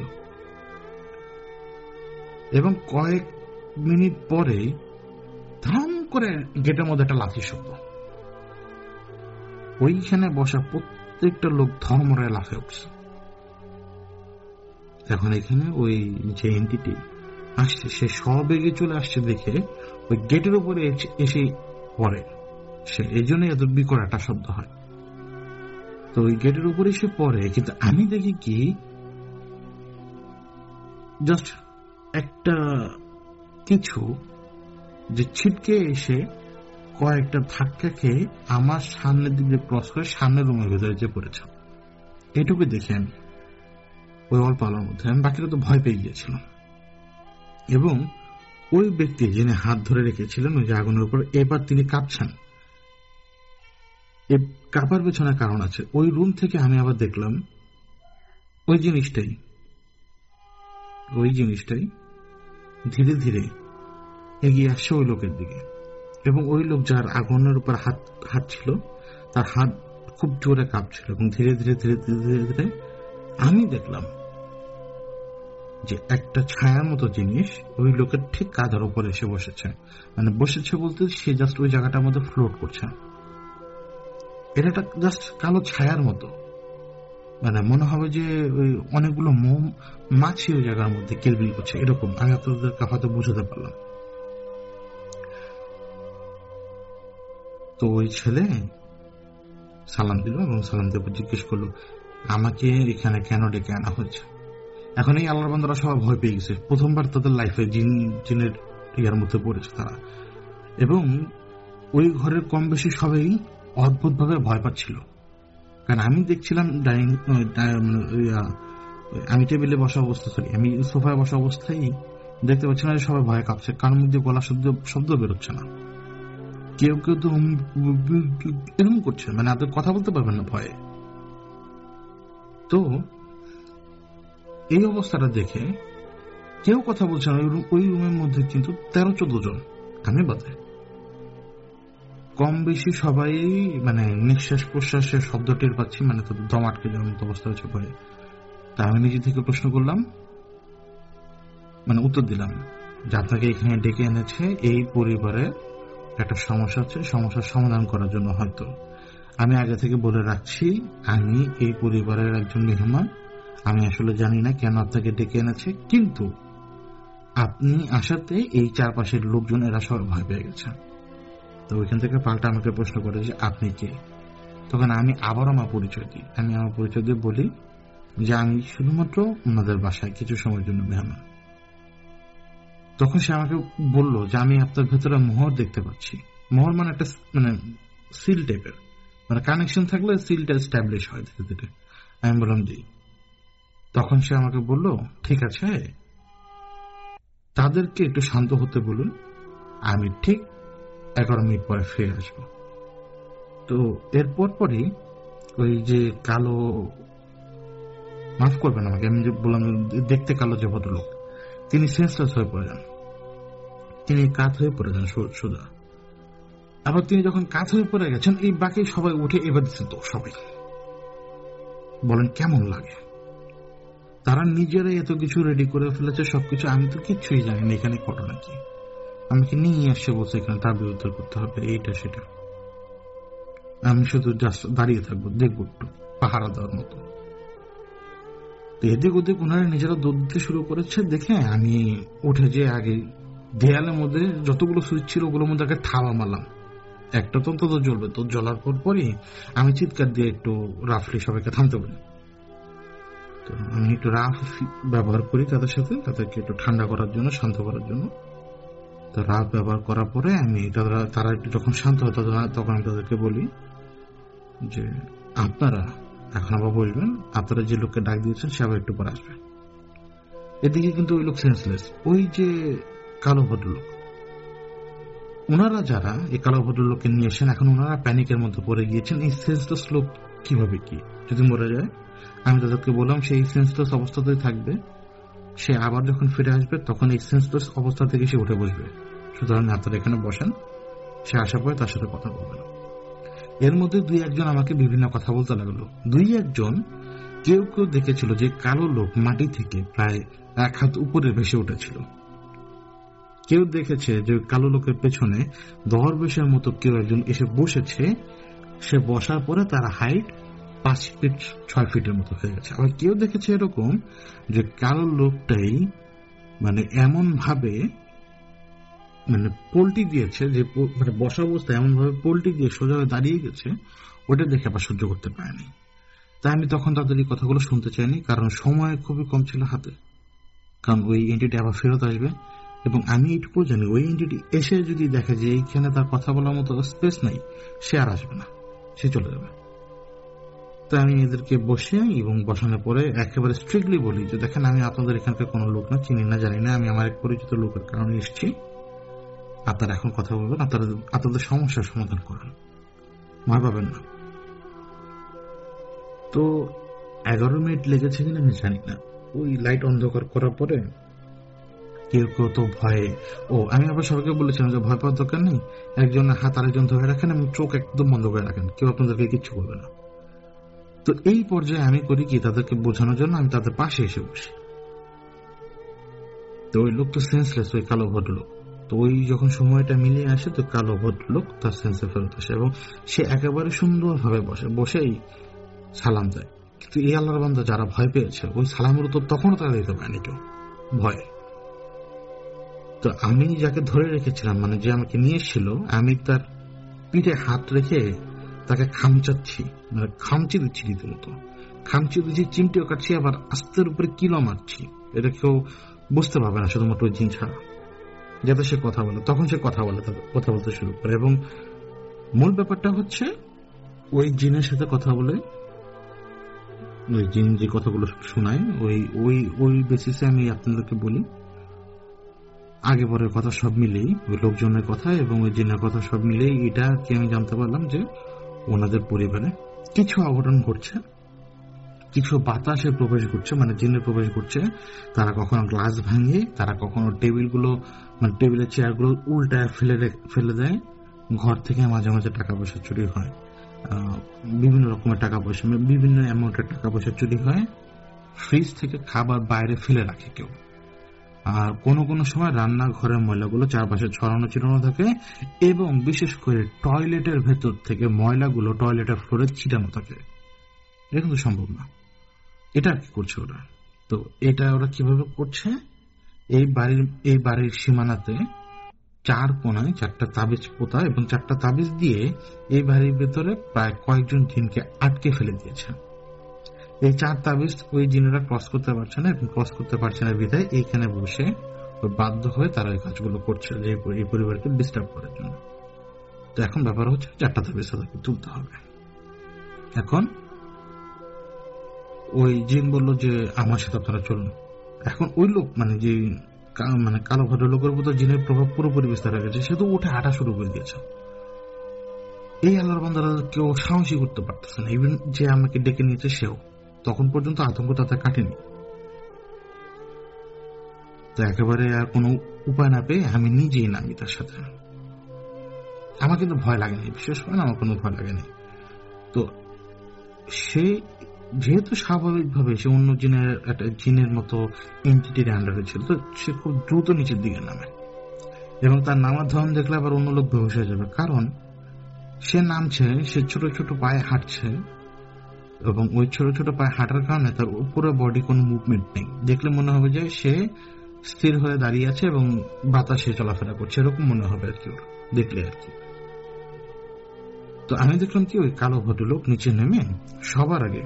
এবং কয়েক মিনিট পরে ধাম করে গেটের মধ্যে একটা লাথি শব্দ, ওইখানে বসা প্রত্যেকটা লোক ধর্মরায় লাফে উঠছে। এখন এখানে ওই যে এন্টিটি আসছে সে সবেগে চলে আসছে দেখে ওই গেটের উপরে এসে পড়ে, সে এই জন্যই এত বিকট একটা শব্দ হয়। তো ওই গেটের উপরে সে পড়ে, কিন্তু আমি দেখি কি জাস্ট একটা কিছু যে ছিটকে এসে কয়েকটা ধাক্কা খেয়ে আমার সামনের দিকে ক্রস করে সামনের রুমের ভেতরে যে পড়েছে। এটুকু দেখে আমি ওই অল্প আলোর মধ্যে আমি বাকিটা তো ভয় পেয়ে গিয়েছিলাম। এবং ওই ব্যক্তি যিনি হাত ধরে রেখেছিলেন ওই যে আগুনের উপর, এবার তিনি কাঁপছেন। কাঁপার পেছনে কারণ আছে। ওই রুম থেকে আমি আবার দেখলাম ওই জিনিসটাই ধীরে ধীরে এগিয়ে আসছে ওই লোকের দিকে, এবং ওই লোক যার আগুনের উপর হাত ছিল তার হাত খুব জোরে কাঁপছিল, এবং ধীরে ধীরে ধীরে ধীরে ধীরে আমি দেখলাম যে একটা ছায়ার মতো জিনিস ওই লোকের ঠিক কাঁধার উপর এসে বসেছে। মানে বসেছে বলতে সে জাস্ট ওই জায়গাটার মধ্যে ফ্লোট করছে। এটা জাস্ট কালো ছায়ার মতো, মানে মনে হবে যে ওই অনেকগুলো মাছি ওই জায়গার মধ্যে কিলবিল করছে, এরকম আমি আপনাদেরকে হয়তো বুঝাতে পারলাম। তো ওই ছেলে সালাম দিল এবং সালাম দেব জিজ্ঞেস করলো আমাকে এখানে কেন ডেকে আনা হয়েছে। এখন এই আল্লাহর বান্দারা সবাই ভয় পেয়ে গেছে, প্রথমবার তাদের লাইফে জিনের ইয়ার মধ্যে পড়েছে তারা, এবং ওই ঘরের কম বেশি সবাই অদ্ভুত ভাবে ভয় পাচ্ছিল। কারণ আমি দেখছিলাম আমি টেবিলে বসা অবস্থা, আমি সোফায় বসা অবস্থায় দেখতে পাচ্ছি না সবাই ভয় কাঁপছে, কারোর মধ্যে গলা শব্দ বেরোচ্ছে না, কেউ কেউ তো এরকম করছে, মানে আপনি কথা বলতে পারবেন না ভয়ে। তো এই অবস্থাটা দেখে কেউ কথা বলছে না। ওই রুমের মধ্যে কিন্তু 13-14 জন, আমি বাদে, কম বেশি সবাই মানে নিঃশ্বাস প্রশ্বাসের শব্দ টের পাচ্ছি, মানে তাদের দম আটকে যাওয়ার মতো অবস্থা হচ্ছে ভয়ে। তা আমি নিজে থেকে প্রশ্ন করলাম, মানে উত্তর দিলাম যে আপনাকে এখানে ডেকে এনেছে এই পরিবারে একটা সমস্যা আছে, সমস্যার সমাধান করার জন্য। হয়তো আমি আগে থেকে বলে রাখছি আমি এই পরিবারের একজন মেহমান, আমি আসলে জানি না কেন আপনাকে ডেকে এনেছে, কিন্তু আপনি আসাতে এই চারপাশের লোকজন এরা সবাই ভয় পেয়ে গেছে। তো ওইখান থেকে পাল্টা আমাকে প্রশ্ন করে যে আপনি কে। তখন আমি আবার আমার পরিচয় দিই, আমি আমার পরিচয় দিয়ে বলি যে আমি শুধুমাত্র ওনাদের বাসায় কিছু সময়ের জন্য মেহমান। তখন সে আমাকে বলল যে আমি আপনার ভেতরে মোহর দেখতে পাচ্ছি। মোহর মানে একটা মানে সিল টাইপের, মানে কানেকশন থাকলে সিলটা এস্টাবলিশ হয় ধীরে ধীরে। আমি বললাম জি। তখন সে আমাকে বলল ঠিক আছে, তাদেরকে একটু শান্ত হতে বলুন, আমি ঠিক 11 মিনিট পরে ফিরে আসবো। তো এরপর পরই ওই যে কালো, মাফ করবেন আমাকে, আমি যে বললাম দেখতে কালো যে ভদ্রলোক, তিনি সেন্সলেস হয়ে পড়ে যান, তিনি কাত হয়ে পড়ে যান সোজা। আবার তিনি যখন কাত হয়ে পড়ে গেছেন, এই বাকি সবাই উঠে এবার দিচ্ছেন। তো সবাই বলেন কেমন লাগে, তারা নিজেরাই এত কিছু রেডি করে ফেলেছে সবকিছু, আমি তো কিচ্ছুই জানি না এখানে ঘটনা কি। আমাকে নিয়ে আসছে বলছে এখানে তার বিরুদ্ধে করতে হবে এইটা সেটা, আমি শুধু জাস্ট দাঁড়িয়ে থাকবো, দেখবো একটু পাহারা দেওয়ার মতো। এদিক ওদিক ওনারা নিজেরা দৌড় দিতে শুরু করেছে দেখে আমি উঠে যে আগে দেয়ালের মধ্যে যতগুলো সুইচ ছিল ওগুলোর মধ্যে আগে থাবা মারলাম, একটা তো অন্তত জ্বলবে। তো জ্বলার পরই আমি চিৎকার দিয়ে একটু রাফলি সবাইকে থামতে বলি। তো আমি একটু রাফ ব্যবহার করি তাদের সাথে, তাদেরকে একটু ঠান্ডা করার জন্য, শান্ত করার জন্য। তো রাফ ব্যবহার করার পরে আমি তারা একটু যখন শান্ত হয় তখন আমি তাদেরকে বলি যে আপনারা এখন আবার বলবেন, আপনারা যে লোককে ডাক দিয়েছেন সে আবার একটু পরে আসবে। এদিকে কিন্তু ওই লোক সেন্সলেস, ওই যে কালো ভদ্রলোক, ওনারা যারা এই কালো ভদ্রলোককে নিয়ে এসেন এখন ওনারা প্যানিকের মধ্যে পড়ে গিয়েছেন। এই সেন্সলেস লোক কিভাবে কি যদি মরে যায়, আমি তাদেরকে বললাম সে এই সেন্সলেস অবস্থাতেই থাকবে, সে আবার যখন ফিরে আসবে তখন এই সেন্সলেস অবস্থা থেকে সে উঠে বসবে, সুতরাং আপনারা এখানে বসেন, সে আসার পরে তার সাথে কথা বলবেন। এর মধ্যে 2-1 আমাকে বিভিন্ন কথা বলতে লাগলো। 2-1 কেউ কেউ দেখেছিল যে কালো লোক মাটি থেকে প্রায় 1 হাত উপরে ভেসে উঠেছিল, কেউ দেখেছে যে কালো লোকের পেছনে দরবেশের মতো কেউ একজন এসে বসেছে, সে বসার পরে তার হাইট 5 ফিট 6 ফিটের মতো হয়ে গেছে। আবার কেউ দেখেছে এরকম যে কালো লোকটাই মানে এমন ভাবে মানে পোল্টি দিয়েছে, যে মানে বসা অবস্থায় এমন ভাবে পোল্টি দিয়ে সোজা হয়ে দাঁড়িয়ে গেছে, ওটা দেখে আবার সহ্য করতে পারেনি। তাই আমি তখন তাদের এই কথাগুলো শুনতে চাইনি, কারণ সময় খুবই কম ছিল হাতে, কারণ ওই এন্টিটি আবার ফেরত আসবে। এবং আমি এইটুকু জানি, ওই এন্টিটি এসে যদি দেখে যে এইখানে তার কথা বলার মতো স্পেস নাই, সে আর আসবে না, সে চলে যাবে। তো আমি এদেরকে বসে এবং বসানোর পরে একেবারে স্ট্রিক্টলি বলি যে দেখেন, আমি আপনাদের এখানকার কোনো লোক না, চিনি না, জানি না, আমি আমার এক পরিচিত লোকের কারণে এসেছি। আপনারা এখন কথা বলবেন, আপনাদের সমস্যার সমাধান করেন, ভয় পাবেন না। তো 11 মিনিট লেগেছে কিনা আমি জানি না। ওই লাইট অন্ধকার করার পরে কেউ কেউ তো ভয়ে, আমি আবার সবাইকে বলেছিলাম যে ভয় পাওয়ার দরকার নেই, একজনের হাত আরেকজন ধরে রাখেন এবং চোখ একদম বন্ধ করে রাখেন, কেউ আপনাদেরকে কিচ্ছু করবে না। তো এই পর্যায়ে আমি করি কি, তাদেরকে বোঝানোর জন্য আমি তাদের পাশে এসে বসি। তো ওই লোক তো সেন্সলেস, ওই কালো ভদ্রলোক। তো ওই যখন সময়টা মিলিয়ে আসে, তো কালো ভদ্রলোক তার সেন্সে ফেরত আসে এবং সে একেবারে সুন্দরভাবে বসেই সালাম দেয়। কিন্তু এই আল্লাহর বান্দা যারা ভয় পেয়েছে, ওই সালামের উত্তর তখনও তারা দিতে পারেনি কেউ, ভয়ে। তো আমি যাকে ধরে রেখেছিলাম, মানে যে আমাকে নিয়ে এসেছিল, আমি তার পিঠে হাত রেখে তাকে খামচাচ্ছি, মানে খামচি দিচ্ছি, রীতিমতো খামচি দিচ্ছি, চিমটিও কাটছি, আবার আস্তের উপরে কিলো মারছি। এটা কেউ বুঝতে পারবে না, শুধুমাত্র ওই জিন ছাড়া, যাতে সে কথা বলে। তখন সে কথা বলতে শুরু করে এবং মূল ব্যাপারটা হচ্ছে ওই জিনের সাথে কথা বলে, ওই জিন যে কথাগুলো শোনায়, ওই বেসিসে আমি আপনাদেরকে বলি, আগে পরের কথা সব মিলেই, ওই লোকজনের কথা এবং ওই জিনের কথা সব মিলেই এটা কি আমি জানতে পারলাম যে ওনাদের পরিবারে কিছু অঘটন ঘটছে, কিছু বাতাসে প্রবেশ করছে, মানে জিনের প্রবেশ করছে। তারা কখনো গ্লাস ভাঙে, তারা কখনো টেবিলগুলো, মানে টেবিলের চেয়ারগুলো উল্টায় ফেলে দেয়। ঘর থেকে মাঝে মাঝে টাকা পয়সা চুরি হয়, বিভিন্ন রকমের টাকা পয়সা, বিভিন্ন অ্যামাউন্টের টাকা পয়সা চুরি হয়। ফ্রিজ থেকে খাবার বাইরে ফেলে রাখে কেউ, আর কোনো সময় রান্নাঘরের ময়লাগুলো চারপাশে ছড়ানো ছিটানো থাকে এবং বিশেষ করে টয়লেটের ভেতর থেকে ময়লাগুলো টয়লেটের ফ্লোরে ছিটানো থাকে। এটা কিন্তু সম্ভব না। এটা কি করছে ওরা? তো এটা ওরা কিভাবে করছে? এই বাড়ির সীমানাতে 4 কোণায় 4টা তাবিজ পোতা এবং 4টা তাবিজ দিয়ে এই বাড়ির ভেতরে প্রায় কয়েকজন জিনকে আটকে ফেলে দিয়েছে। এই 4 তাবিজ ওই জিনেরা ক্রস করতে পারছে না, এবং ক্রস করতে পারছে না বিধায় এইখানে বসে বাধ্য হয়ে তারা এই কাজগুলো করছে, যে এই পরিবারকে ডিস্টার্ব করার জন্য। তো এখন ব্যাপার হচ্ছে 4টা তাবিজ তাদেরকে তুলতে হবে। এখন ওই জিন বললো যে আমার সাথে আপনারা চলুন। এখন ওই লোক, মানে যে কালো ভদ্রলোকের উপর জিনের প্রভাব পুরোপুরি বিস্তার হয়ে গেছে, সে তো উঠে হাঁটা শুরু করে দিয়েছে। এই আল্লাহর বান্দারা কেউ সাহসী করতে পারতেছে না, ইভেন যে আমাকে ডেকে নিয়েছে সেও। তখন পর্যন্ত আতঙ্ক তাতে কাটেনি। তো একেবারে আর কোনো উপায় না পেয়ে আমি নিজেই নামি তার সাথে। আমার কিন্তু ভয় লাগেনি, বিশেষ করে আমার কোনো ভয় লাগেনি। তো সে যেহেতু স্বাভাবিকভাবে সে অন্য একটা জিনের মতো এন্টিটির আন্ডারে ছিল, তো সে খুব দ্রুত নিচের দিকে নামে এবং তার নামার ধরন দেখলে আবার অন্য লোক বেহুশ হয়ে যাবে, কারণ সে নামছে, সে ছোট ছোট পায়ে হাঁটছে এবং ওই ছোট ছোট পায়ে হাঁটার কারণে তার উপরে বডি কোনো মুভমেন্ট নেই। দেখলে মনে হবে যে সে স্থির হয়ে দাঁড়িয়ে আছে এবং বাতাসে চলাফেরা করছে, এরকম মনে হবে আর কি ওর দেখলে আর কি। তো আমি দেখলাম কি, ওই কালো ভদ্রলোক নিচে নেমে সবার আগে,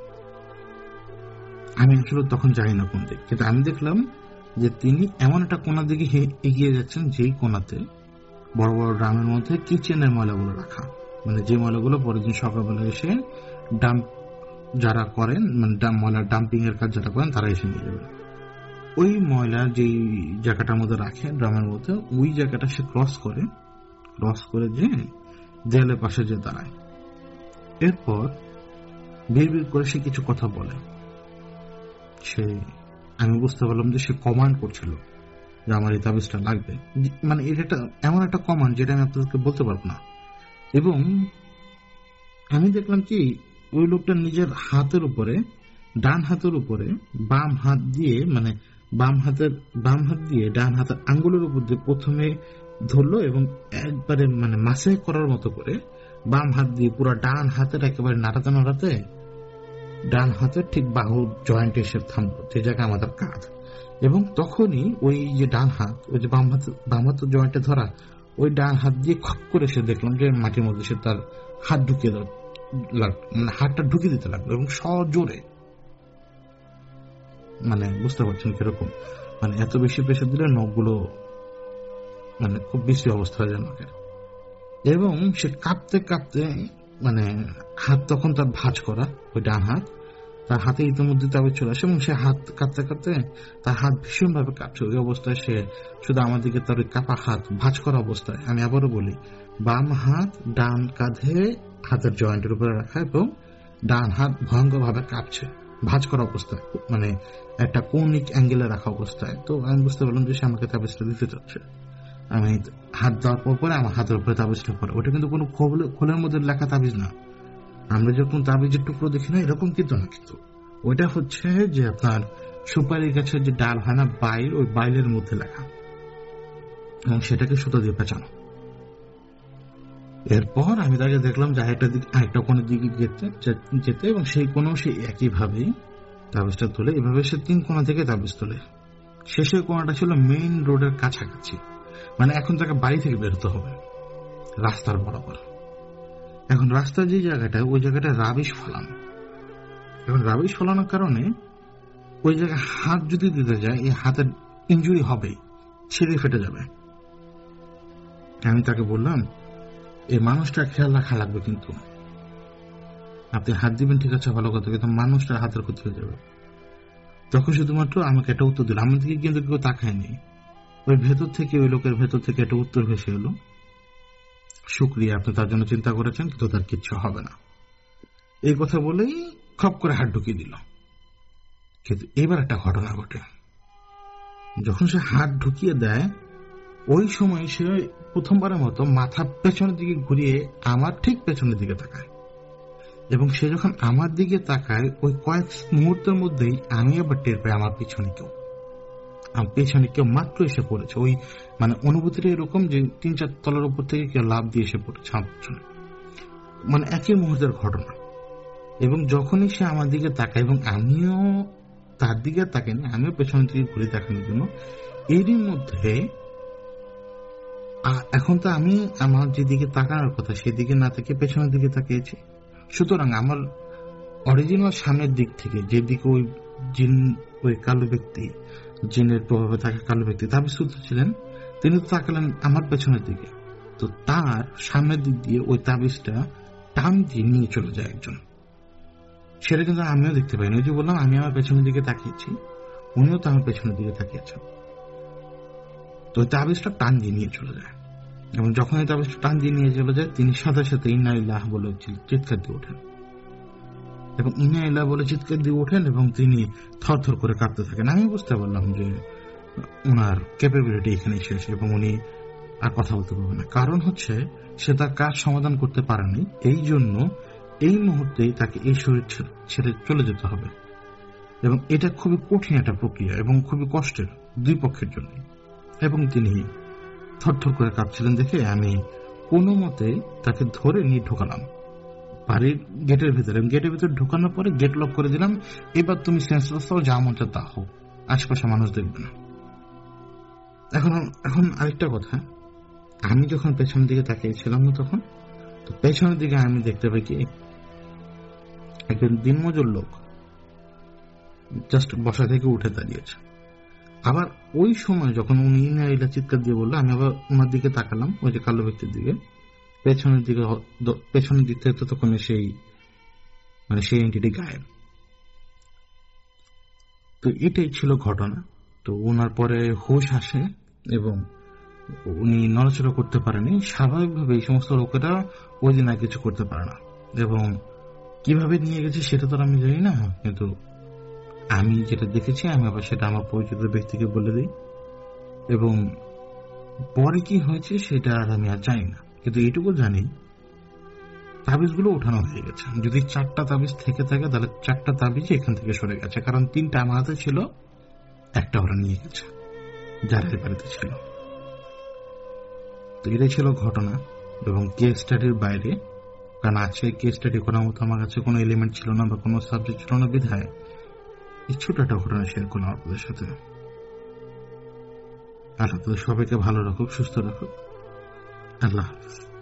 আমি আসলে তখন জানি না কোন দিক, কিন্তু আমি দেখলাম যে তিনি এমন একটা কোনার দিকে এগিয়ে যাচ্ছেন, যেই কোনাতে বড় বড় ড্রামের মধ্যে কিচেনের ময়লাগুলো রাখা, মানে যে ময়লাগুলো পরের দিন সকালবেলা এসে ডাম্প যারা করেন, মানে ময়লা ডাম্পিং এর কাজ যারা করেন তারা এসে নিয়ে যাবে। ওই ময়লা যেই জায়গাটার মধ্যে রাখে ড্রামের মধ্যে, ওই জায়গাটা সে ক্রস করে যে দেয়ালের পাশে যে দাঁড়ায়। এরপর বিড়বিড় করে সে কিছু কথা বলে। আমি বুঝতে পারলাম যে সে কমান্ড করছিল যে আমার এই তাবিজটা লাগবে, মানে এটা এমন একটা কমান্ড যেটা আমি আপনাদেরকে বলতে পারবো না। এবং আমি দেখলাম কি, ওই লোকটা নিজের হাতের উপরে, ডান হাতের উপরে বাম হাত দিয়ে, মানে বাম হাত দিয়ে ডান হাতের আঙ্গুলের উপর দিয়ে প্রথমে ধরলো এবং একবারে মানে মাসাজ করার মতো করে বাম হাত দিয়ে পুরো ডান হাতের একেবারে নাড়াতে ডান হাতের ঠিক বাহু জয়েন্ট এসে থামলো, যে জায়গায় আমাদের কাঁধ। এবং তখনই ওই যে ডান হাত, ওই যে বাম হাতের জয়েন্টে ধরা, ওই ডান হাত দিয়ে খপ করে সে দেখলাম যে মাটির মধ্যে সে তার হাত ঢুকিয়ে মানে হাতটা ঢুকিয়ে দিতে লাগলো এবং সজোরে, মানে বুঝতে পারছেন কিরকম, মানে এত বেশি প্রেশার দিলে নখগুলো মানে খুব বেশি অবস্থা হয়ে যায় নখের। এবং সে কাঁপতে কাঁপতে, মানে হাত তখন তার ভাঁজ করা, ওই ডান হাত, তার হাতে ইতিমধ্যে তাবিজ চলে আসে এবং সে হাত কাঁপতে কাঁপতে তার হাত ভীষণ ভাবে কাঁপছে। ওই অবস্থায় সে শুধু আমার দিকে তার ওই কাঁপা হাত ভাঁজ করা অবস্থায়, আমি আবারও বলি, বাম হাত ডান কাঁধে হাতের জয়েন্টের উপরে রাখা এবং ডান হাত ভয়ঙ্কর ভাবে কাঁপছে ভাঁজ করা অবস্থায়, মানে একটা কৌণিক অ্যাঙ্গেলে রাখা অবস্থায়। তো আমি বুঝতে পারলাম যে সে আমাকে তাবিজটা দিতে চাচ্ছে। আমি হাত দেওয়ার পরে আমার হাতের উপরে তাবিজটা পরে, ওটা কিন্তু কোনো খোলের মধ্যে লেখা তাবিজ না। আমরা যখন তাবিজের টুকরো দেখি না এরকম কিন্তু না, কিন্তু ওইটা হচ্ছে যে আপনার সুপারি গাছের যে ডাল হয় না, বাইল, ওই বাইলের মধ্যে লেখা এবং সেটাকে সুতো দিয়ে পেঁচানো। এরপর আমি তাকে দেখলাম যে আরেকটা কোণের দিকে যেতে এবং সেই কোণও সে একইভাবেই তাবিজটা তোলে। এভাবে সে 3 কোণা থেকে তাবিজ তোলে। শেষের কোণাটা ছিল মেইন রোডের কাছাকাছি, মানে এখন তাকে বাড়ি থেকে বেরোতে হবে রাস্তার বরাবর। এখন রাস্তার যে জায়গাটা, ওই জায়গাটা রাবিশ ফলানো। এখন রাবিশ ফলানোর কারণে ওই জায়গায় হাত যদি দিতে যায়, এই হাতের ইনজুরি হবেই, ছিঁড়ে ফেটে যাবে। আমি তাকে বললাম, এই মানুষটা খেয়াল রাখা লাগবে, কিন্তু আপনি হাত দিবেন ঠিক আছে ভালো কথা, কিন্তু মানুষটার হাতের ক্ষতি হয়ে যাবে। তখন শুধুমাত্র আমাকে একটা উত্তর দিল, আমার দিকে কিন্তু কেউ তাকায়নি। ওই ভেতর থেকে, ওই লোকের ভেতর থেকে একটা উত্তর ভেসে এলো, শুক্রিয়া, আপনি তার জন্য চিন্তা করেছেন, কিন্তু তার কিচ্ছু হবে না। এই কথা বলেই খপ করে হাত ঢুকিয়ে দিল। কিন্তু এবার একটা ঘটনা ঘটে। যখন সে হাত ঢুকিয়ে দেয়, ওই সময় সে প্রথমবারের মতো মাথা পেছনের দিকে ঘুরিয়ে আমার ঠিক পেছনের দিকে তাকায়। এবং সে যখন আমার দিকে তাকায়, ওই কয়েক মুহূর্তের মধ্যেই আমি আবার টের পাই আমার পেছনে কেউ মাত্র এসে পড়েছে। ওই মানে অনুভূতিটা এরকম যে 3-4 তলার উপর থেকে কেউ লাফ দিয়ে এসে পড়েছে আমার পেছনে, মানে একই মুহূর্তের ঘটনা। এবং যখনই সে আমার দিকে তাকায় এবং আমিও তার দিকে তাকাইনি, আমিও পেছনের দিকে ঘুরে তাকানোর জন্য, এরই মধ্যে এখন তো আমি আমার যেদিকে তাকানোর কথা সেদিকে না থেকে পেছনের দিকে তাকিয়েছি। সুতরাং আমার অরিজিনাল সামনের দিক থেকে যেদিকে ওই কালো ব্যক্তি, জিনের প্রভাবে থাকা কালো ব্যক্তি তাবিজ তুলতেছিলেন, তিনি তো তাকালেন আমার পেছনের দিকে। তো তার সামনের দিক দিয়ে ওই তাবিজটা টান দিয়ে নিয়ে চলে যায় একজন। সেটা কিন্তু আমিও দেখতে পাইনি। ওই যে বললাম, আমি আমার পেছনের দিকে তাকিয়েছি, উনিও তো আমার পেছনের দিকে তাকিয়েছেন। তো ওই তাবিজটা টান দিয়ে নিয়ে চলে যায় এবং যখন এই তাবিজটা টান দিয়ে নিয়ে চলে যায়, তিনি সাথে সাথে ইন্না লিল্লাহ বলে চিৎকার দিয়ে ওঠেন এবং ইন্না লিল্লাহ বলে চিৎকার দিয়ে ওঠেন এবং তিনি থরথর করে কাঁপতে থাকেন। আমি বুঝতে পারলাম যে ওনার ক্যাপাবিলিটি এখানে শেষ এবং উনি আর কথা বলতে পারবেন না। কারণ হচ্ছে সে তার কাজ সমাধান করতে পারেনি, এই জন্য এই মুহূর্তেই তাকে এই শরীর ছেড়ে চলে যেতে হবে। এবং এটা খুবই কঠিন একটা প্রক্রিয়া এবং খুবই কষ্টের দুই পক্ষের জন্য। এবং তিনি থরথর করে কাঁপছিলেন দেখে আমি কোনো মতে তাকে ধরে নিয়ে ঢোকালাম বাড়ির গেটের ভিতরে। গেটের ভিতরে ঢোকানোর পরে গেট লক করে দিলাম। এবার তুমি সেন্সলেস হও, যা মন চায় তা হোক, আশপাশে মানুষ দেখবে না। এখন আরেকটা কথা, আমি যখন পেছনের দিকে তাকিয়েছিলাম তখন, তো পেছনের দিকে আমি দেখতে পাই কি একজন দিনমজুর লোক জাস্ট বসা থেকে উঠে দাঁড়িয়েছে। আবার ওই সময় যখন উনি ইনাইলা চিৎকার দিয়ে বললো, আমি আবার ওনার দিকে তাকালাম, ওই যে কালো ব্যক্তির দিকে। পেছনের দিক থেকে ততক্ষণ সেই এন্টিটি গায়েব। তো এটাই ছিল ঘটনা। তো ওনার পরে হুঁশ আসে এবং উনি নড়াচড়া করতে পারেনি। স্বাভাবিকভাবে এই সমস্ত লোকেরা ওই দিন আর কিছু করতে পারে না এবং কিভাবে নিয়ে গেছে সেটা তো আমি জানি না, কিন্তু আমি যেটা দেখেছি আমি আবার সেটা আমার পরিচিত ব্যক্তিকে বলে দিই এবং পরে কি হয়েছে সেটা আর আমি আর জানি না। কিন্তু এইটুকু জানি তাবিজগুলো উঠানো হয়ে গেছে। যদি 4টা তাবিজ থেকে থাকে তাহলে 4টা তাবিজ এখান থেকে সরে গেছে, কারণ 3টা আমার হাতে ছিল, একটা ওরা নিয়ে গেছে যারা বাড়িতে ছিল। তো এটাই ছিল ঘটনা এবং কেস স্টাডির বাইরে, কারণ আজকে কেস স্টাডি করার মতো আমার কাছে কোনো এলিমেন্ট ছিল না বা কোনো সাবজেক্ট ছিল না, বিধায় এই ছোট একটা ঘটনা শেয়ার করলাম আপনাদের সাথে। আর আপনাদের সবাইকে ভালো রাখুক, সুস্থ রাখুক। আল্লাহ হাফেজ।